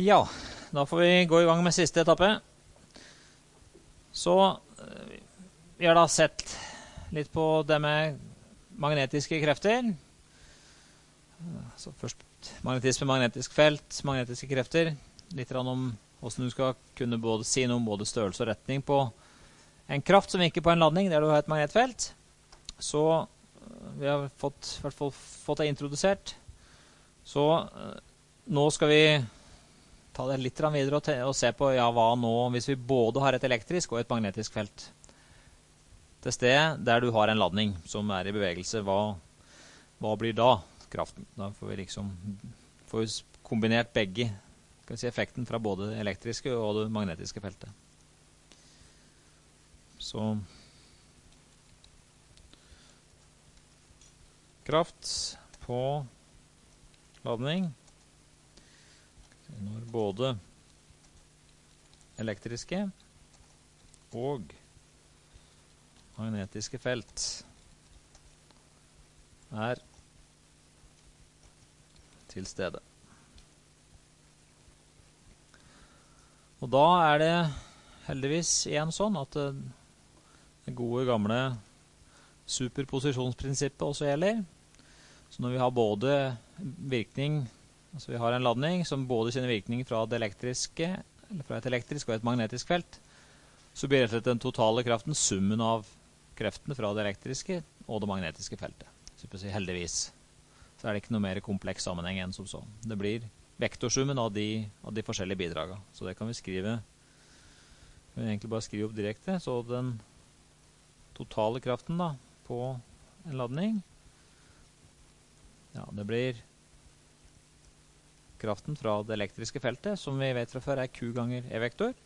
Ja, da får vi gå i gang med siste etappe. Så vi har da sett litt på det med magnetiske krefter. Så først magnetisme, magnetisk felt, magnetiske krefter. Litt om hvordan du skal kunne både si noe om både størrelse og retning på en kraft som virker på en ladning, der du har et magnetfelt. Så vi har fått, i hvert fall fått det introdusert. Så nå skal vi ta det litt videre og, og se på ja, hva nå, hvis vi både har et elektrisk og et magnetisk felt. Til sted der du har en ladning som er i bevegelse, hva, hva blir da kraften? Da får vi liksom får vi kombinert begge, skal vi si, effekten fra både det elektriske og det magnetiske feltet. Så kraft på ladning når både elektriske og magnetiske felt er til stede. Og da er det heldigvis igjen sånn at det gode gamle superposisjonsprinsippet også gjelder. Så når vi har både virkning, altså vi har en ladning som både kjenner virkning fra det elektriske, eller fra et elektrisk og et magnetisk felt, så blir det den totale kraften summen av kreftene fra det elektriske og det magnetiske feltet. Så si heldigvis. Så er det ikke noe mer kompleks sammenheng enn som så. Det blir vektorsummen av de, av de forskjellige bidragene. Så det kan vi skrive, vi kan egentlig bare skrive opp direkte, så den totale kraften da, på en ladning, ja, det blir kraften fra det elektriske feltet, som vi vet fra før er Q ganger E-vektor.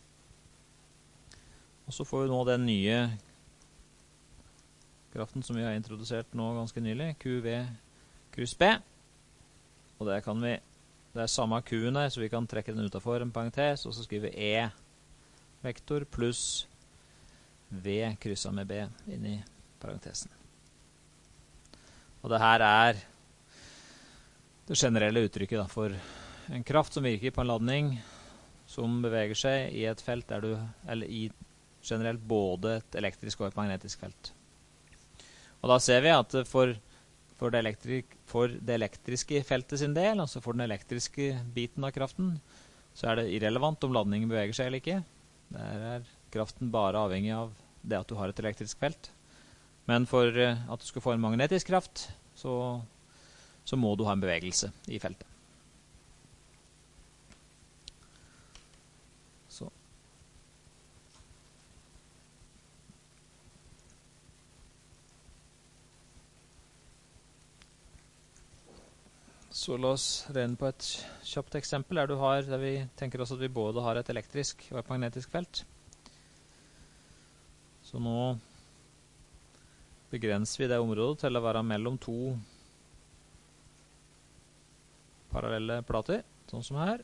Og så får vi nå den nye kraften som vi har introdusert nå ganske nylig, Q V kryss B. Og det kan vi, det er samme Q-en her, så vi kan trekke den utenfor en parentes, og så skriver vi E-vektor pluss V krysset med B inn i parentesen. Og det her er det generelle uttrykket da, for en kraft som virker på en ladning som beveger seg i et felt der du, eller i generelt både et elektrisk og et magnetisk felt. Og da ser vi at for, for, det, elektrik, for det elektriske feltet sin del, altså for den elektriske biten av kraften, så er det irrelevant om ladningen beveger seg eller ikke. Der er kraften bare avhengig av det at du har et elektrisk felt. Men for at du skal få en magnetisk kraft, så, så må du ha en bevegelse i feltet. Så. Så la oss regne på et kjapt eksempel der, du har, der vi tenker oss at vi både har et elektrisk og et magnetisk felt. Så nå begrenser vi det området til å være mellom to parallelle plater, sånn som her.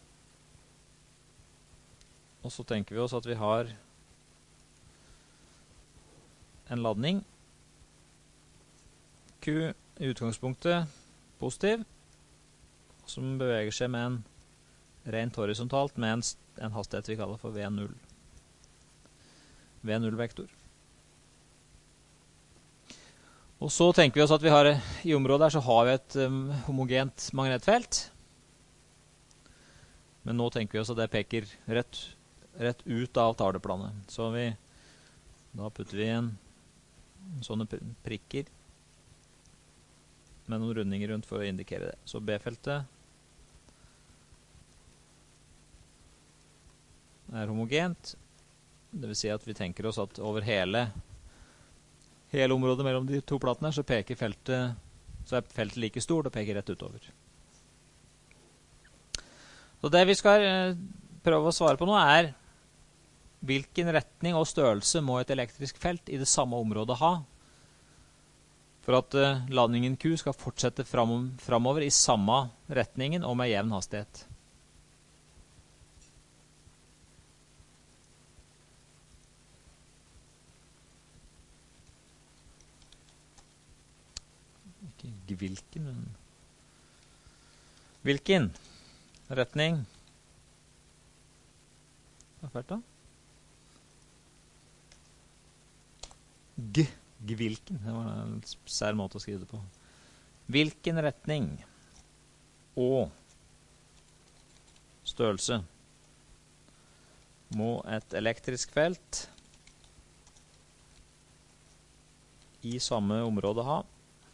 Og så tenker vi oss at vi har en ladning. Q i utgangspunktet positiv, som beveger seg med en rent horisontalt med en, en hastighet vi kaller for V null. V null-vektor. Og så tenker vi oss at vi har, i området her så har vi et um, homogent magnetfelt. Men nå tenker vi oss at det peker rett, rett ut av taleplanet. Så vi, da putter vi en sånne prikker med noen rundinger rundt for å indikere det. Så B-feltet er homogent. Det vil si at vi tenker oss at over hele hele området mellom de to platene så peker feltet, så er feltet like stort og peker rett utover. Så det vi skal prøve å svare på nå er hvilken retning og størrelse må et elektrisk felt i det samme området ha for at ladningen Q skal fortsette fram, framover i samme retningen og med jevn hastighet. Ikke hvilken, men hvilken retning feltet. G. Hvilken. Det var en sær måte å skrive det på. Hvilken retning og størrelse må et elektrisk felt i samme område ha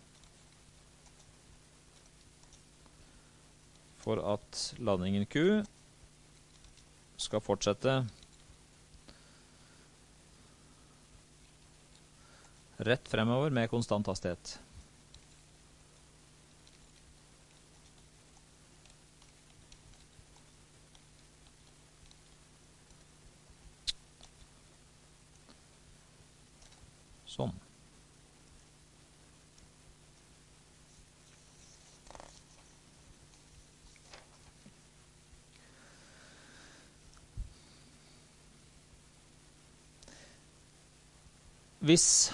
for at ladningen Q skal fortsette rett fremover med konstant hastighet. Sånn. Hvis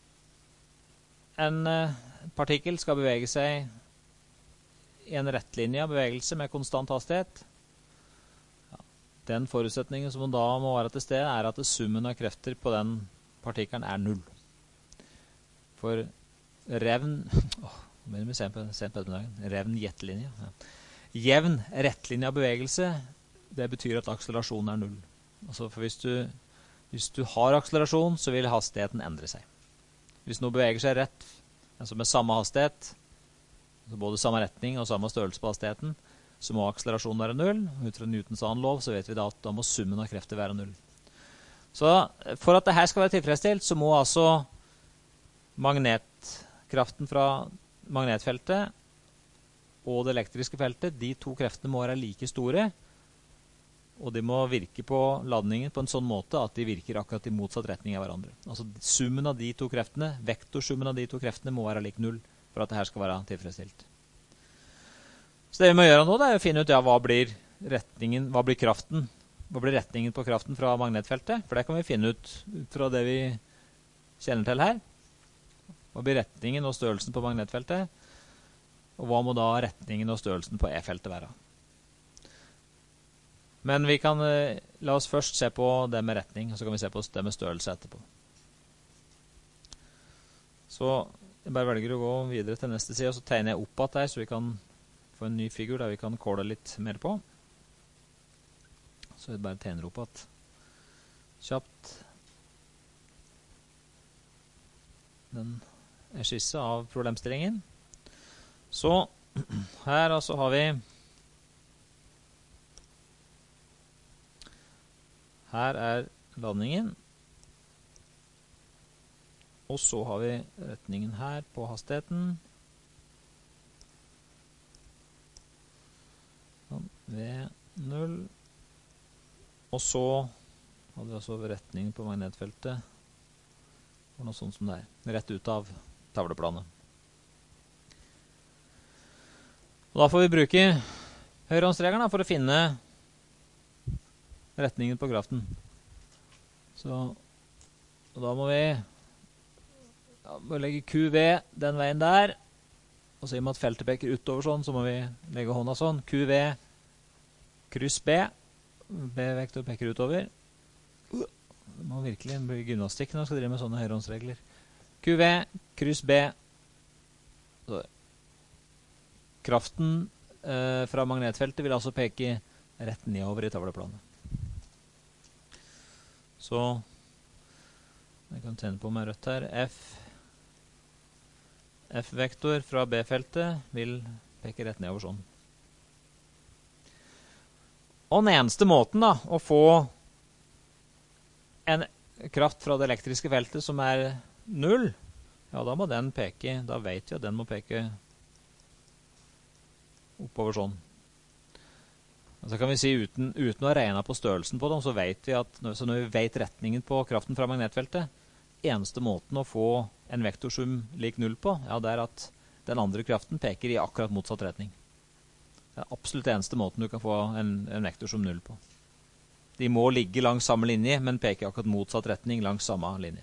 en partikkel skal bevege seg i en rettlinje av bevegelse med konstant hastighet, ja, den forutsetningen som da må være til stede er at summen av krefter på den partikkelen er null. For revn, åh, nå begynner vi sent på, sent på ettermiddagen, revn gjettelinje. Ja. Jevn rettlinje av bevegelse, det betyr at akselerasjonen er null. Altså for hvis du, hvis du har akselerasjon, så vil hastigheten endre seg. Hvis noe beveger seg rett, altså med samme hastighet, altså både samme retning og samme størrelse på hastigheten, så må akselerasjonen være null. Ut fra Newtons annen lov så vet vi da at da må summen av krefter være null. Så for at dette skal være tilfredsstilt, så må altså magnetkraften fra magnetfeltet og det elektriske feltet, de to kreftene må være like store, og de må virke på ladningen på en sånn måte at de virker akkurat i motsatt retning av hverandre. Altså summen av de to kreftene, vektorsummen av de to kreftene må være lik null for at dette skal være tilfredsstilt. Så det vi må gjøre nå, det er å finne ut, ja, hva blir retningen, hva blir kraften, hva blir retningen på kraften fra magnetfeltet? For det kan vi finne ut, ut fra det vi kjenner til her. Hva blir retningen og størrelsen på magnetfeltet? Og hva må da retningen og størrelsen på E-feltet være? Men vi kan, eh, la oss først se på det med retning, og så kan vi se på det med størrelse etterpå. Så jeg bare velger å gå videre til neste side, og så tegner jeg opp at der, så vi kan få en ny figur der vi kan kåle litt mer på. Så jeg bare tegner opp at kjapt. Den er skisse av problemstillingen. Så her altså har vi her er ladningen, og så har vi retningen her på hastigheten, ved null, og så har vi altså retningen på magnetfeltet, og noe sånt som det er, rett ut av tavleplanet. Og da får vi bruke høyrehåndsregelen for å finne retningen på kraften. Så og da må vi, ja, må legge Q V den veien der, og så i og med at feltet peker utover sånn, så må vi legge hånda sånn. Q V kryss B. B-vektor peker utover. Det må virkelig bli gymnastikk når vi skal drive med sånne høyrehåndsregler. Q V kryss B. Så. Kraften eh, fra magnetfeltet vil altså peke rett nedover i tavleplanet. Så jeg kan tenne på med rødt her. F F-vektor fra B-feltet vil peke rett nedover sånn. Og den eneste måten da, å få en kraft fra det elektriske feltet som er null, ja, da må den peke, da vet vi at den må peke oppover sånn. Så kan vi si uten, uten å regne på størrelsen på dem, så vet vi at så når vi vet retningen på kraften fra magnetfeltet, eneste måten å få en vektorsum lik null på, ja, det er at den andre kraften peker i akkurat motsatt retning. Det er absolutt eneste måten du kan få en, en vektorsum null på. De må ligge langs samme linje, men peker akkurat motsatt retning langs samme linje.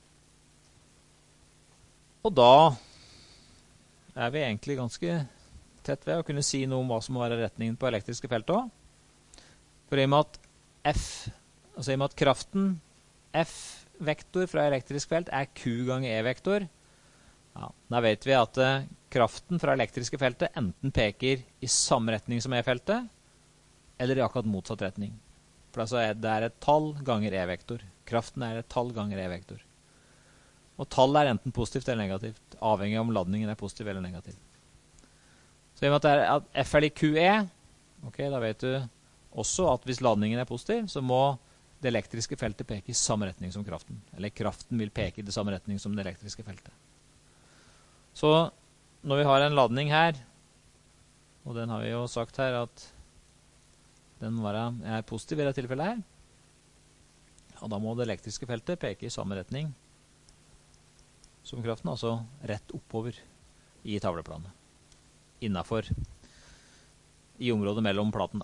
Og da er vi egentlig ganske tett ved å kunne si noe om hva som må være retningen på elektriske felt også. For i og med at F, altså i og med at kraften F-vektor fra elektrisk felt er Q ganger E-vektor, ja, da vet vi at uh, kraften fra elektriske feltet enten peker i samme retning som E-feltet, eller i akkurat motsatt retning. For altså er det er et tall ganger E-vektor. Kraften er et tall ganger E-vektor. Og tallet er enten positivt eller negativt, avhengig av om ladningen er positiv eller negativ. Så i og med at, det er at F er lik Q E, ok, da vet du også at hvis ladningen er positiv, så må det elektriske feltet peke i samme retning som kraften. Eller kraften vil peke i det samme retning som det elektriske feltet. Så når vi har en ladning her, og den har vi jo sagt her at den er positiv i det tilfellet her, og da må det elektriske feltet peke i samme retning som kraften, altså rett oppover i tavleplanet, innenfor, i området mellom platen.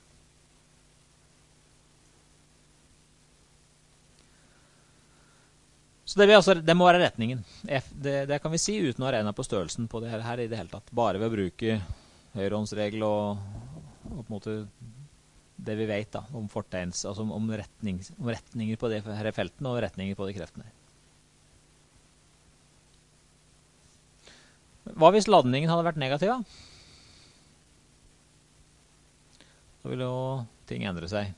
Så det, vil altså, det må være retningen. F, det, det kan vi si uten å regne på størrelsen på det her, her i det hele tatt. Bare ved å bruke høyrehåndsregel og, og på en måte det vi vet da, om fortegns, altså om, om, retning, om retninger på de her feltene og retninger på de kreftene. Hva hvis ladningen hadde vært negativ da? Da vil jo ting endre seg.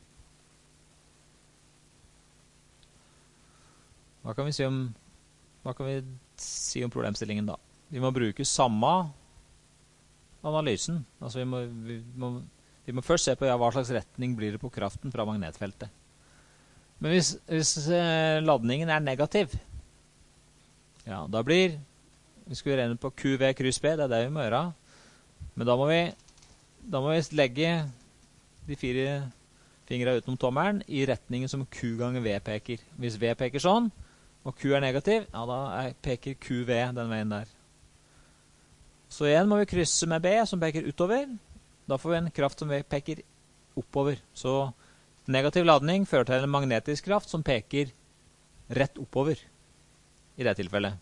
Hva kan vi si om, hva kan vi si om problemstillingen da? Vi må bruke samme analysen. Altså vi må, vi må, vi må først se på ja, hva slags retning blir det på kraften fra magnetfeltet. Men hvis, hvis eh, ladningen er negativ, ja, da blir, vi skal regne på Q V kryss B, det er det vi må gjøre. Men da må vi, da må vi legge de fire fingrene utenom tommelen i retningen som Q ganger V peker. Hvis V peker sånn, og Q er negativ, ja, da er, peker Q V den veien der. Så igjen må vi krysse med B, som peker utover. Da får vi en kraft som peker oppover. Så negativ ladning fører til en magnetisk kraft som peker rett oppover i det tilfellet.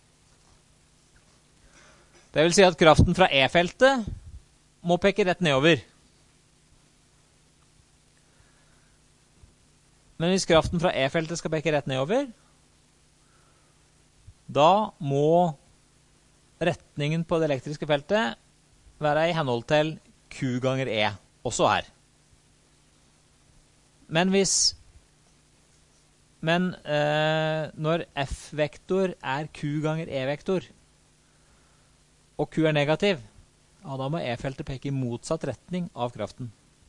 Det vil si at kraften fra E-feltet må peke rett nedover. Men hvis kraften fra E-feltet skal peke rett nedover, da må retningen på det elektriske feltet være i henhold til Q ganger E, også her. Men hvis men eh, når F-vektor er Q ganger E-vektor, og Q er negativ, ja, da må E-feltet peke i motsatt retning av kraften.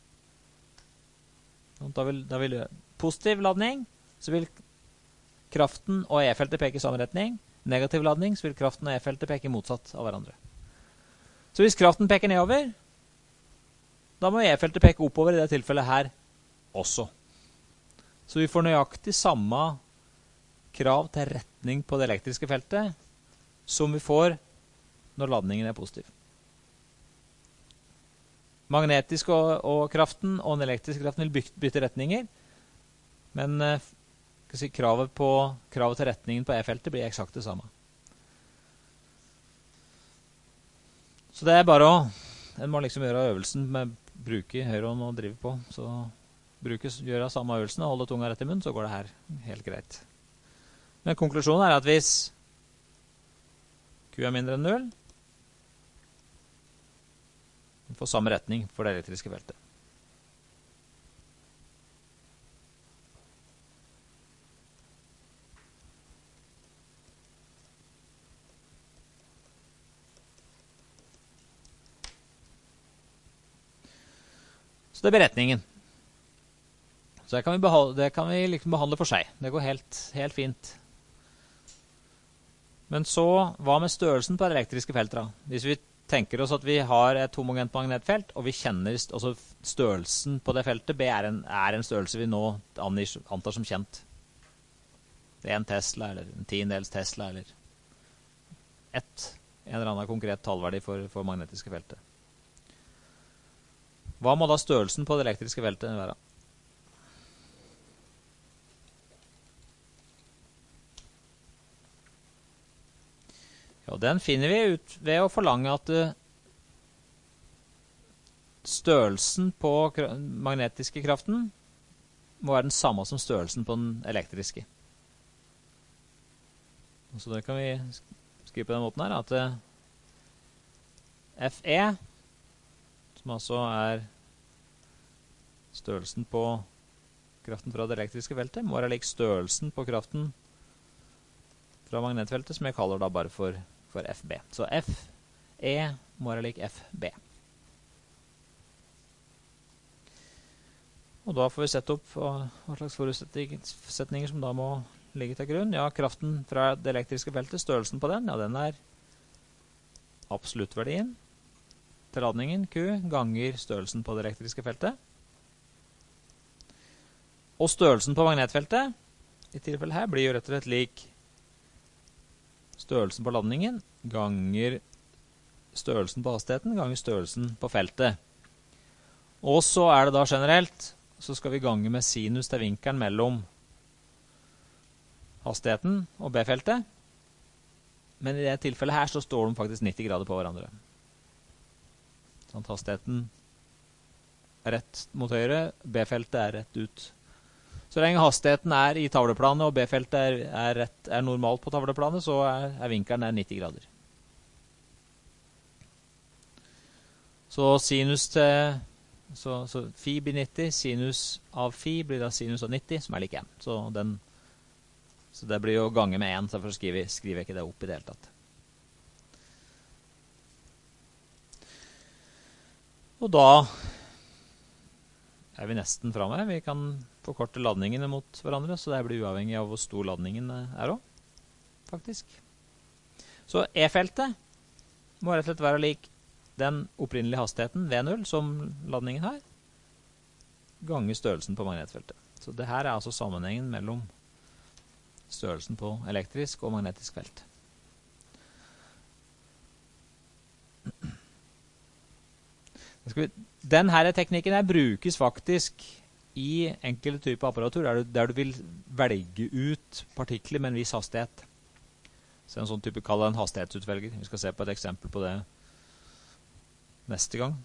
Da vil, da vil positiv ladning, så vil kraften og E-feltet peke i samme retning. Negativ ladning, så vil kraften og E-feltet peke motsatt av hverandre. Så hvis kraften peker nedover, da må E-feltet peke oppover i det tilfellet her også. Så vi får nøyaktig samme krav til retning på det elektriske feltet som vi får når ladningen er positiv. Magnetisk og, og kraften og den elektriske kraften vil bytte, bytte retninger, men eh, si, kravet, på, kravet til retningen på E-feltet blir eksakt det samme. Så det er bare å, en må liksom gjøre øvelsen med bruke høyrehånd og drive på, så bruke, gjøre samme øvelsen og holde tunga rett i munnen, så går det her helt greit. Men konklusjonen er at hvis Q er mindre enn null, vi får samme retning for det elektriske feltet. Så det blir retningen. Så det kan vi, beholde, det kan vi liksom behandle for seg. Det går helt, helt fint. Men så, hva med størrelsen på det elektriske feltet da? Hvis vi tenker oss at vi har et homogent magnetfelt, og vi kjenner altså størrelsen på det feltet, B er en, er en størrelse vi nå antar som kjent. Det er en Tesla, eller en tiendedels Tesla, eller ett, en eller annen konkret tallverdi for, for magnetiske feltet. Hva må da størrelsen på det elektriske feltet være? Ja, den finner vi ut ved å forlange at uh, størrelsen på magnetiske kraften må være den samme som størrelsen på den elektriske. Så det kan vi skrive på den måten her, at F E, som altså er størrelsen på kraften fra det elektriske feltet, må være lik størrelsen på kraften fra magnetfeltet, som jeg kaller da bare for, for F B. Så F E må være lik F B. Og da får vi sette opp hva slags forutsetninger som da må ligge til grunn. Ja, kraften fra det elektriske feltet, størrelsen på den, ja, den er absoluttverdien til ladningen Q ganger størrelsen på det elektriske feltet. Og størrelsen på magnetfeltet, i tilfellet her, blir jo rett og slett lik størrelsen på ladningen ganger størrelsen på hastigheten ganger størrelsen på feltet. Og så er det da generelt, så skal vi gange med sinus til vinkelen mellom hastigheten og B-feltet. Men i det tilfellet her så står de faktisk nitti grader på hverandre. Sånn, hastigheten er rett mot høyre, B-feltet er rett ut. Så lenge hastigheten er i tavleplanet og B-feltet er, er, rett, er normalt på tavleplanet, så er, er vinkelen er nitti grader. Så sinus til så, så phi blir nitti, sinus av phi blir da sinus av nitti, som er lik én. Så, den, så det blir jo gange med én, så derfor skriver, skriver jeg ikke det opp i det hele tatt. Og da er vi nesten fremme. Vi kan forkorte ladningene mot hverandre, så det blir uavhengig av hvor stor ladningen er også, faktisk. Så E-feltet må rett og slett være lik den opprinnelige hastigheten V null som ladningen har, ganger størrelsen på magnetfeltet. Så det her er altså sammenhengen mellom størrelsen på elektrisk og magnetisk felt. Denne teknikken her brukes faktisk i enkelte typer apparatur der du, der du vil velge ut partikler med en viss hastighet. Så en sånn type kaller en hastighetsutvelger. Vi skal se på et eksempel på det neste gang,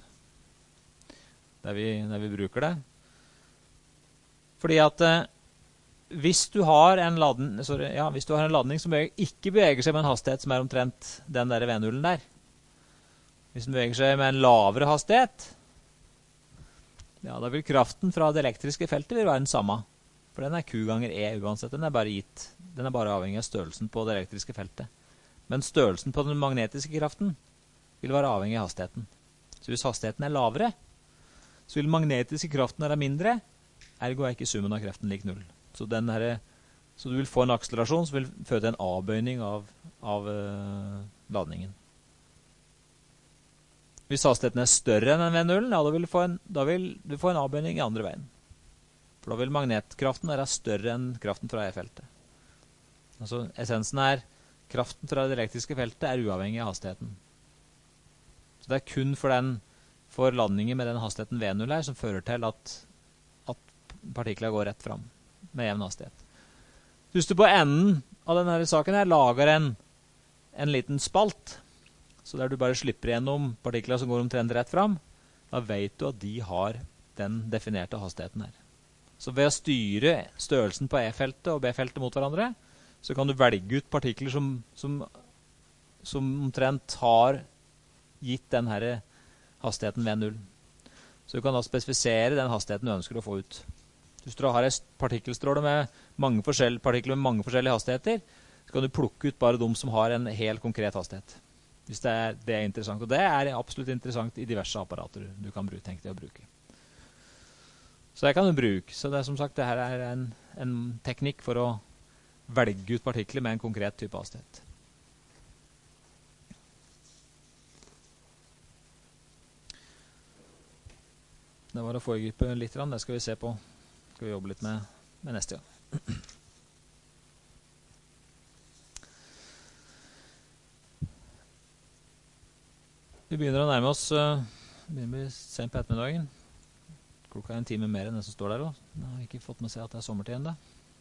der vi, der vi bruker det. Fordi at eh, hvis, du har en ladning, sorry, ja, hvis du har en ladning som ikke beveger seg med en hastighet som er omtrent den der V nullen der, hvis den beveger seg med en lavere hastighet, ja, da vil kraften fra det elektriske feltet vil være den samme. For den er Q ganger E uansett. Den er bare gitt. Den er bare avhengig av størrelsen på det elektriske feltet. Men størrelsen på den magnetiske kraften vil være avhengig av hastigheten. Så hvis hastigheten er lavere, så vil den magnetiske kraften være mindre, ergo er ikke summen av kraften lik null. Så, den her, så du vil få en akselerasjon som vil føre til en avbøyning av, av uh, ladningen. Hvis hastigheten er større enn V null, ja, da vil du få en, da vil du få en avbøyning i andre veien. For da vil magnetkraften være større enn kraften fra E-feltet. Altså, essensen er, kraften fra det elektriske feltet er uavhengig av hastigheten. Så det er kun for, den, for ladningen med den hastigheten V null her som fører til at, at partikler går rett frem med jevn hastighet. Hvis du på enden av denne saken her lager en, en liten spalt, så der du bare slipper gjennom partikler som går omtrent rett frem, da vet du at de har den definerte hastigheten her. Så ved å styre størrelsen på E-feltet og B-feltet mot hverandre, så kan du velge ut partikler som, som, som omtrent har gitt den her hastigheten V null. Så du kan da spesifisere den hastigheten du ønsker å få ut. Hvis du har en partikkelstråle med mange forskjellige partikler med mange forskjellige hastigheter, så kan du plukke ut bare de som har en helt konkret hastighet. Hvis det er, det er interessant. Og det er absolutt interessant i diverse apparater du kan bruke, tenke deg å bruke. Så det kan du bruke. Så det er som sagt, det her er en, en teknikk for å velge ut partikler med en konkret type hastighet. Det var å foregripe litt, det skal vi se på. Det skal vi jobbe litt med, med neste gang. Vi begynner å nærme oss, uh, begynner å sent på ettermiddagen. Klokka er en time mer enn det som står der også. Jeg har ikke fått med seg at det er sommertid enda.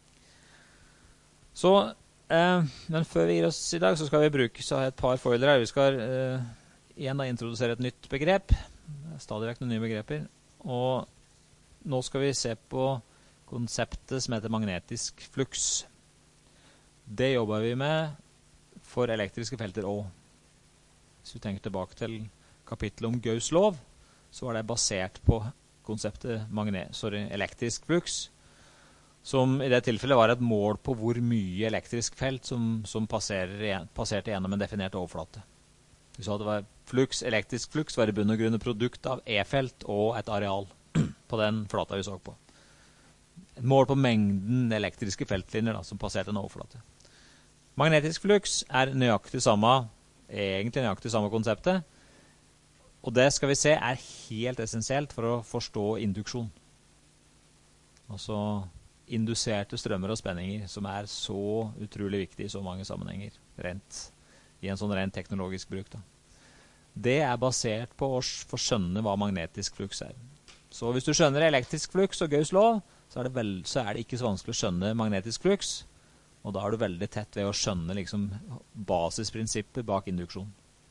Så, uh, men før vi gir oss i dag, så skal vi bruke så har jeg et par foiler her. Vi skal uh, igjen da introdusere et nytt begrep, Det er stadig vekk noen nye begreper. Og nå skal vi se på konseptet som heter magnetisk fluks. Det jobber vi med for elektriske felter også. Hvis vi tenker tilbake til kapittelet om Gauss lov, så var det basert på konseptet magnet, sorry, elektrisk fluks, som i det tilfellet var et mål på hvor mye elektrisk felt som, som passerer, passerte gjennom en definert overflate. Vi sa det var fluks, elektrisk fluks var i bunn og grunn et produkt av E-felt og et areal på den flata vi så på. Et mål på mengden elektriske feltlinjer da, som passerte en overflate. Magnetisk fluks er nøyaktig samme, egentlig nøyaktig samme konseptet, og det skal vi se er helt essensielt for å forstå induksjon. Altså induserte strømmer og spenninger, som er så utrolig viktig i så mange sammenhenger, rent, i en sånn rent teknologisk bruk. Da. Det er basert på å få skjønne hva magnetisk fluks er. Så hvis du skjønner elektrisk fluks og Gauss lov, så er, det vel, så er det ikke så vanskelig å skjønne magnetisk fluks, og da er du veldig tett ved å skjønne liksom, basisprinsippet bak induksjon.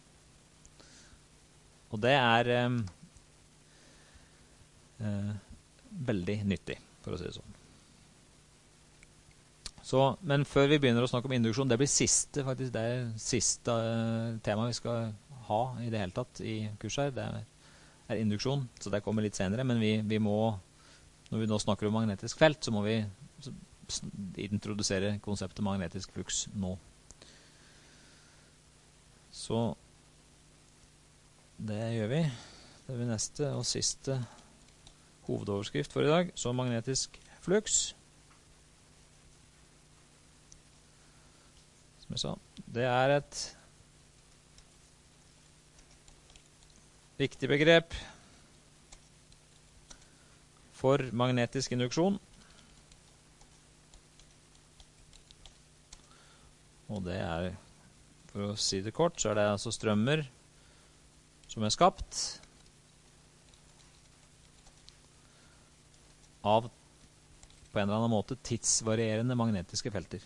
Og det er eh, eh, veldig nyttig, for å si det sånn. Så, men før vi begynner å snakke om induksjon, det blir siste, faktisk, det er siste uh, tema vi skal ha i det hele tatt i kurset her. Det er, er induksjon, så det kommer litt senere, men vi, vi må, når vi nå snakker om magnetisk felt, så må vi så, introdusere konseptet magnetisk fluks nå. Så det gjør vi. Det er neste og siste hovedoverskrift for i dag, så magnetisk fluks. Som jeg sa, det er et viktig begrep for magnetisk induksjon. Og det er, for å si det kort, så er det altså strømmer som er skapt av på en eller annen måte tidsvarierende magnetiske felter.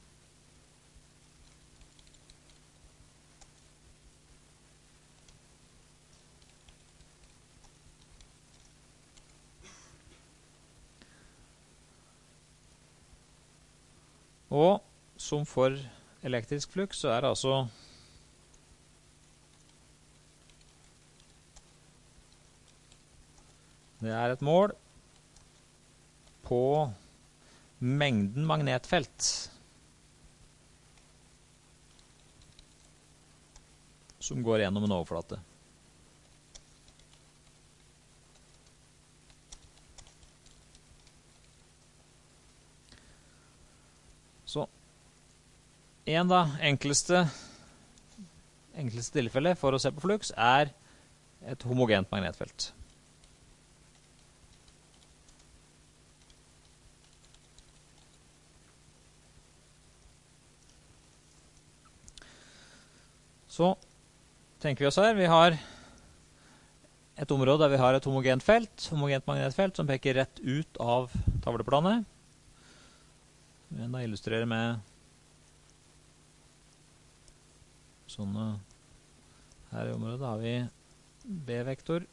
Og som for elektrisk fluks så er det altså det er et mål på mengden magnetfelt som går gjennom en overflate. Så en da, enkleste, enkleste tilfelle for å se på fluks er et homogent magnetfelt. Så tenker vi oss her, vi har et område der vi har et homogent felt, homogent magnetfelt som peker rett ut av tavleplanet. Vi da illustrerer med sånne her i området har vi B-vektor.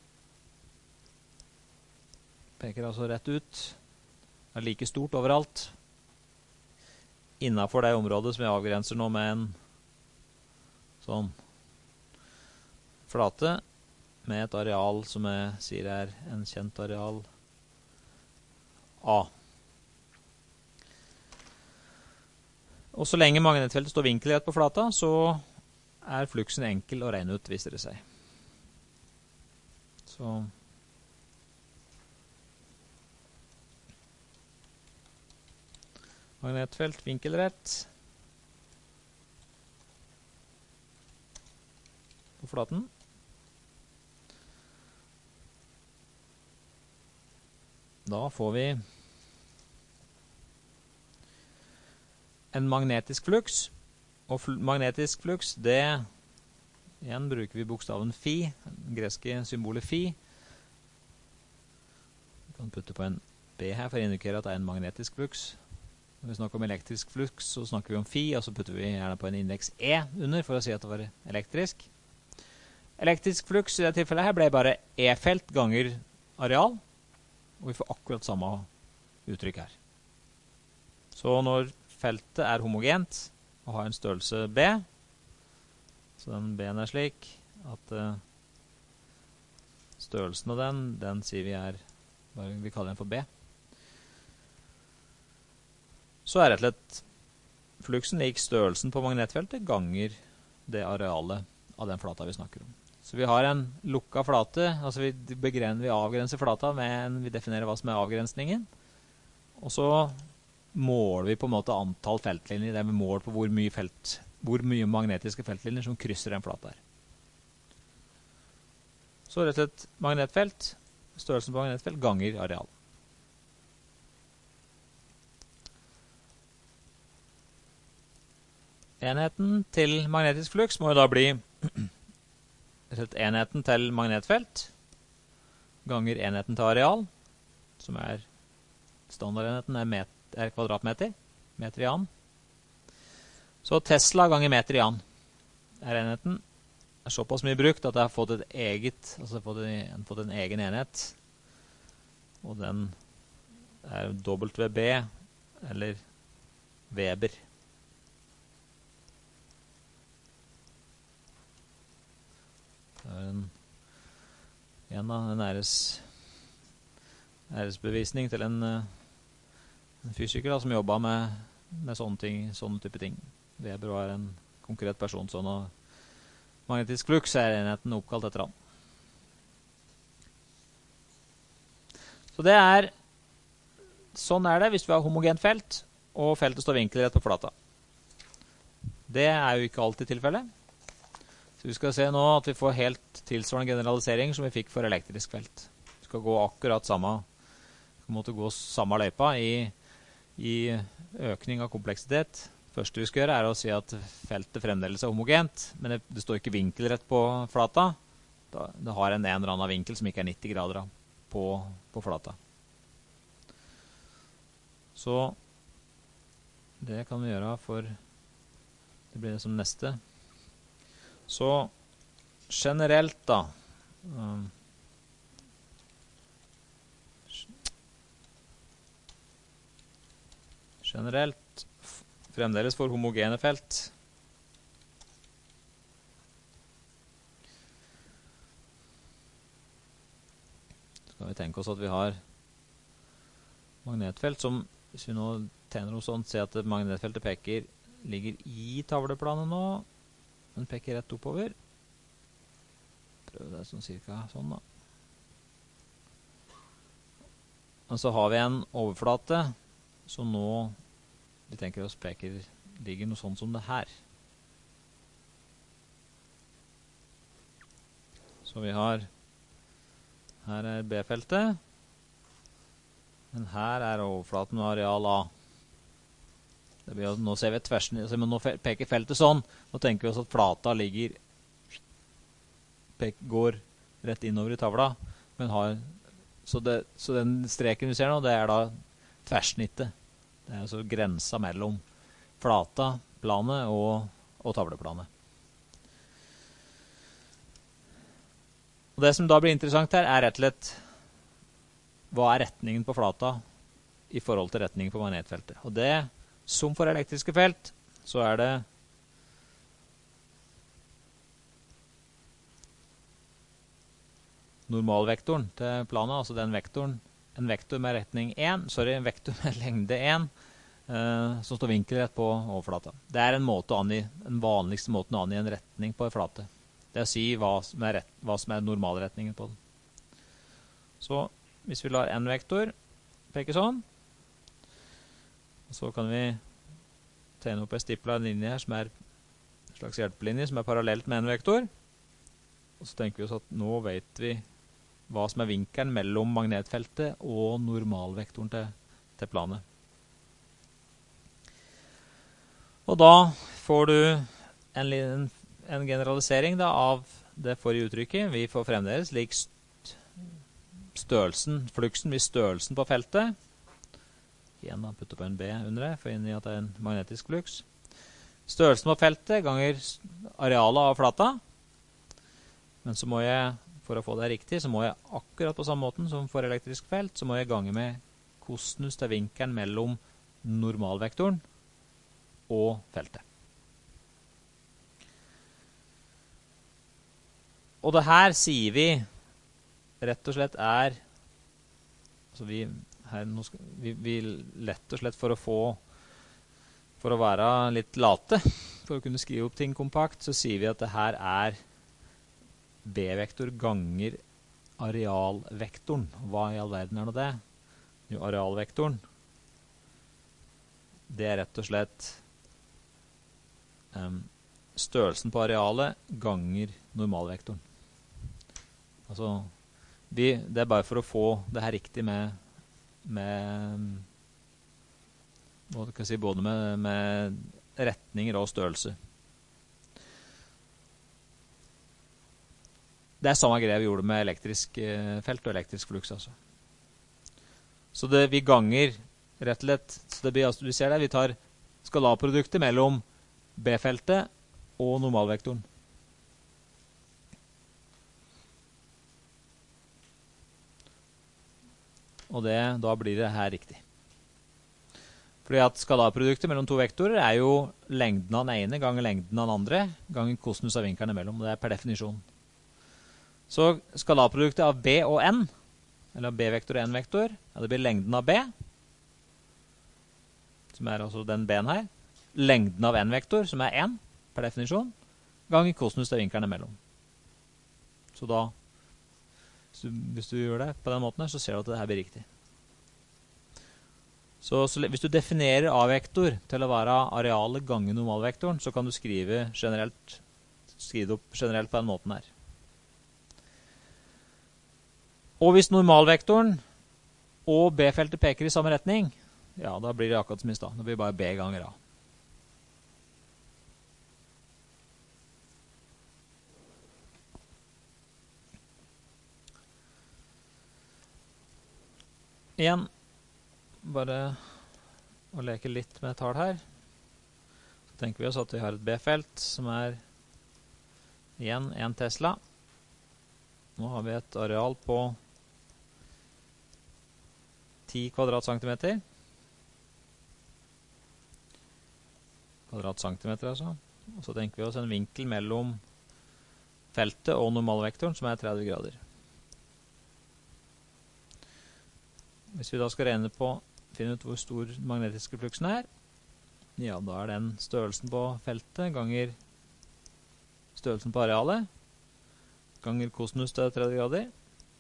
Peker altså rett ut. Det er like stort overalt. Innenfor det området som vi avgrenser nå med en sånn flate med et areal som jeg sier er en kjent areal A. Og så lenge magnetfeltet står vinkelrett på flata, så er fluksen enkel å regne ut, viser det seg. Så magnetfelt vinkelrett på flaten. Da får vi en magnetisk fluks, og fl magnetisk fluks, det, igjen bruker vi bokstaven phi, det greske symbolet phi. Vi kan putte på en B her for å indikere at det er en magnetisk fluks. Når vi snakker om elektrisk fluks, så snakker vi om phi, og så putter vi gjerne på en indeks E under for å si at det var elektrisk. Elektrisk fluks i det tilfellet her ble bare E-felt ganger areal, og vi får akkurat samme uttrykk her. Så når feltet er homogent og har en størrelse B, så den B-en er slik at uh, størrelsen av den, den sier vi er, vi kaller den for B. Så er rett og slett fluksen lik størrelsen på magnetfeltet ganger det arealet av den flata vi snakker om. Så vi har en lukka flate, altså vi, begrenser, vi avgrenser flata med en, vi definerer hva som er avgrensningen, og så måler vi på en måte antall feltlinjer, det er vi måler på hvor mye, felt, hvor mye magnetiske feltlinjer som krysser en flate her. Så rett og slett magnetfelt, størrelsen på magnetfelt ganger areal. Enheten til magnetisk fluks må jo da bli enheten til magnetfelt ganger enheten til areal, som er standardenheten er, met, er kvadratmeter, meter i an. Så Tesla ganger meter i an er enheten. Er såpass mye brukt at jeg har fått et eget, altså fått en, fått en egen enhet, og den er W B eller Weber. Det er en, en, en æres, æresbevisning til en, en fysiker da, som jobbet med, med sånne, ting, sånne type ting. Weber var en konkret person, sånn, og magnetisk fluks er enheten oppkalt etter han. Så det er, sånn er det hvis vi har homogent felt, og feltet står vinkelrett på flata. Det er jo ikke alltid tilfellet. Så vi skal se nå at vi får helt tilsvarende generalisering som vi fikk for elektrisk felt. Vi skal gå akkurat samme, vi måtte gå samme løypa i, i økning av kompleksitet. Første vi skal gjøre er å si at feltet fremdeles er homogent, men det, det står ikke vinkelrett på flata. Det har en en eller annen vinkel som ikke er nitti grader på, på flata. Så det kan vi gjøre for, det blir det som neste. Så generelt da, um, generelt fremdeles for homogene felt, skal vi tenke oss at vi har magnetfelt som, hvis vi nå tegner noe sånt, ser at magnetfeltet peker, ligger i tavleplanet nå, den peker rett oppover. Prøv det sånn cirka sånn da. Og så har vi en overflate som nå, vi tenker oss peker, ligger noe sånn som det her. Så vi har, her er B-feltet, men her er overflaten med areal A. Det blir, nå ser vi tversen, altså nå peker feltet sånn, nå tenker vi oss at flata ligger, pek, går rett innover i tavla, men har, så, det, så den streken vi ser nå, det er da tversnittet. Det er altså grensa mellom flata, planet og, og tavleplanet. Og det som da blir interessant her, er rett og slett, hva er retningen på flata i forhold til retningen på magnetfeltet? Og det som for elektriske felt, så er det normalvektoren til planet, altså den vektoren, en vektor med retning én, sorry, en vektor med lengde én, eh, som står vinkelrett på overflata. Det er en måte å angi, den vanligste måten å angi en retning på en flate. Det er å si hva som er, rett, hva som er normalretningen på den. Så hvis vi lar en vektor peke sånn, så kan vi tegne opp en stipla linje her som er en slags hjelpelinje som er parallelt med en vektor. Og så tenker vi oss at nå vet vi hva som er vinkelen mellom magnetfeltet og normalvektoren til, til planet. Og da får du en, en, en generalisering da, av det forrige uttrykket. Vi får fremdeles lik størrelsen, fluksen blir størrelsen på feltet. Igjen da, putte på en B under det, for inn i at det er en magnetisk fluks. Størrelsen på feltet ganger arealet av flata. Men så må jeg, for å få det riktig, så må jeg akkurat på samme måten som for elektrisk felt, så må jeg gange med kosinus til vinkelen mellom normalvektoren og feltet. Og det her sier vi rett og slett er, altså vi, her, nå skal, vi, vi lett og slett for å få, for å være litt late, for å kunne skrive opp ting kompakt, så sier vi at det her er B-vektor ganger arealvektoren. Hva i all verden er nå det? Jo, arealvektoren, det er rett og slett um, størrelsen på arealet ganger normalvektoren. Altså, vi, det er bare for å få det her riktig med, med hva skal jeg si, både med, med retninger og størrelse. Det er samme greie vi gjorde med elektrisk felt og elektrisk flux, altså. Så det, vi ganger rett og slett, så det blir, altså, du ser det, vi tar skalarproduktet mellom B-feltet og normalvektoren. Og det, da blir det her riktig. Fordi at skalarproduktet mellom to vektorer er jo lengden av den ene ganger lengden av den andre, ganger kosinus av vinkelen imellom, og det er per definisjon. Så skalarproduktet av B og N, eller B-vektor og N-vektor, ja, det blir lengden av B, som er altså den B-en her, lengden av N-vektor, som er en, per definisjon, ganger kosinus av vinkelen imellom. Så da, hvis du, hvis du gjør det på den måten her, så ser du at det her blir riktig. Så, så hvis du definerer A-vektor til å være arealet ganger normalvektoren, så kan du skrive generelt, skrive opp generelt på den måten her. Og hvis normalvektoren og B-feltet peker i samme retning, ja, da blir det akkurat som i stad. Det blir bare B ganger A. Igjen, bare å leke litt med tall her. Så tenker vi oss at vi har et B-felt som er igjen en Tesla. Nå har vi et areal på ti kvadratcentimeter. Kvadratcentimeter altså. Og så tenker vi oss en vinkel mellom feltet og normalvektoren som er tretti grader. Hvis vi da skal regne på, finne ut hvor stor den magnetiske fluksen er, ja, da er den størrelsen på feltet ganger størrelsen på arealet, ganger kosinus til tretti grader.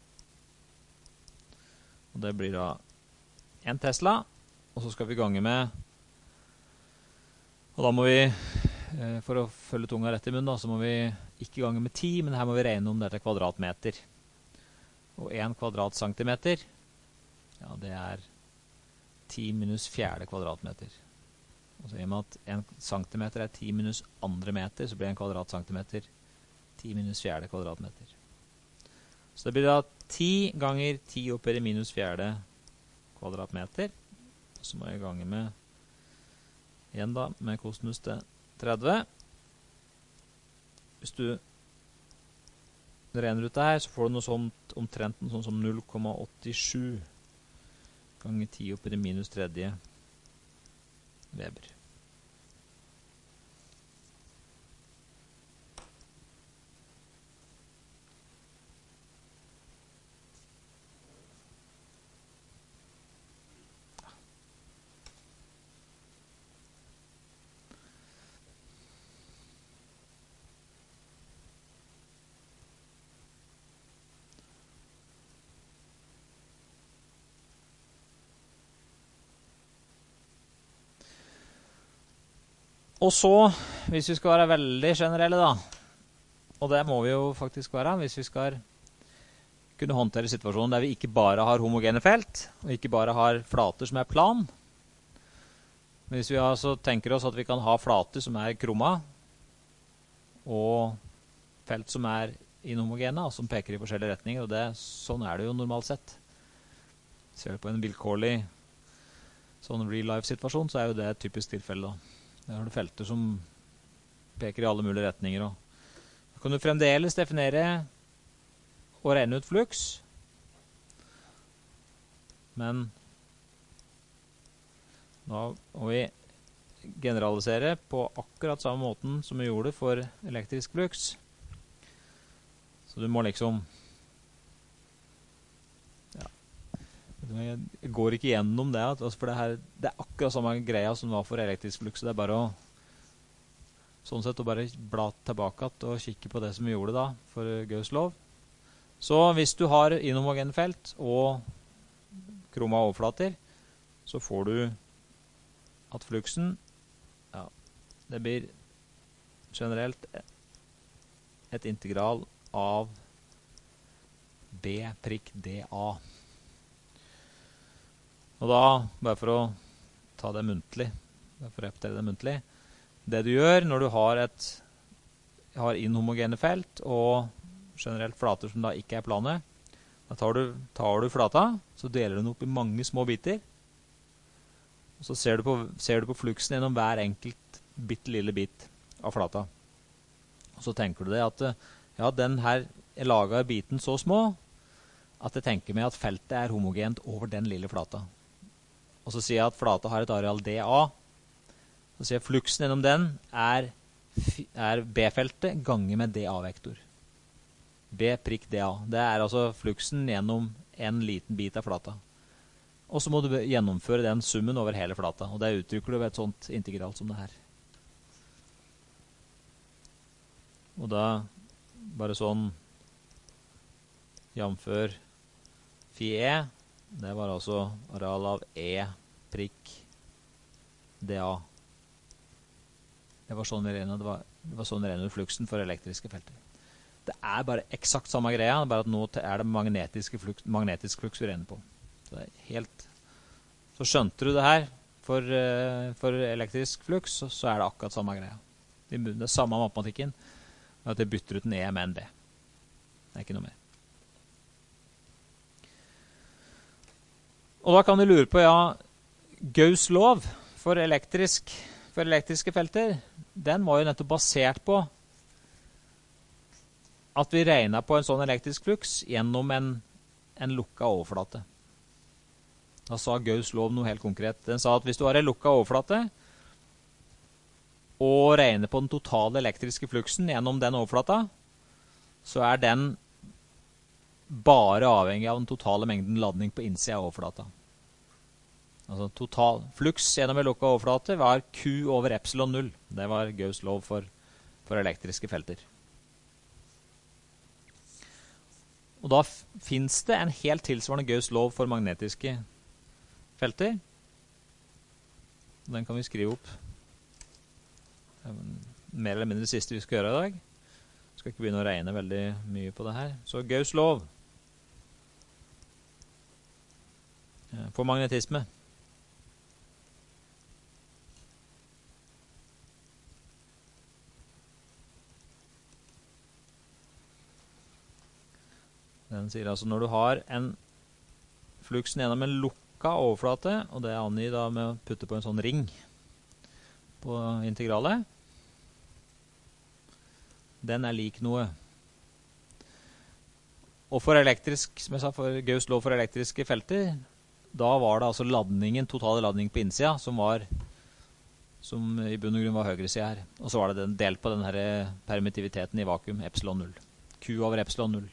Og det blir da en Tesla, og så skal vi gange med, og da må vi, for å følge tunga rett i munnen, da, så må vi ikke gange med ti, men her må vi regne om dette kvadratmeter. Og en kvadratcentimeter, ja, det er ti minus fjerde kvadratmeter. Og så i og med at en centimeter er ti minus andre meter, så blir en kvadratcentimeter ti minus fjerde kvadratmeter. Så det blir da ti ganger ti opp i minus fjerde kvadratmeter. Og så må jeg gange med, igjen da, med kosinus til tretti. Hvis du regner ut det her, så får du noe sånt, omtrent noe sånt som null komma åttisju ganger ti opp i minus tredje Weber. Og så, hvis vi skal være veldig generelle da, og det må vi jo faktisk være, hvis vi skal kunne håndtere situasjonen der vi ikke bare har homogene felt, og ikke bare har flater som er plan. Men hvis vi altså tenker oss at vi kan ha flater som er krumma, og felt som er inhomogene, og som peker i forskjellige retninger, og det, sånn er det jo normalt sett. Ser du på en vilkårlig sånn real-life-situasjon, så er jo det et typisk tilfelle da. Der har du felter som peker i alle mulige retninger. Og da kan du fremdeles definere å regne ut flux. Men da må vi generalisere på akkurat samme måten som vi gjorde for elektrisk flux. Så du må liksom ja, jeg går ikke gjennom det, for det, her, det er akkurat samme greia som var for elektrisk flux. Det er bare å sånn sett å bare bla tilbake og kikke på det som vi gjorde da for Gauss lov. Så hvis du har inhomogene felt og kroma overflater, så får du at fluxen, ja, det blir generelt et integral av B prikk dA. Og da, bare for å ta det muntlig, bare for å repetere det muntlig, det du gjør når du har et har inhomogene felt og generelt flater som da ikke er plane, da tar du, tar du flata, så deler du den opp i mange små biter, og så ser du på, ser du på fluxen gjennom hver enkelt bitte lille bit av flata. Og så tenker du deg at ja, den her er laget av biten så små at jeg tenker meg at feltet er homogent over den lille flata. Og så sier jeg at flata har et areal dA. Så sier jeg fluxen gjennom den er, er B-feltet ganger med dA-vektor. B prikk dA. Det er altså fluxen gjennom en liten bit av flata. Og så må du gjennomføre den summen over hele flata. Og det uttrykker du ved et sånt integral som det her. Og da bare sånn jamfør phi E. Det var altså areal av E prikk dA. Det var sånn vi regnet, det var, det var sånn vi regnet fluxen for elektriske felter. Det er bare eksakt samme greia, bare at nå er det magnetiske flux, magnetisk flux vi regner på. Så, det er helt, så skjønte du det her, for, uh, for elektrisk flux, så, så er det akkurat samme greia. Det er samme matematikken, at det bytter ut en E med en B. Det er ikke noe mer. Og da kan du lure på, ja, Gauss lov for, elektrisk, for elektriske felter, den var jo nettopp basert på at vi regnet på en sånn elektrisk flux gjennom en, en lukket overflate. Da sa Gauss lov noe helt konkret. Den sa at hvis du har en lukket overflate og regner på den totale elektriske fluxen gjennom den overflata, så er den bare avhengig av den totale mengden ladning på innsida av overflata. Altså total flux gjennom en lukket overflate var Q over epsilon null. Det var Gauss lov for, for elektriske felter. Og da finnes det en helt tilsvarende Gauss lov for magnetiske felter. Den kan vi skrive opp. Mer eller mindre det siste vi skal gjøre i dag. Jeg skal ikke begynne å regne veldig mye på det her. Så Gauss lov for magnetisme. Den sier altså når du har en fluxen gjennom en lukka overflate, og det er angitt da med å putte på en sånn ring på integralet, den er lik noe. Og for elektrisk, som jeg sa, for Gauss lov for elektriske felter, da var det altså ladningen, totale ladning på innsida, som var, som i bunn og grunn var høyre sida her. Og så var det den delt på den her permittiviteten i vakuum, epsilon null. Q over epsilon null.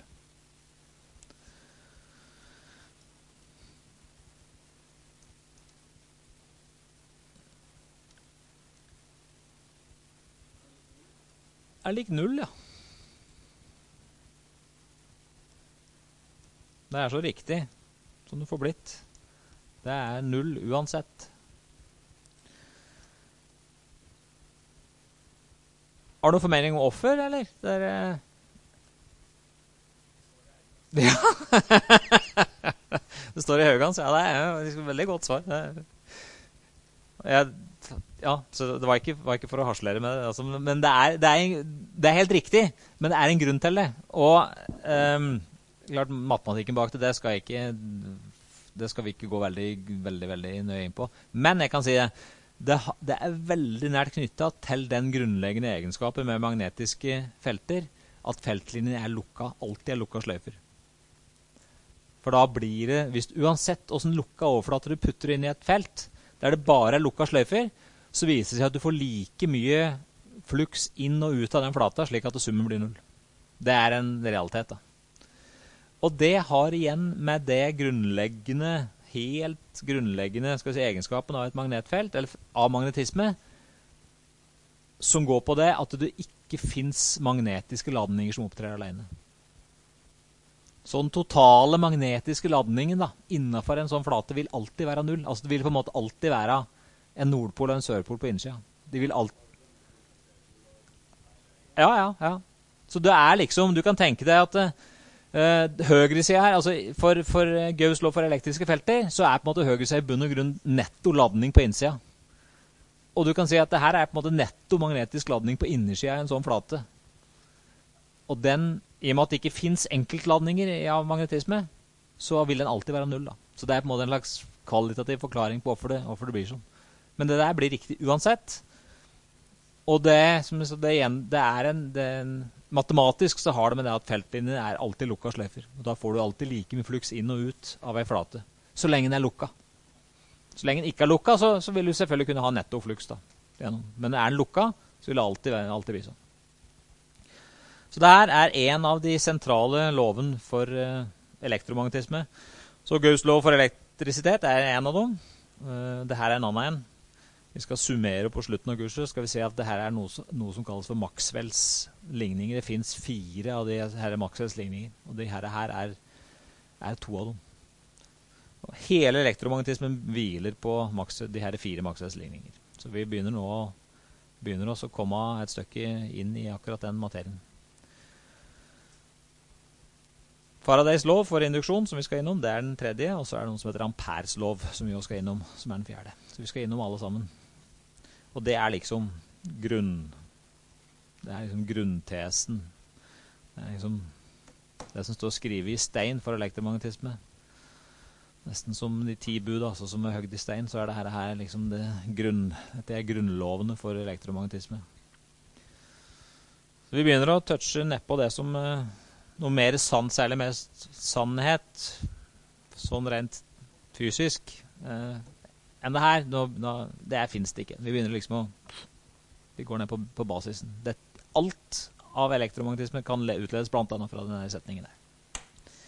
Er lik null, ja. Det er så riktig som det får blitt. Det er null uansett. Har du noen formening om offer, eller? Det er... Ja. Det står i høygangs. Ja, det er et veldig godt svar. Jeg... Ja, så det var ikke, var ikke for å harselere med det, altså, men det er, det, er, det er helt riktig, men det er en grunn til det. Og um, klart, matematikken bak det, det skal, ikke, det skal vi ikke gå veldig, veldig, veldig nøye inn på. Men jeg kan si det, det, det er veldig nært knyttet til den grunnleggende egenskapen med magnetiske felter, at feltlinjen er lukka, alltid er lukka sløyfer. For da blir det, hvis, uansett hvordan lukka overflater du putter inn i et felt, der det bare er lukka sløyfer, så viser det seg at du får like mye fluks inn og ut av den flata, slik at summen blir null. Det er en realitet da. Og det har igjen med det grunnleggende, helt grunnleggende skal vi si, egenskapen av et magnetfelt, eller av magnetisme, som går på det at det ikke finnes magnetiske ladninger som opptrer alene. Så den totale magnetiske ladningen da, innenfor en sånn flate vil alltid være null. Altså det vil på en måte alltid være en nordpol og en sørpol på innsida. De vil alltid... Ja, ja, ja. Så det er liksom, du kan tenke deg at uh, høyre siden her, altså for, for Gauss lov for elektriske felter, så er på en måte høyre siden i bunn og grunn netto ladning på innsida. Og du kan si at det her er på en måte netto magnetisk ladning på innersida i en sånn flate. Og den, i og med at det ikke finnes enkeltladninger av magnetisme, så vil den alltid være null da. Så det er på en måte en slags kvalitativ forklaring på hvorfor det, hvorfor det blir sånn. Men det der blir riktig uansett. Og det, som jeg sa, det, igjen, det er en, det er en matematisk så har det med det at feltlinjen er alltid lukka sløyfer. Og da får du alltid like mye fluks inn og ut av en flate, så lenge den er lukka. Så lenge den ikke er lukka, så, så vil du selvfølgelig kunne ha netto fluks da. Men er den lukka, så vil det alltid, alltid bli sånn. Så det her er en av de sentrale loven for uh, elektromagnetisme. Så Gauss lov for elektrisitet er en av dem. Uh, det her er en annen en. Vi skal summere på slutten av kurset, skal vi se at det her er noe, noe som kalles for Maxwells ligninger. Det finnes fire av de her Maxwells ligninger, og de her, her er, er to av dem. Og hele elektromagnetismen hviler på Max, de her fire Maxwells ligninger. Så vi begynner nå begynner også å komme et stykke inn i akkurat den materien. Faradays lov for induksjon, som vi skal innom, det er den tredje, og så er det noe som heter Ampères lov, som vi også skal innom, som er den fjerde. Så vi skal innom alle sammen. Og det er liksom grunn, det er liksom grunntesen. Det er liksom det som står skrevet i stein for elektromagnetisme. Nesten som de ti bud, altså som er høgd i stein, så er det her, her liksom det, grunn, det er grunnlovene for elektromagnetisme. Så vi begynner å touche ned på det som... noe mer sann, særlig mer sannhet, sånn rent fysisk, eh, enn det her. Nå, nå, det her finnes det ikke. Vi begynner liksom å, vi går ned på, på basisen. Det, alt av elektromagnetisme kan utledes blant annet fra denne setningen der.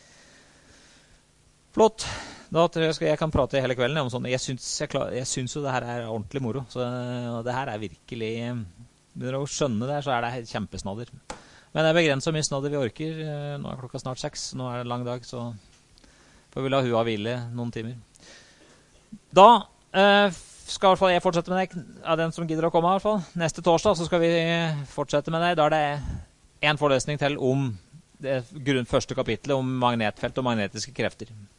Flott. Da tror jeg skal, jeg kan prate hele kvelden om sånn. Jeg syns, jeg, klar, jeg syns jo det her er ordentlig moro. Så det her er virkelig, begynner å skjønne det her, så er det kjempesnadder. Men det er begrenset mye snadder vi orker. Nå er klokka snart seks, nå er det en lang dag, så får vi la hua hvile noen timer. Da eh, skal i hvert fall jeg fortsette med det, av den som gidder å komme i hvert fall. Neste torsdag så skal vi fortsette med det. Da er det en forelesning til om det grunn, første kapittelet om magnetfelt og magnetiske krefter.